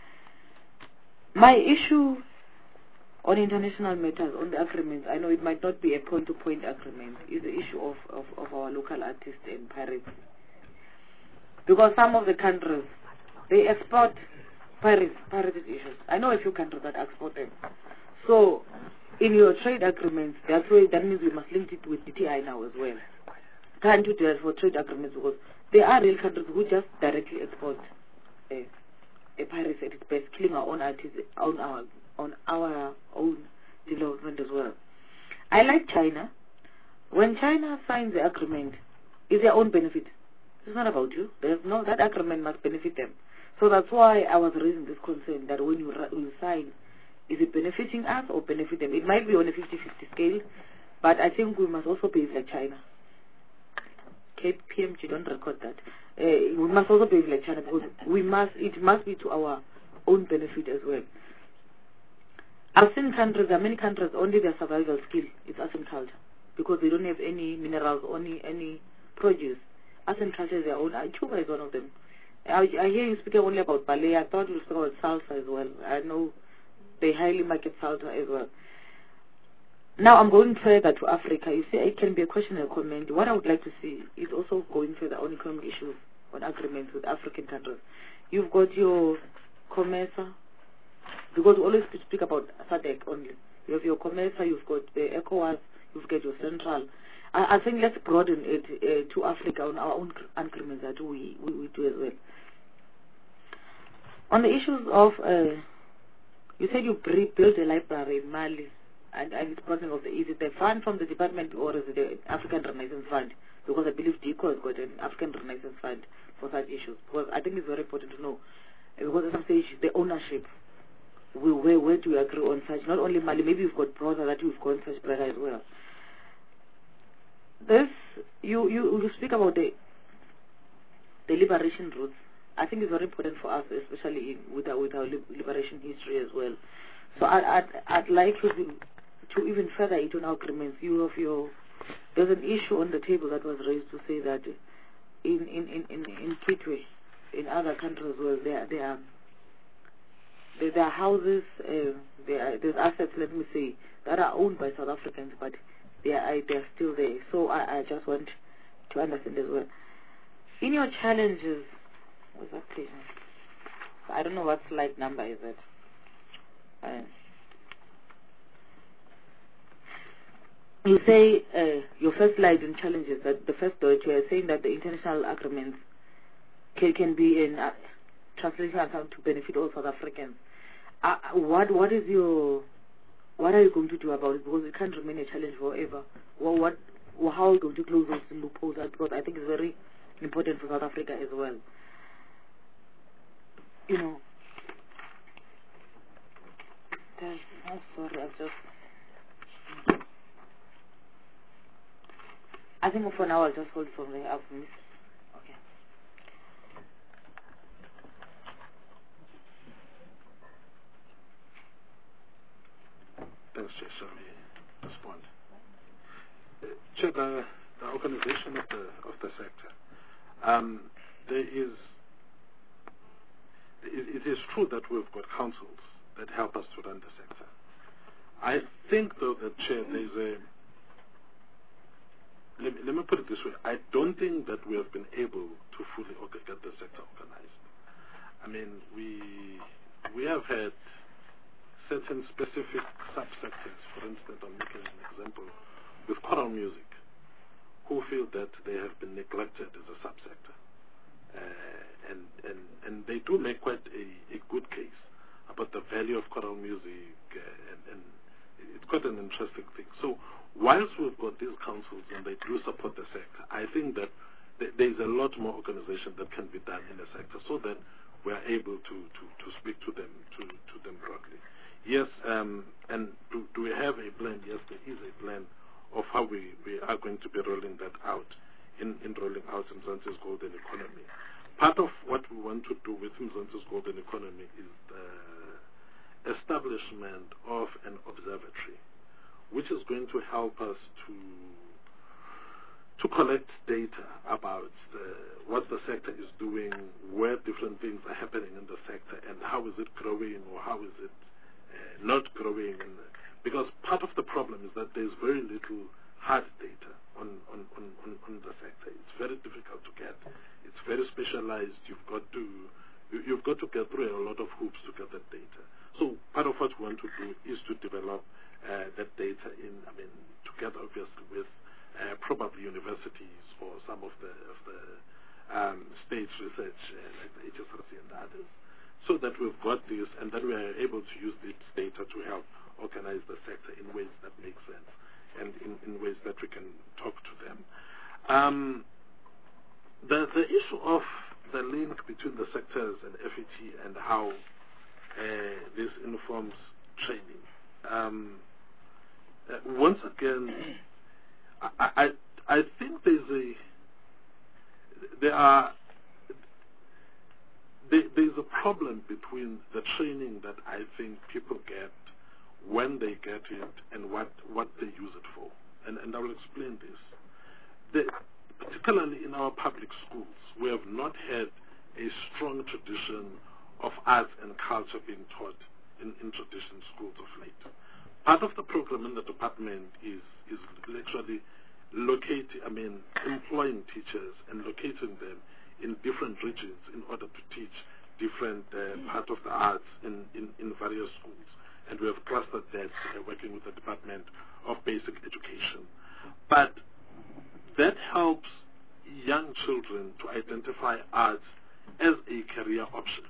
My issue on international matters, on the agreements, I know it might not be a point-to-point agreement, is the issue of, of, of our local artists and pirates. Because some of the countries, they export pirates, pirated issues. I know a few countries that export them. So, in your trade agreements, that's why that means we must link it with D T I now as well. Can't do that for trade agreements, because there are real countries who just directly export a, a pirate at its best, killing our own artists on our on our own development as well. I like China. When China signs the agreement, it's their own benefit. It's not about you. There's no, that agreement must benefit them. So that's why I was raising this concern that when you, you sign, is it benefiting us or benefit them? It might be on a fifty fifty scale, but I think we must also behave like China. K P M G, don't record that. Uh, we must also behave like China, because we must. It must be to our own benefit as well. I've seen countries, there are many countries, only their survival skill is arts and culture, because they don't have any minerals, only any produce. Arts and culture is their own. Cuba is one of them. I, I hear you speaking only about ballet. I thought you spoke about salsa as well. I know they highly market salsa as well. Now I'm going further to Africa. You see, it can be a question and a comment. What I would like to see is also going further on economic issues, on agreements with African countries. You've got your COMESA, because we always speak about SADC only. You have your COMESA, you've got the ECOWAS, you've got your Central. I, I think let's broaden it uh, to Africa on our own agreements that we, we, we do as well. On the issues of, uh, you said you built a library in Mali, and, and it's processing of the, is it the fund from the department or is it the African Renaissance Fund? Because I believe DECO has got an African Renaissance Fund for such issues. Because I think it's very important to know, because at some stage, the ownership, we, where, where do you agree on such? Not only Mali, maybe you've got brother that you've got such brother as well. This, you, you, you speak about the, the liberation routes. I think it's very important for us, especially in, with our, with our liberation history as well. So I, I'd, I'd like you to, to even further it on our agreements. You have your, there's an issue on the table that was raised to say that in in in in, in Kitwe, in other countries as well, there there are there, there are houses, uh, there are, there's assets, let me say, that are owned by South Africans, but they are they are still there. So I, I just want to understand as well. In your challenges, what's that please? I don't know what slide number is it. Uh, you say uh, your first slide in challenges, that the first Deutsche, you are saying that the international agreements can, can be in uh, translation to benefit all South Africans. Uh, what what is your what are you going to do about it? Because it can't remain a challenge forever. Well, what well, how are you going to close those loopholes? Because I think it's very important for South Africa as well. You know. There's, oh, sorry, I've just. I think for now I'll just hold from there. I've missed. Okay. Thanks, Chair. Shall we respond? Uh, Chair, the, the organization of the of the sector. Um, there is. It, it is true that we've got councils that help us to run the sector. I think, though, that, Chair, there's a. Let me, let me put it this way. I don't think that we have been able to fully get the sector organized. I mean, we we have had certain specific subsectors. For instance, I'm making an example with choral music, who feel that they have been neglected as a subsector, uh, and and and they do make quite a, a good case about the value of choral music, uh, and, and it's quite an interesting thing. So whilst we've got these councils and they do support the sector, I think that th there's a lot more organization that can be done in the sector so that we are able to, to, to speak to them to, to them broadly. Yes, um, and do, do we have a plan? Yes, there is a plan of how we, we are going to be rolling that out in, in rolling out Mzansi's Golden Economy. Part of what we want to do with Mzansi's Golden Economy is the establishment of an observatory, which is going to help us to to collect data about the, what the sector is doing, where different things are happening in the sector, and how is it growing or how is it uh, not growing. And, because part of the problem is that there's very little hard data on, on, on, on, on the sector. It's very difficult to get. It's very specialized. You've got to you, you've got to get through a lot of hoops to get that data. So part of what we want to do is to develop uh, that data in, I mean, together obviously with uh, probably universities or some of the of the um, state research uh, like the H S R C and others, so that we've got this and then we are able to use this data to help organize the sector in ways that make sense and in, in ways that we can talk to them. Um, the the issue of the link between the sectors and F E T and how uh, this informs training. Um, uh, once again, I, I I think there's a there are there, there's a problem between the training that I think people get when they get it and what what they use it for, and and I will explain this. The, particularly in our public schools, we have not had a strong tradition of arts and culture being taught in, in traditional schools of late. Part of the program in the department is is literally locating, I mean, employing teachers and locating them in different regions in order to teach different uh, part of the arts in, in, in various schools. And we have clustered that uh, working with the Department of Basic Education. But that helps young children to identify arts as a career option,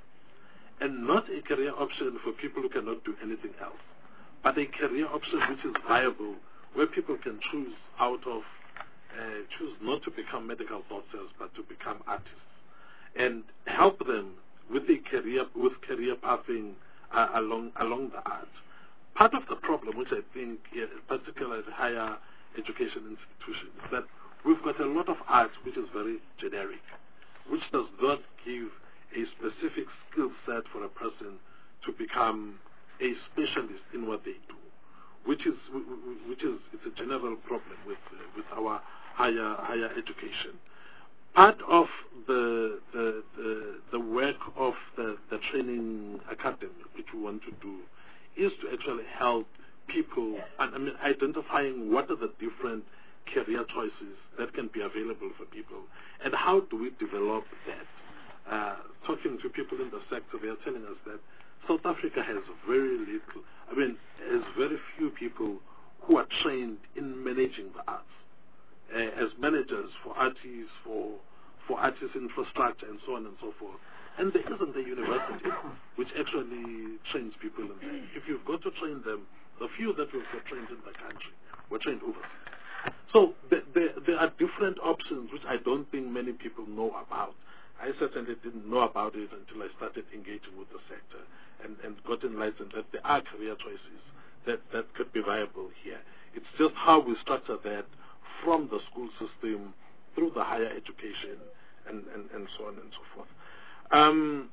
and not a career option for people who cannot do anything else, but a career option which is viable, where people can choose out of, uh, choose not to become medical doctors, but to become artists, and help them with a career, with career pathing uh, along along the arts. Part of the problem, which I think, yeah, particularly at higher education institutions, is that we've got a lot of arts which is very generic, which does not give a specific skill set for a person to become a specialist in what they do, which is which is it's a general problem with uh, with our higher higher education. Part of the the the, the work of the, the training academy, which we want to do, is to actually help people and I mean identifying what are the different career choices that can be available for people, and how do we develop that? Uh, talking to people in the sector, they are telling us that South Africa has very little, I mean, has very few people who are trained in managing the arts, uh, as managers for artists, for for artists infrastructure, and so on and so forth. And there isn't a university which actually trains people in there. If you've got to train them, the few that we've got trained in the country were trained overseas. So there, there, there are different options which I don't think many people know about. I certainly didn't know about it until I started engaging with the sector and, and got enlightened that there are career choices that, that could be viable here. It's just how we structure that from the school system through the higher education and, and, and so on and so forth. Um,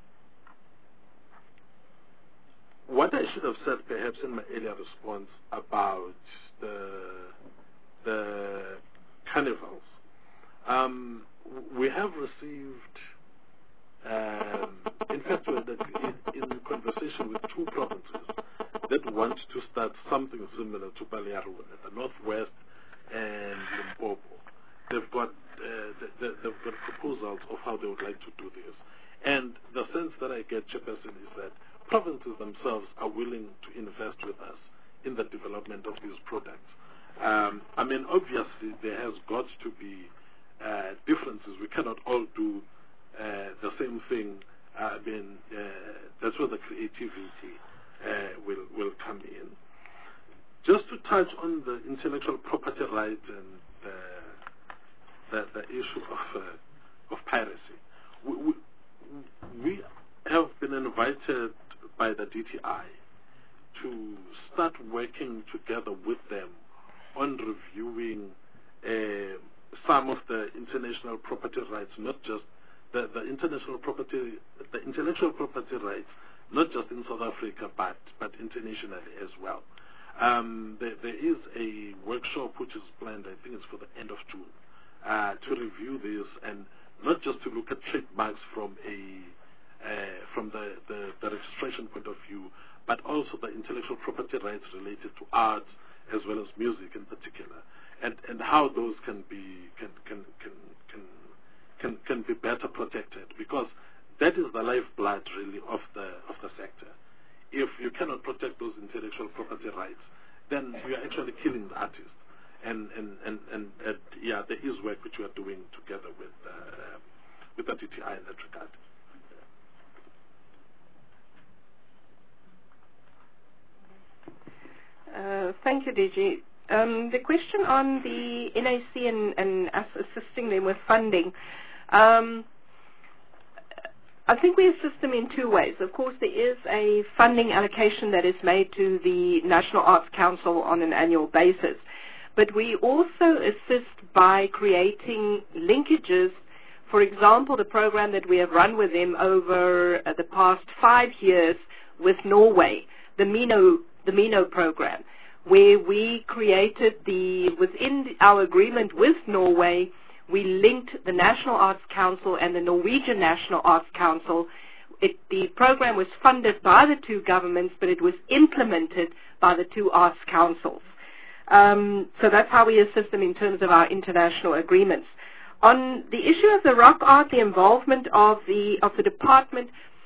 what I should have said perhaps in my earlier response about the, the carnivals, um, we have received, um, in fact, we're in, in conversation with two provinces that want to start something similar to Balearu, the Northwest and Limpopo. They've got, uh, they, they've got proposals of how they would like to do this. And the sense that I get, Chairperson, is that provinces themselves are willing to invest with us in the development of these products. Um, I mean, obviously, there has got to be uh, differences. We cannot all do uh, the same thing. I mean, uh, that's where the creativity uh, will, will come in. Just to touch on the intellectual property right and uh, the, the issue of, uh, of piracy, we, we, we have been invited by the D T I to start working together with them on reviewing uh, some of the international property rights, not just the, the international property, the intellectual property rights, not just in South Africa, but, but internationally as well. Um, there, there is a workshop which is planned, I think it's for the end of June, uh, to review this and not just to look at trademarks from a uh, from the, the, the registration point of view, but also the intellectual property rights related to arts as well as music in particular, and, and how those can be can can can can can, can be better protected, because that is the lifeblood really of the of the sector. If you cannot protect those intellectual property rights, then you are actually killing the artist. And and, and, and, and yeah, there is work which we are doing together with uh, with the D T I in that regard. Uh, thank you, D G. Um, the question on the N A C and, and us assisting them with funding, um, I think we assist them in two ways. Of course, there is a funding allocation that is made to the National Arts Council on an annual basis. But we also assist by creating linkages. For example, the program that we have run with them over uh, the past five years with Norway, the Mino, the Mino program, where we created the, within our agreement with Norway, we linked the National Arts Council and the Norwegian National Arts Council. It, the program was funded by the two governments, but it was implemented by the two arts councils. Um, so that's how we assist them in terms of our international agreements. On the issue of the rock art, the involvement of the of the department,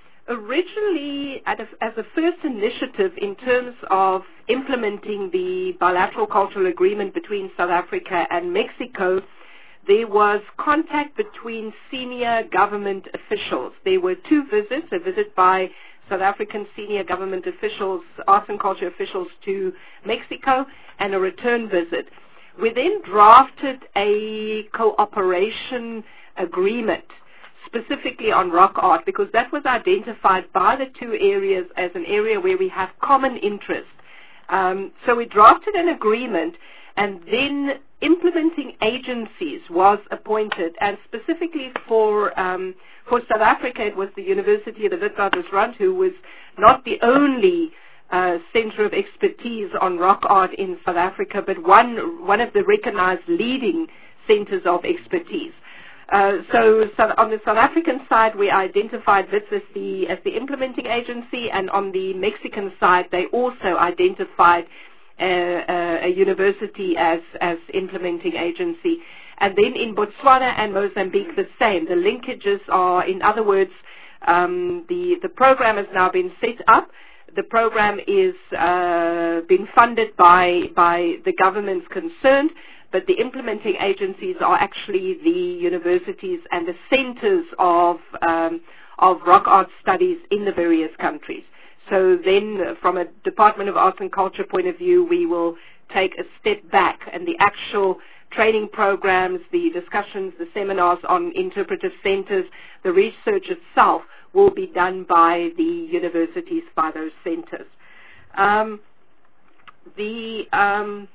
originally at a, as a first initiative in terms of implementing the bilateral cultural agreement between South Africa and Mexico, there was contact between senior government officials. There were two visits, a visit by South African senior government officials, arts and culture officials to Mexico, and a return visit. We then drafted a cooperation agreement specifically on rock art, because that was identified by the two areas as an area where we have common interest. Um, so we drafted an agreement, and then implementing agencies was appointed, and specifically for um, for South Africa, it was the University of the Witwatersrand, who was not the only uh, center of expertise on rock art in South Africa, but one one of the recognized leading centers of expertise. Uh, so, so on the South African side, we identified this as the as the implementing agency, and on the Mexican side, they also identified uh, uh, a university as as implementing agency. And then in Botswana and Mozambique, the same. The linkages are, in other words, um, the the program has now been set up. The program is uh, being funded by by the governments concerned, but the implementing agencies are actually the universities and the centers of um, of rock art studies in the various countries. So then, uh, from a Department of Arts and Culture point of view, we will take a step back, and the actual training programs, the discussions, the seminars on interpretive centers, the research itself will be done by the universities, by those centers. Um, the um,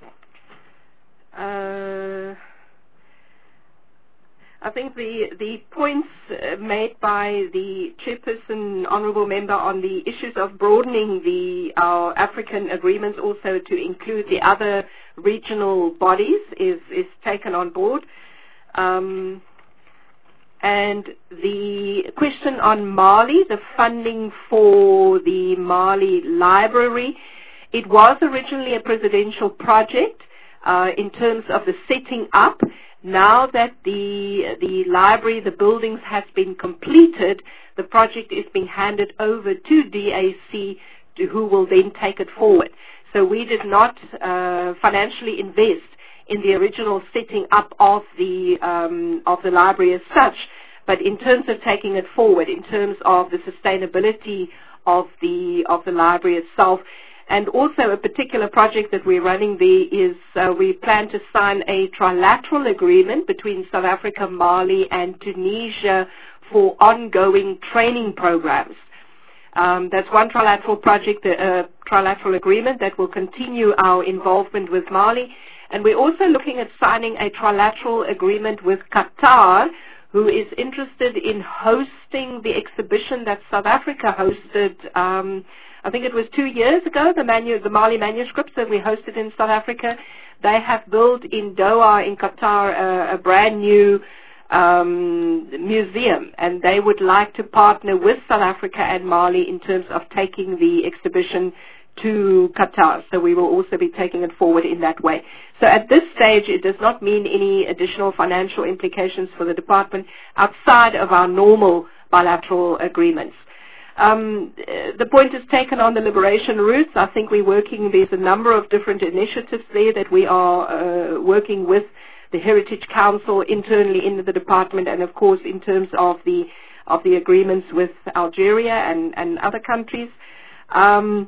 uh, I think the the points uh, made by the chairperson, honourable member, on the issues of broadening the our African agreements also to include the other regional bodies is is taken on board. Um, and the question on Mali, the funding for the Mali Library, it was originally a presidential project uh, in terms of the setting up. Now that the the library, the buildings has been completed, the project is being handed over to D A C, to who will then take it forward. So we did not uh, financially invest in the original setting up of the um, of the library as such, but in terms of taking it forward, in terms of the sustainability of the of the library itself. And also a particular project that we're running there is uh, we plan to sign a trilateral agreement between South Africa, Mali, and Tunisia for ongoing training programs. Um, that's one trilateral project, a uh, trilateral agreement that will continue our involvement with Mali. And we're also looking at signing a trilateral agreement with Qatar, who is interested in hosting the exhibition that South Africa hosted um, I think it was two years ago, the, manu- the Mali manuscripts that we hosted in South Africa. They have built in Doha, in Qatar, uh, a brand new um, museum, and they would like to partner with South Africa and Mali in terms of taking the exhibition to Qatar. So we will also be taking it forward in that way. So at this stage, it does not mean any additional financial implications for the department outside of our normal bilateral agreements. Um, the point is taken on the liberation routes. I think we're working, there's a number of different initiatives there that we are uh, working with the Heritage Council internally in the department, and of course in terms of the of the agreements with Algeria and, and other countries. Um,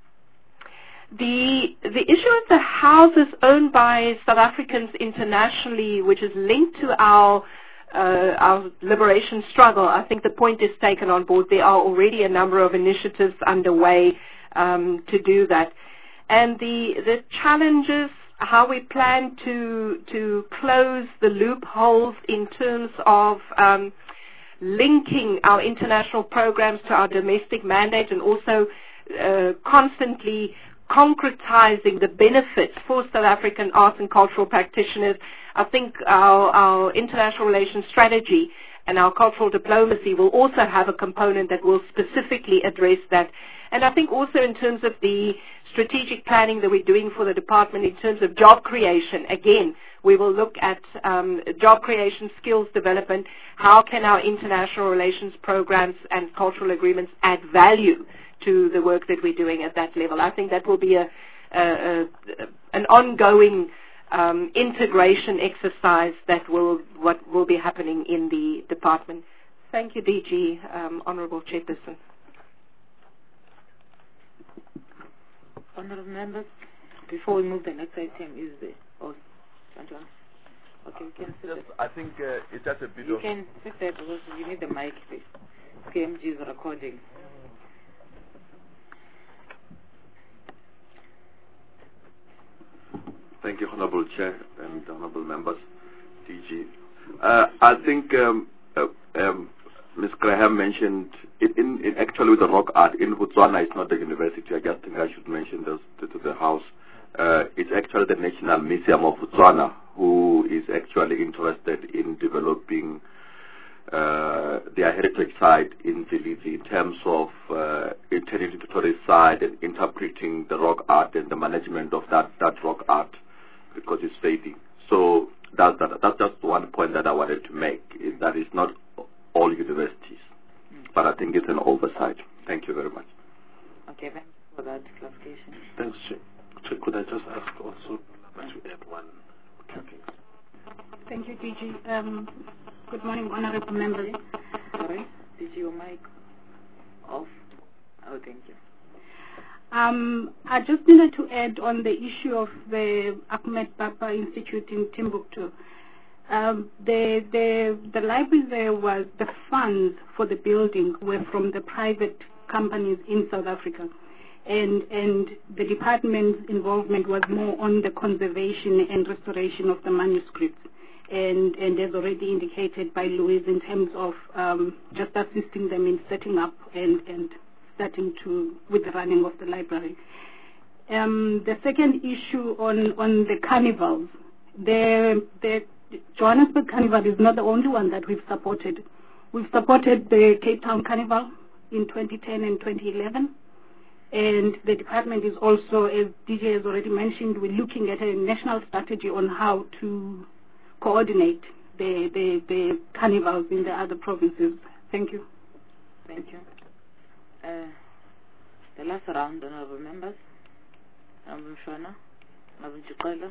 the the issue of the houses owned by South Africans internationally, which is linked to our Uh, our liberation struggle, I think the point is taken on board. There are already a number of initiatives underway um, to do that. And the the challenges, how we plan to to close the loopholes in terms of um, linking our international programs to our domestic mandate, and also uh, constantly concretizing the benefits for South African arts and cultural practitioners. I think our, our international relations strategy and our cultural diplomacy will also have a component that will specifically address that. And I think also in terms of the strategic planning that we're doing for the department in terms of job creation, again, we will look at um, job creation, skills development. How can our international relations programs and cultural agreements add value to the work that we're doing at that level? I think that will be a, a, a an ongoing Um, integration exercise that will what will be happening in the department. Thank you, D G, um, Honourable Chairperson. Honourable members, before we move, the next item is the oh, okay, we can sit yes, there. I think uh, it's just a bit you of. You can sit there because you need the mic. Please. K M G is recording. Thank you, Honourable Chair and Honourable Members, D G. Uh, I think um, uh, um, Miz Graham mentioned, it, in, in actually with the rock art in Botswana, it's not the university. I just think I should mention this to, to the House. Uh, it's actually the National Museum of Botswana who is actually interested in developing uh, their heritage side in Ziliti in terms of uh, turning into tourist side and interpreting the rock art and the management of that, that rock art, because it's fading. So that's, that, that's just one point that I wanted to make, is that it's not all universities, mm. but I think it's an oversight. Thank you very much. Okay, thanks for that clarification. Thanks, Chair. Chair, could I just ask also to add one thing? Thank you, D G. Um, good morning, honourable members. Sorry, D Did your mic off? Oh, thank you. Um, I just needed to add on the issue of the Ahmed Baba Institute in Timbuktu. Um, the, the, the library there was, the funds for the building were from the private companies in South Africa. And, and the department's involvement was more on the conservation and restoration of the manuscripts. And, and as already indicated by Louise, in terms of um, just assisting them in setting up and, and starting to with the running of the library. Um, the second issue on, on the carnivals, the, the Johannesburg Carnival is not the only one that we've supported. We've supported the Cape Town Carnival in twenty ten and twenty eleven. And the department is also, as D J has already mentioned, we're looking at a national strategy on how to coordinate the, the, the carnivals in the other provinces. Thank you. Thank you. Uh, the last round, honorable members. Honorable Mshwana, Honorable Chikwela.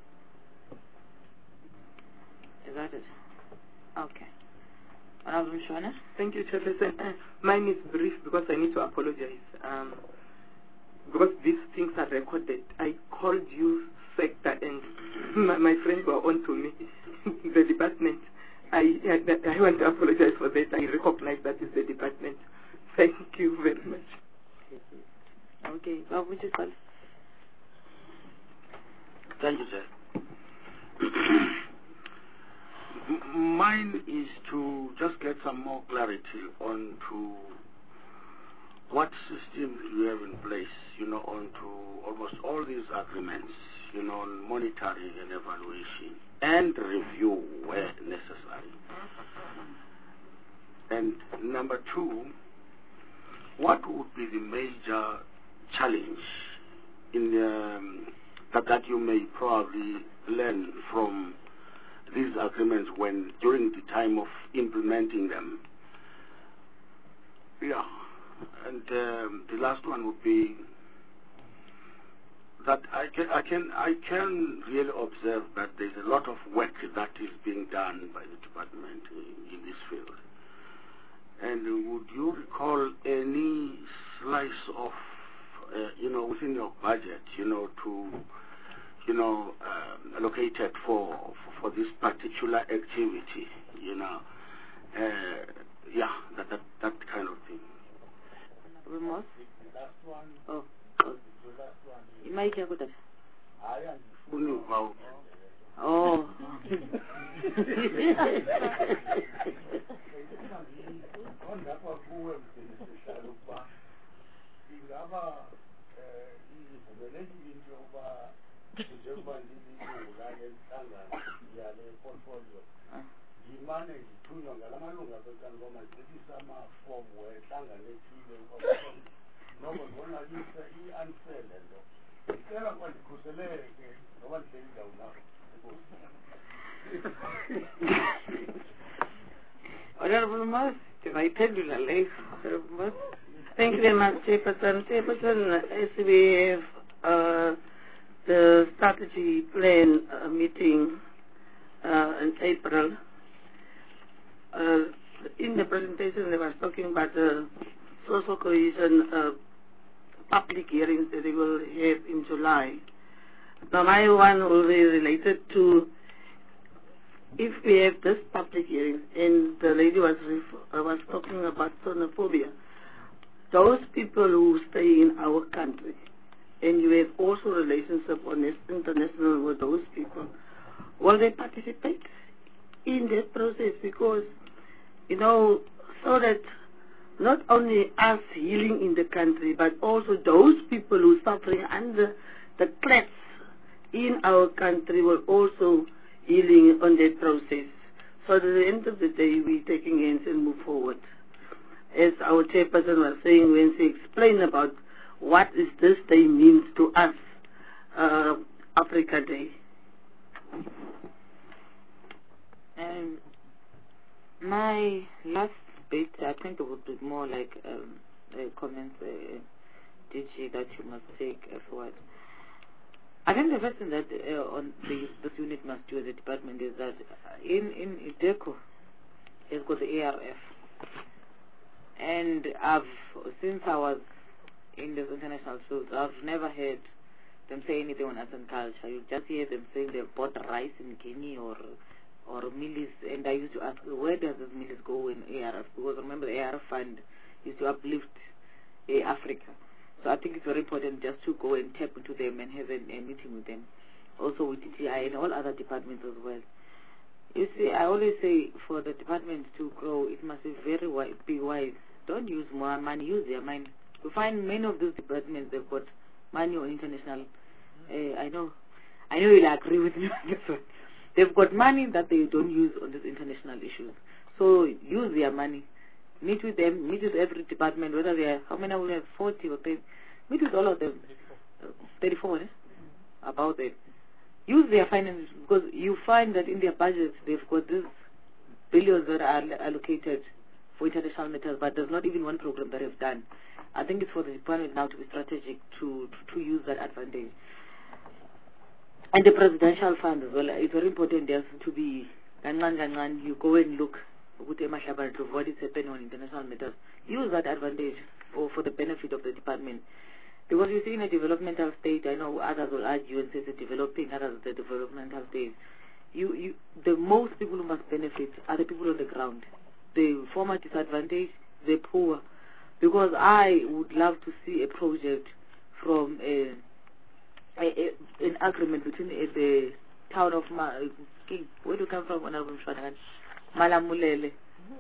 Is that it? Okay. Honorable Mshwana. Thank you, Chairperson. Uh, mine is brief because I need to apologize. Um, because these things are recorded. I called you sector and my, my friends were on to me. The department. I, I I want to apologize for that. I recognize that is the department. Thank you very much. Okay. Well, would you call? Thank you, sir. Mine is to just get some more clarity on to what system you have in place, you know, on to almost all these agreements, you know, on monitoring and evaluation and review where necessary. And number two, what would be the major challenge in um, that, that you may probably learn from these agreements when during the time of implementing them? Yeah. And um, the last one would be that I can, I can I can really observe that there's a lot of work that is being done by the department in, in this field. And would you recall any slice of, uh, you know, within your budget, you know, to, you know, uh, allocated for, for for this particular activity, you know, uh, yeah, that, that that kind of thing. Remorse? The last one. Oh, oh. The last one. You might hear good. I am. Oh. Honorable Mas, did I tell you the life? Thank you very much, Chairperson. Chairperson, as we have uh, the strategy plan uh, meeting uh, in April, uh, in the presentation they were talking about the social cohesion uh, public hearings that they will have in July. Now my one will be related to if we have this public hearing, and the lady was uh, was talking about xenophobia, those people who stay in our country, and you have also relationship on this international with those people, will they participate in that process? Because, you know, so that not only us healing in the country, but also those people who are suffering under the threats in our country will also healing on that process. So at the end of the day, we're taking hands and move forward. As our chairperson was saying when she explained about what is this day means to us, uh, Africa Day. Um, my last bit, I think it would be more like um, a comment, uh, D G, that you must take forward. I think the first thing that uh, on the, this unit must do as a department is that in, in IDECO, it's got the A R F. And I've, since I was in those international schools, I've never heard them say anything on arts and culture. You just hear them saying they've bought rice in Guinea or or Millis, and I used to ask, where does this Millis go in A R F? Because remember, the A R F fund used to uplift uh, Africa. So I think it's very important just to go and tap into them and have a, a meeting with them. Also with T T I and all other departments as well. You see, I always say for the departments to grow, it must be very wise, be wise. Don't use more money, use their money. You find many of those departments, they've got money on international. Uh, I know, I know you'll agree with me on this one. They've got money that they don't use on these international issues. So use their money. Meet with them, meet with every department, whether they are, how many will have, forty or thirty. Meet with all of them. thirty-four, eh? About it. Use their finances, because you find that in their budgets, they've got these billions that are allocated for international matters, but there's not even one program that they've done. I think it's for the department now to be strategic to, to, to use that advantage. And the presidential fund as well, it's very important just to be, you go and look with to what is happening on international matters. Use that advantage or for the benefit of the department. Because you see, in a developmental state, I know others will argue and say it's a developing, others the developmental state. You, you, the most people who must benefit are the people on the ground. The former disadvantaged, the poor. Because I would love to see a project from a, a, a, an agreement between a, the town of Ma, where do you come from? Malamulele,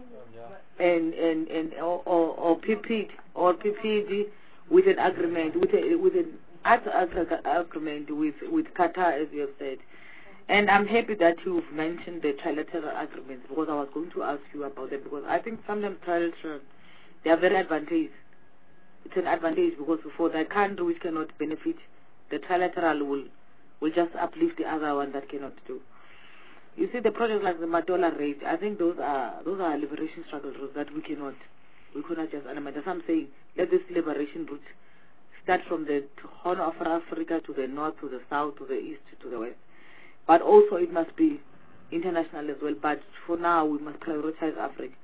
and and and or or, or P P D or P P D with an agreement with a, with an agreement with with Qatar, as you have said. And I'm happy that you've mentioned the trilateral agreements, because I was going to ask you about them, because I think sometimes trilateral, they are very advantageous. It's an advantage because for the country which cannot benefit, the trilateral will will just uplift the other one that cannot do. You see, the projects like the Matola rate, I think those are those are liberation struggle routes that we cannot we cannot just animate. As I'm saying, let this liberation route start from the Horn of Africa to the north, to the south, to the east, to the west. But also it must be international as well. But for now, we must prioritize Africa.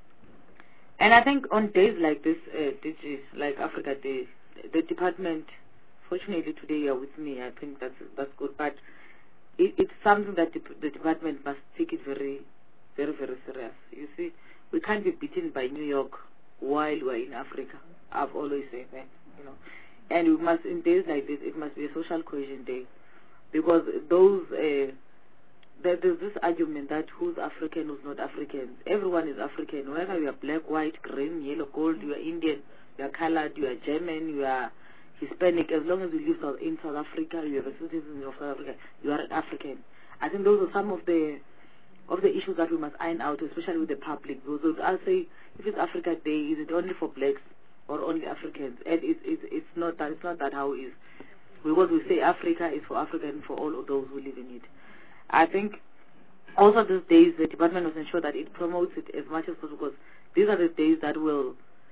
And I think on days like this, uh, D G, like Africa Day, the department, fortunately today you are with me, I think that's that's good. But it, it's something that the, the department must take it very, very, very serious. You see, we can't be beaten by New York while we're in Africa. I've always said that, you know. And we must, in days like this, it must be a social cohesion day. Because those, uh, there, there's this argument that who's African, who's not African. Everyone is African. Whether you are black, white, green, yellow, gold, you are Indian, you are colored, you are German, you are Hispanic. As long as you live in South Africa, you are a citizen of South Africa, you are an African. I think those are some of the of the issues that we must iron out, especially with the public. Because I'll say, if it's Africa Day, is it only for blacks or only Africans? And it's it's it's not that it's not that how it is. Because we say Africa is for Africa and for all of those who live in it. I think also these days the department must ensure that it promotes it as much as possible, because these are the days that will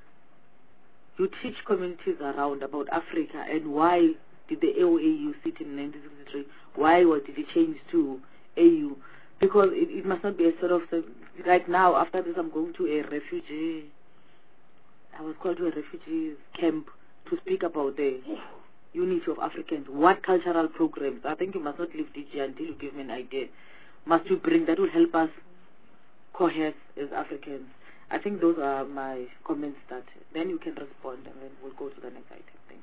you teach communities around about Africa and why did the A O A U sit in nineteen sixty-three, why was, did it change to A U, because it, it must not be a sort of, right now after this I'm going to a refugee, I was called to a refugee camp to speak about the unity of Africans. What cultural programs? I think you must not leave D G until you give me an idea. Must you bring that will help us cohere as Africans? I think those are my comments. That then you can respond, and then we'll go to the next item. Thanks.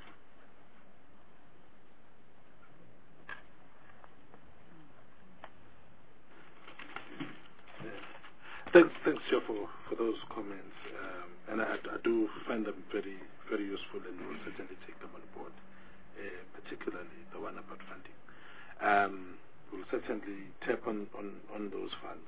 Thanks, thanks, Chair, for, for those comments. Um, and I, I do find them very, very useful, and we'll certainly take them on board, uh, particularly the one about funding. Um, we'll certainly tap on, on, on those funds.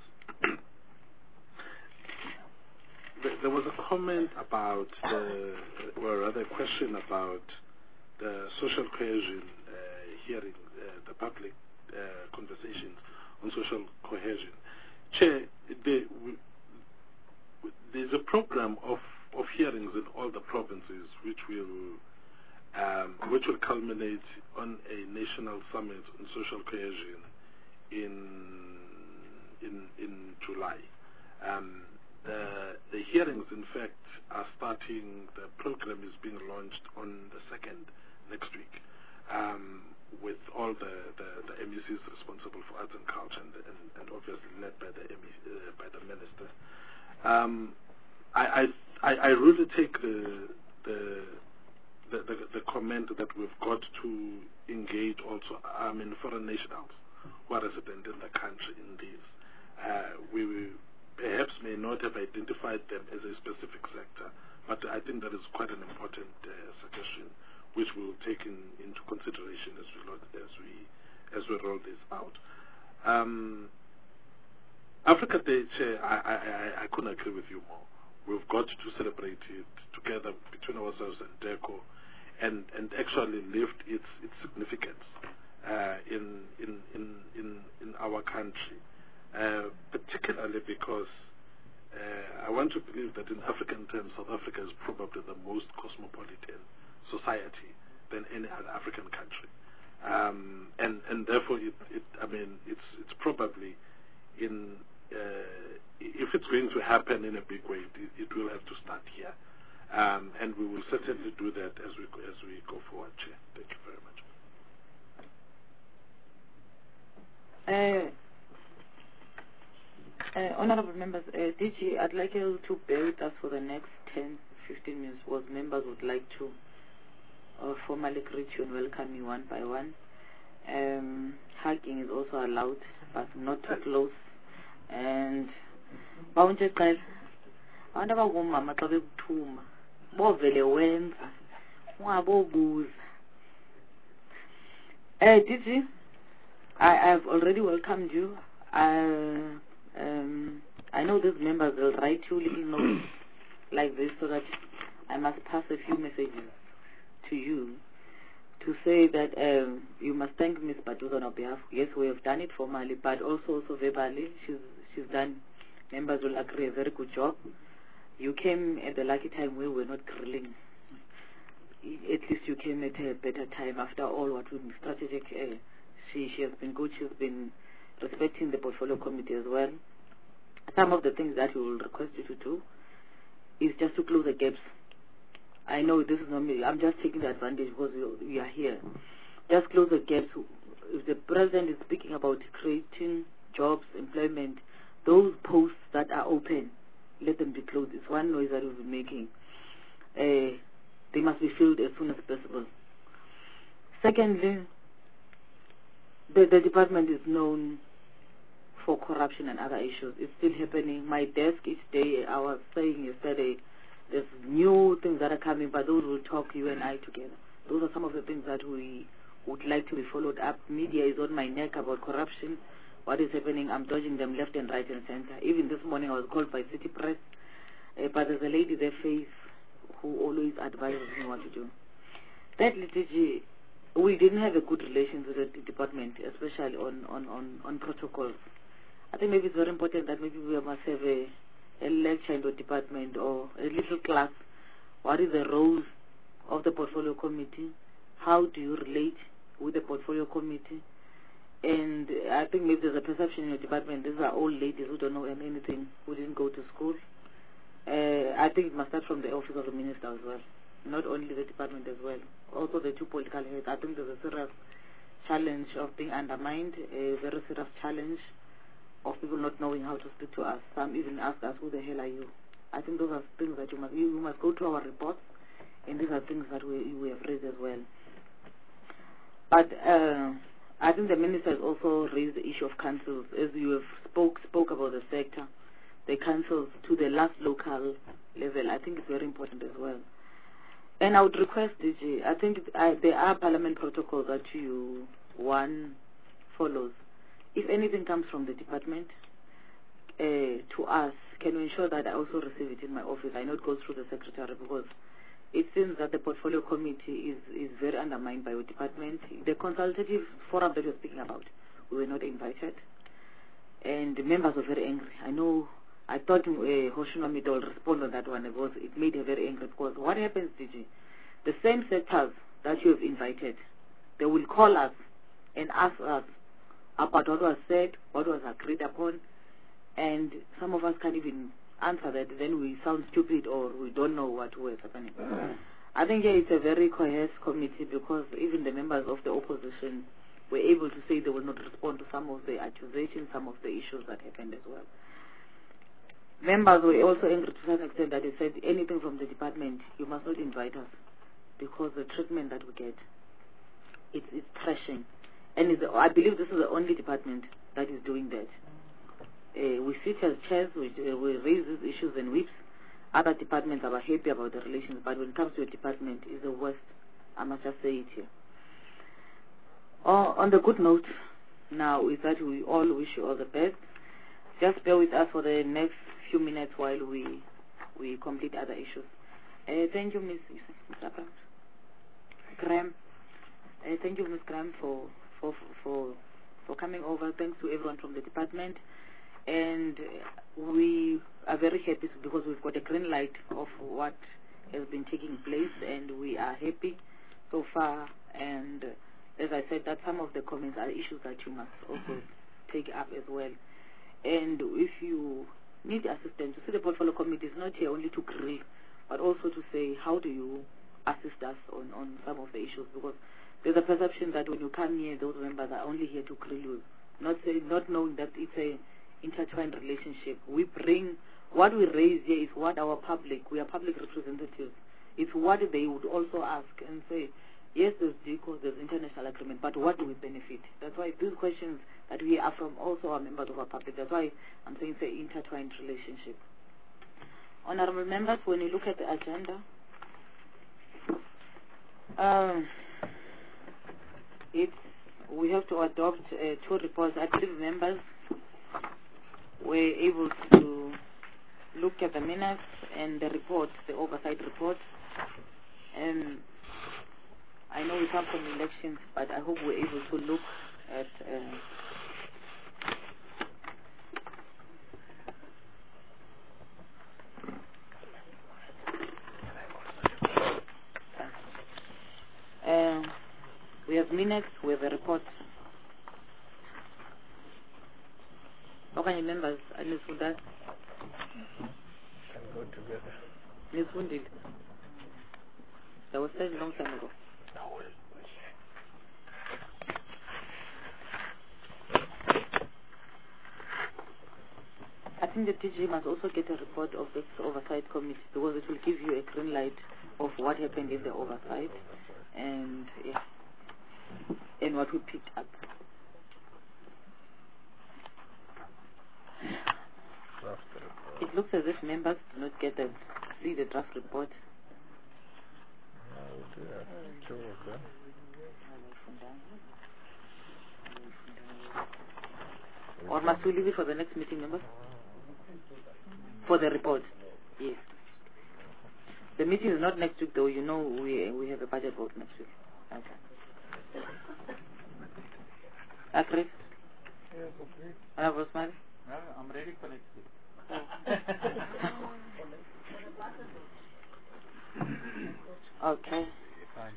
there, there was a comment about, the, or rather a question about the social cohesion uh, hearing, uh, the public uh, conversations on social cohesion. Chair, the, there's a program of, of hearings in all the provinces which will um, which will culminate on a national summit on social cohesion in in in July. Um, the, the hearings, in fact, are starting, the program is being launched on the second next week, um, with all the, the, the M E Cs responsible for arts and culture, and, and, and obviously led by the M E C, uh, by the minister. Um, I, I I really take the the, the the the comment that we've got to engage also, I mean, foreign nationals who are resident in the country in this. Uh, we will perhaps may not have identified them as a specific sector, but I think that is quite an important uh, suggestion, which we will take in, into consideration as we as we as we roll this out. Um, Africa Day, Chair, I, I, I, I couldn't agree with you more. We've got to celebrate it together between ourselves and DECO, and, and actually lift its its significance uh, in, in in in in our country. Uh, particularly because uh, I want to believe that in African terms, South Africa is probably the most cosmopolitan society than any other African country, um, and and therefore, it, it I mean, it's it's probably in uh, if it's going to happen in a big way, it, it will have to start here, um, and we will certainly do that as we go, as we go forward. Chair, thank you very much. Uh, Uh, honorable members, uh, D G, I'd like you to bear with us for the next ten, fifteen minutes, because members would like to uh, formally greet you and welcome you one by one. Um, hugging is also allowed, but not too close. And bawunje qela abantu abangomama xa bekuthuma bovele wenza ungabobuza. Uh, D G, I have already welcomed you. Uh, Um, I know these members will write you little notes like this, so that I must pass a few messages to you to say that um, you must thank Miz Batuza on our behalf. Yes, we have done it formally, but also also verbally. She's she's done. Members will agree, a very good job. You came at the lucky time where we're not grilling. At least you came at a better time. After all, what would be strategic? Uh, she she has been good. She's been respecting the portfolio committee as well. Some of the things that we will request you to do is just to close the gaps. I know this is not me. I'm just taking the advantage because we, we are here. Just close the gaps. If the president is speaking about creating jobs, employment, those posts that are open, let them be closed. It's one noise that we'll be making. Uh, they must be filled as soon as possible. Secondly, the, the department is known for corruption and other issues. It's still happening. My desk each day, I was saying yesterday, there's new things that are coming, but those will talk, you and I together. Those are some of the things that we would like to be followed up. Media is on my neck about corruption. What is happening? I'm dodging them left and right and center. Even this morning I was called by City Press, uh, but there's a lady there, Faith, who always advises me what to do. Thirdly, T G, we didn't have a good relation with the department, especially on, on, on, on protocols. I think maybe it's very important that maybe we must have a, a lecture in the department or a little class. What is the role of the portfolio committee? How do you relate with the portfolio committee? And I think maybe there's a perception in your department, these are old ladies who don't know anything, who didn't go to school. Uh, I think it must start from the office of the minister as well, not only the department as well. Also the two political heads. I think there's a serious challenge of being undermined, a very serious challenge of people not knowing how to speak to us. Some even ask us, who the hell are you? I think those are things that you must, you must go to our reports, and these are things that we, we have raised as well. But uh, I think the minister has also raised the issue of councils. As you have spoke, spoke about the sector, the councils to the last local level, I think it's very important as well. And I would request, D J, I think I, there are parliament protocols that you, one, follows. If anything comes from the department uh, to us, can you ensure that I also receive it in my office? I know it goes through the secretary, because it seems that the portfolio committee is, is very undermined by your department. The consultative forum that you're speaking about, we were not invited. And the members were very angry. I know, I thought uh, Hoshima Mido will respond on that one, because it made her very angry. Because what happens, D G? The same sectors that you have invited, they will call us and ask us about what was said, what was agreed upon, and some of us can't even answer that, then we sound stupid or we don't know what was happening. I think yeah, it's a very coherent committee because even the members of the opposition were able to say they will not respond to some of the accusations, some of the issues that happened as well. Members were also angry to some extent that they said anything from the department, you must not invite us because the treatment that we get, it's, it's trashing. And it's, I believe this is the only department that is doing that. Uh, we sit as chairs, we, uh, we raise these issues and whips. Other departments are happy about the relations, but when it comes to a department, it's the worst. I must just say it here. Oh, on the good note now is that we all wish you all the best. Just bear with us for the next few minutes while we we complete other issues. Uh, thank you, Miz Graham. Uh, thank you, Miz Graham, for for for for coming over. Thanks to everyone from the department, and we are very happy because we've got a green light of what has been taking place, and we are happy so far. And as I said, that some of the comments are issues that you must also take up as well. And if you need assistance, you see the portfolio committee is not here only to grill, but also to say how do you assist us on, on some of the issues, because there's a perception that when you come here, those members are only here to grill you, not say, not knowing that it's a intertwined relationship. We bring, what we raise here is what our public, we are public representatives, it's what they would also ask and say, yes, there's D I C O, there's international agreement, but what do we benefit? That's why these questions that we are from also are members of our public. That's why I'm saying it's an intertwined relationship. Honorable members, when you look at the agenda, um, it's, we have to adopt uh, two reports. I believe members were able to look at the minutes and the report, the oversight report. And I know we come from elections, but I hope we're able to look at uh, uh, we have minutes, we have a report. How many members are Miz Fundad? Can go together. Miz Fundid. That was said a long time ago. I think the T G must also get a report of this oversight committee because it will give you a green light of what happened in the oversight and yeah, and what we picked up. It looks as if members do not get the see the draft report. No, we do have two of them. Or must we leave it for the next meeting, members? For the report, yes. The meeting is not next week, though. You know, we we have a budget vote next week. Okay. Agreed? Yes, agreed. Honorable Smiley? No, I'm ready for next week. Okay. Fine.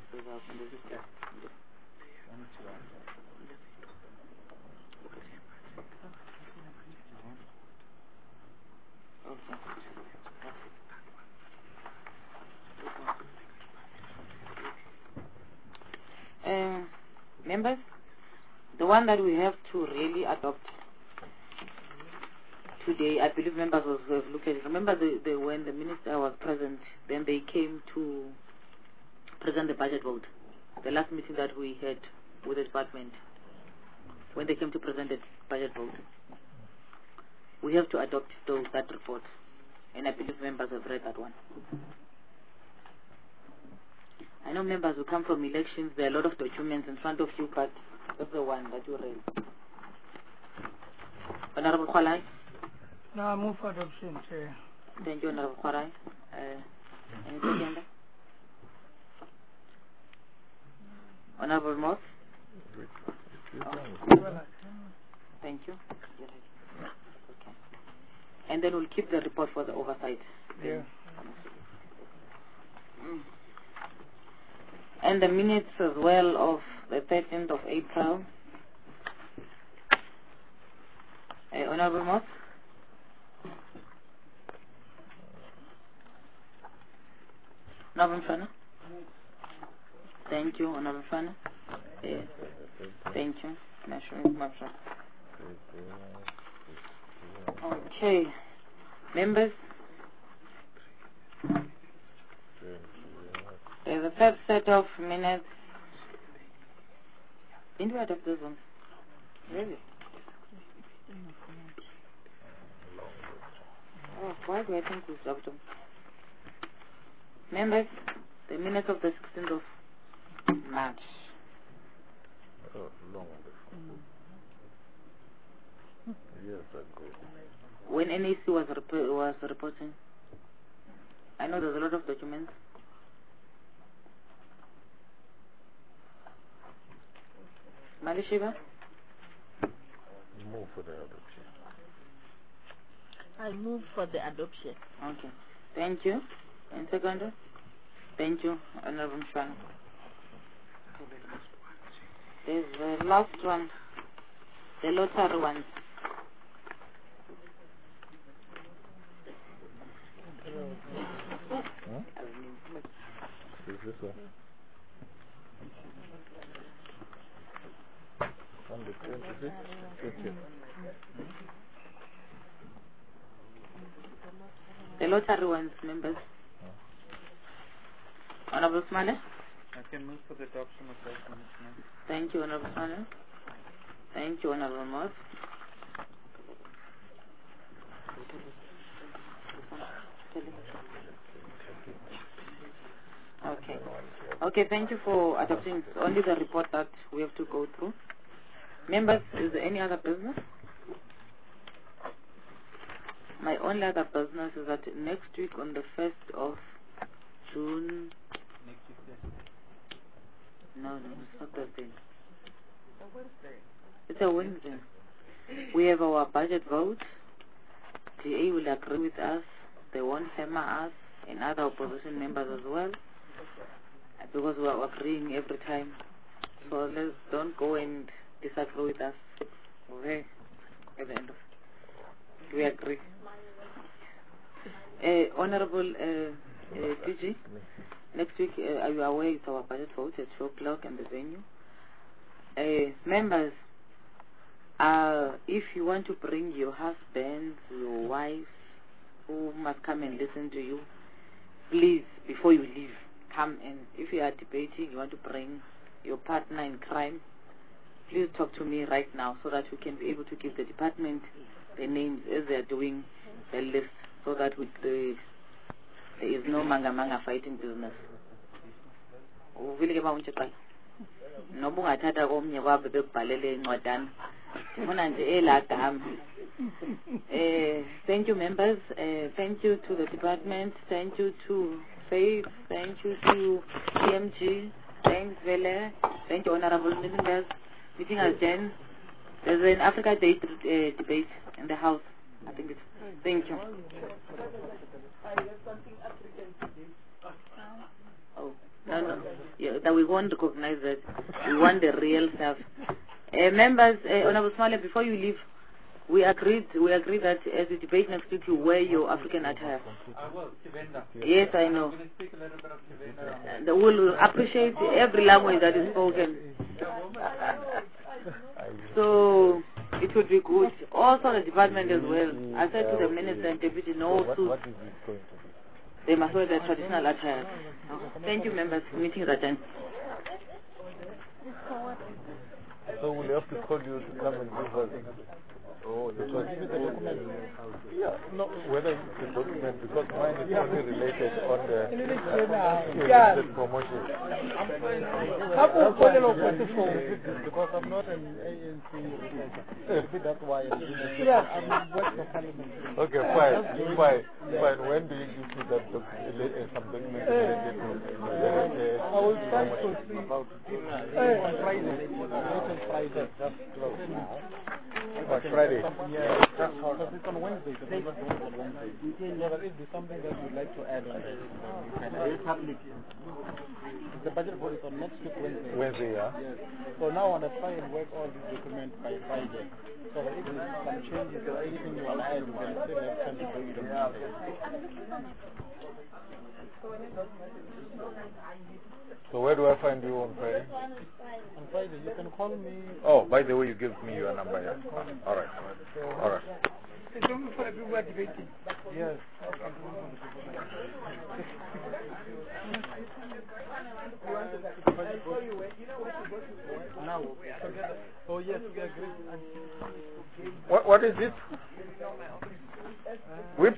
Uh, members, the one that we have to really adopt today, I believe members will have looked at it. Remember the, the, when the minister was present, then they came to present the budget vote. The last meeting that we had with the department, when they came to present the budget vote. We have to adopt those, that report. And I believe members have read that one. I know members who come from elections, there are a lot of documents in front of you, but that's the one that you read. Honorable Khwalai? No, I move for adoption, Chair. Thank you, Honorable Khwalai. Uh, any agenda? Honorable Moss? Oh. Thank you. Okay. And then we'll keep the report for the oversight. Yeah. Mm. And the minutes as well of the thirteenth of April. Uh, Honorable Moss? Honorable Mfana? Thank you, Honorable Mfana. Yes. Thank you. National Mafra. Okay. Members? There's a third set of minutes. Didn't we adopt those ones? Really? Oh, why do I think we adopt them? Members, the minutes of the sixteenth of March. Oh, long before. Mm. Years ago. When N E C was, rep was reporting. I know there's a lot of documents. Malishiba? Move for the adoption. I move for the adoption. Okay. Thank you. And second? Thank you, Honorable Mshwana. There's the last one, the lottery one. Huh? Is this one? On the twenty-fifth? twentieth. The lottery ones, members. Honorable Smale? I can move for the adoption of those minutes now. Thank you, Honorable Smale. Thank you, Honorable Moss. Okay. Okay, thank you for adopting. It's only the report that we have to go through. Members, is there any other business? My only other business is that next week on the first of June. Next week, Thursday. No, no, it's not Thursday. It's a Wednesday. We have our budget vote. G A will agree with us. They won't hammer us and other opposition members as well, because we are agreeing every time. So let's don't go and disagree with us. Okay, at the end of it. We agree. Uh, Honorable uh, uh, D G, next week, uh, are you aware it's our budget vote at two o'clock in the venue? Uh, members, uh, if you want to bring your husbands, your wives, who must come and listen to you, please, before you leave, come and if you are debating, you want to bring your partner in crime, please talk to me right now so that we can be able to give the department the names as they are doing the list, so that we, the, there is no manga manga fighting business. Nobu ngathatha komnye kwabe bekubhalele incwadana ndifuna nje elagama. Eh, thank you, members. Uh, thank you to the department. Thank you to Faith. Thank you to T M G. Thanks, Vele. Thank you, honorable members. Meeting has done. There's an Africa Day uh, debate in the house. I think it's. Thank you. Oh, no, no. Yeah, that we won't recognize that. We want the real stuff. Uh, members, uh, Honorable Smale, before you leave, we agreed we agreed that as you debate next week, you wear your African attire. I will, Kivenda. Yes, I know. I'm going to speak a little bit of Kivenda. And we'll appreciate every language that is spoken. So it would be good. Also the department as well. I said to the minister and deputy, no suits. They must wear their traditional attire. Thank you, members. Meeting is adjourned. So we'll have to call you to come and give us. Oh, the document. Yeah, no, whether it's a document, because mine is only related on the uh, the promotion. Because I'm not an A N C researcher. That's why I'm doing it. I'm working for Parliament. Okay, fine, fine, fine. When do you give me that document, some document related to I will try to see about on Friday. On Friday, just close now. What, Friday? Yeah, because it's on Wednesday, so we're not doing it on Wednesday. So that if there's something that you'd like to add on this, you can add. Public. The budget vote is on next week Wednesday. Wednesday, yeah. Yes. So now I want to try and work all these documents by Friday. So that if there's some changes or anything you want to add, you can still have time to bring it on Monday. So where do I find you on Friday? On Friday, you can call me. Oh, by the way, you give me your number, yeah. All right. All right. It's only for people who are debating. Yes. Now, oh yes, we agree. What, what is this? Whip?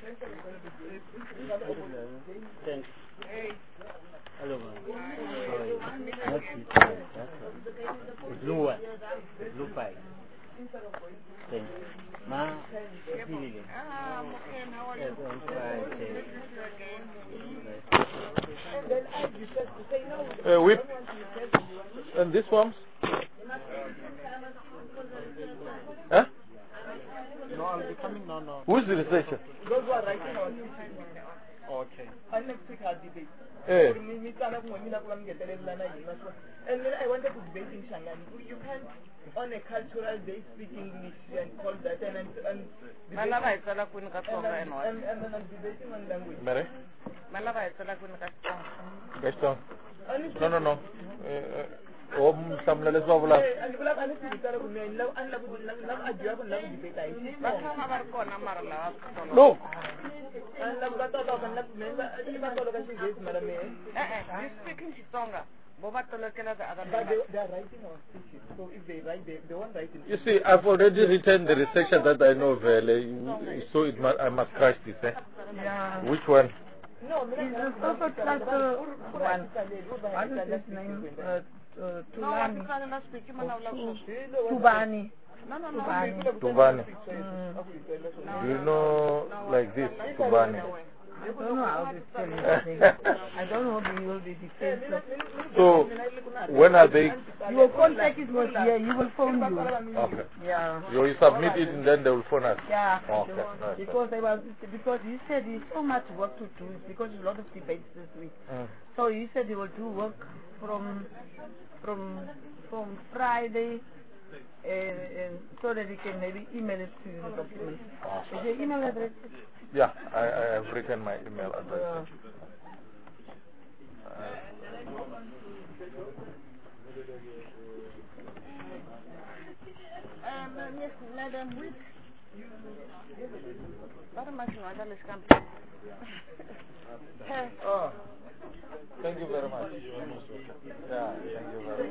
Thanks. Hello, man. That's it. That's blue one. Blue five. Thanks. Ma, feeling. Ah, okay, how are Yes, I'm fine. Uh, whip. And this one? Huh? No, I'll be coming now, no. Who's the researcher? Those who are writing on Okay. And next week I'll debate. Hey. And then I wanted to debate in Shanghai. You can't, on a cultural day, speak English and call that and and and and, and, and then I'm debating on language. Mary? Question? No, no, no. Oh, some let's go. Look. You're speaking Chitonga. But they, they are writing our speeches, so if they write, they, they won't write in. You see, I've already written the researcher that I know very, so it must, I must crash this, eh? Yeah. Which one? No, it's also just uh, one. What is his name? Uh, uh, Tulani. Tubani. No, no, no. Tubani. Mm. Do you know like this, Tubani? I don't know how to spell his name. I don't know the all the details. So, when are they? Your contact is not here. He will phone you. Okay. Yeah. You you submit it and then they will phone us. Yeah. Okay. Nice. Because I was because he said he so much work to do because a lot of debates this week. Mm. So he said he will do work from from from Friday. Uh, and so that he can maybe email it to you the document. Okay. Is your email address? Yeah, I, I have written my email address. Uh, Um, yes, Madam Wick. Very much, Madam is coming. Oh, thank you very much. Yeah, thank you very much.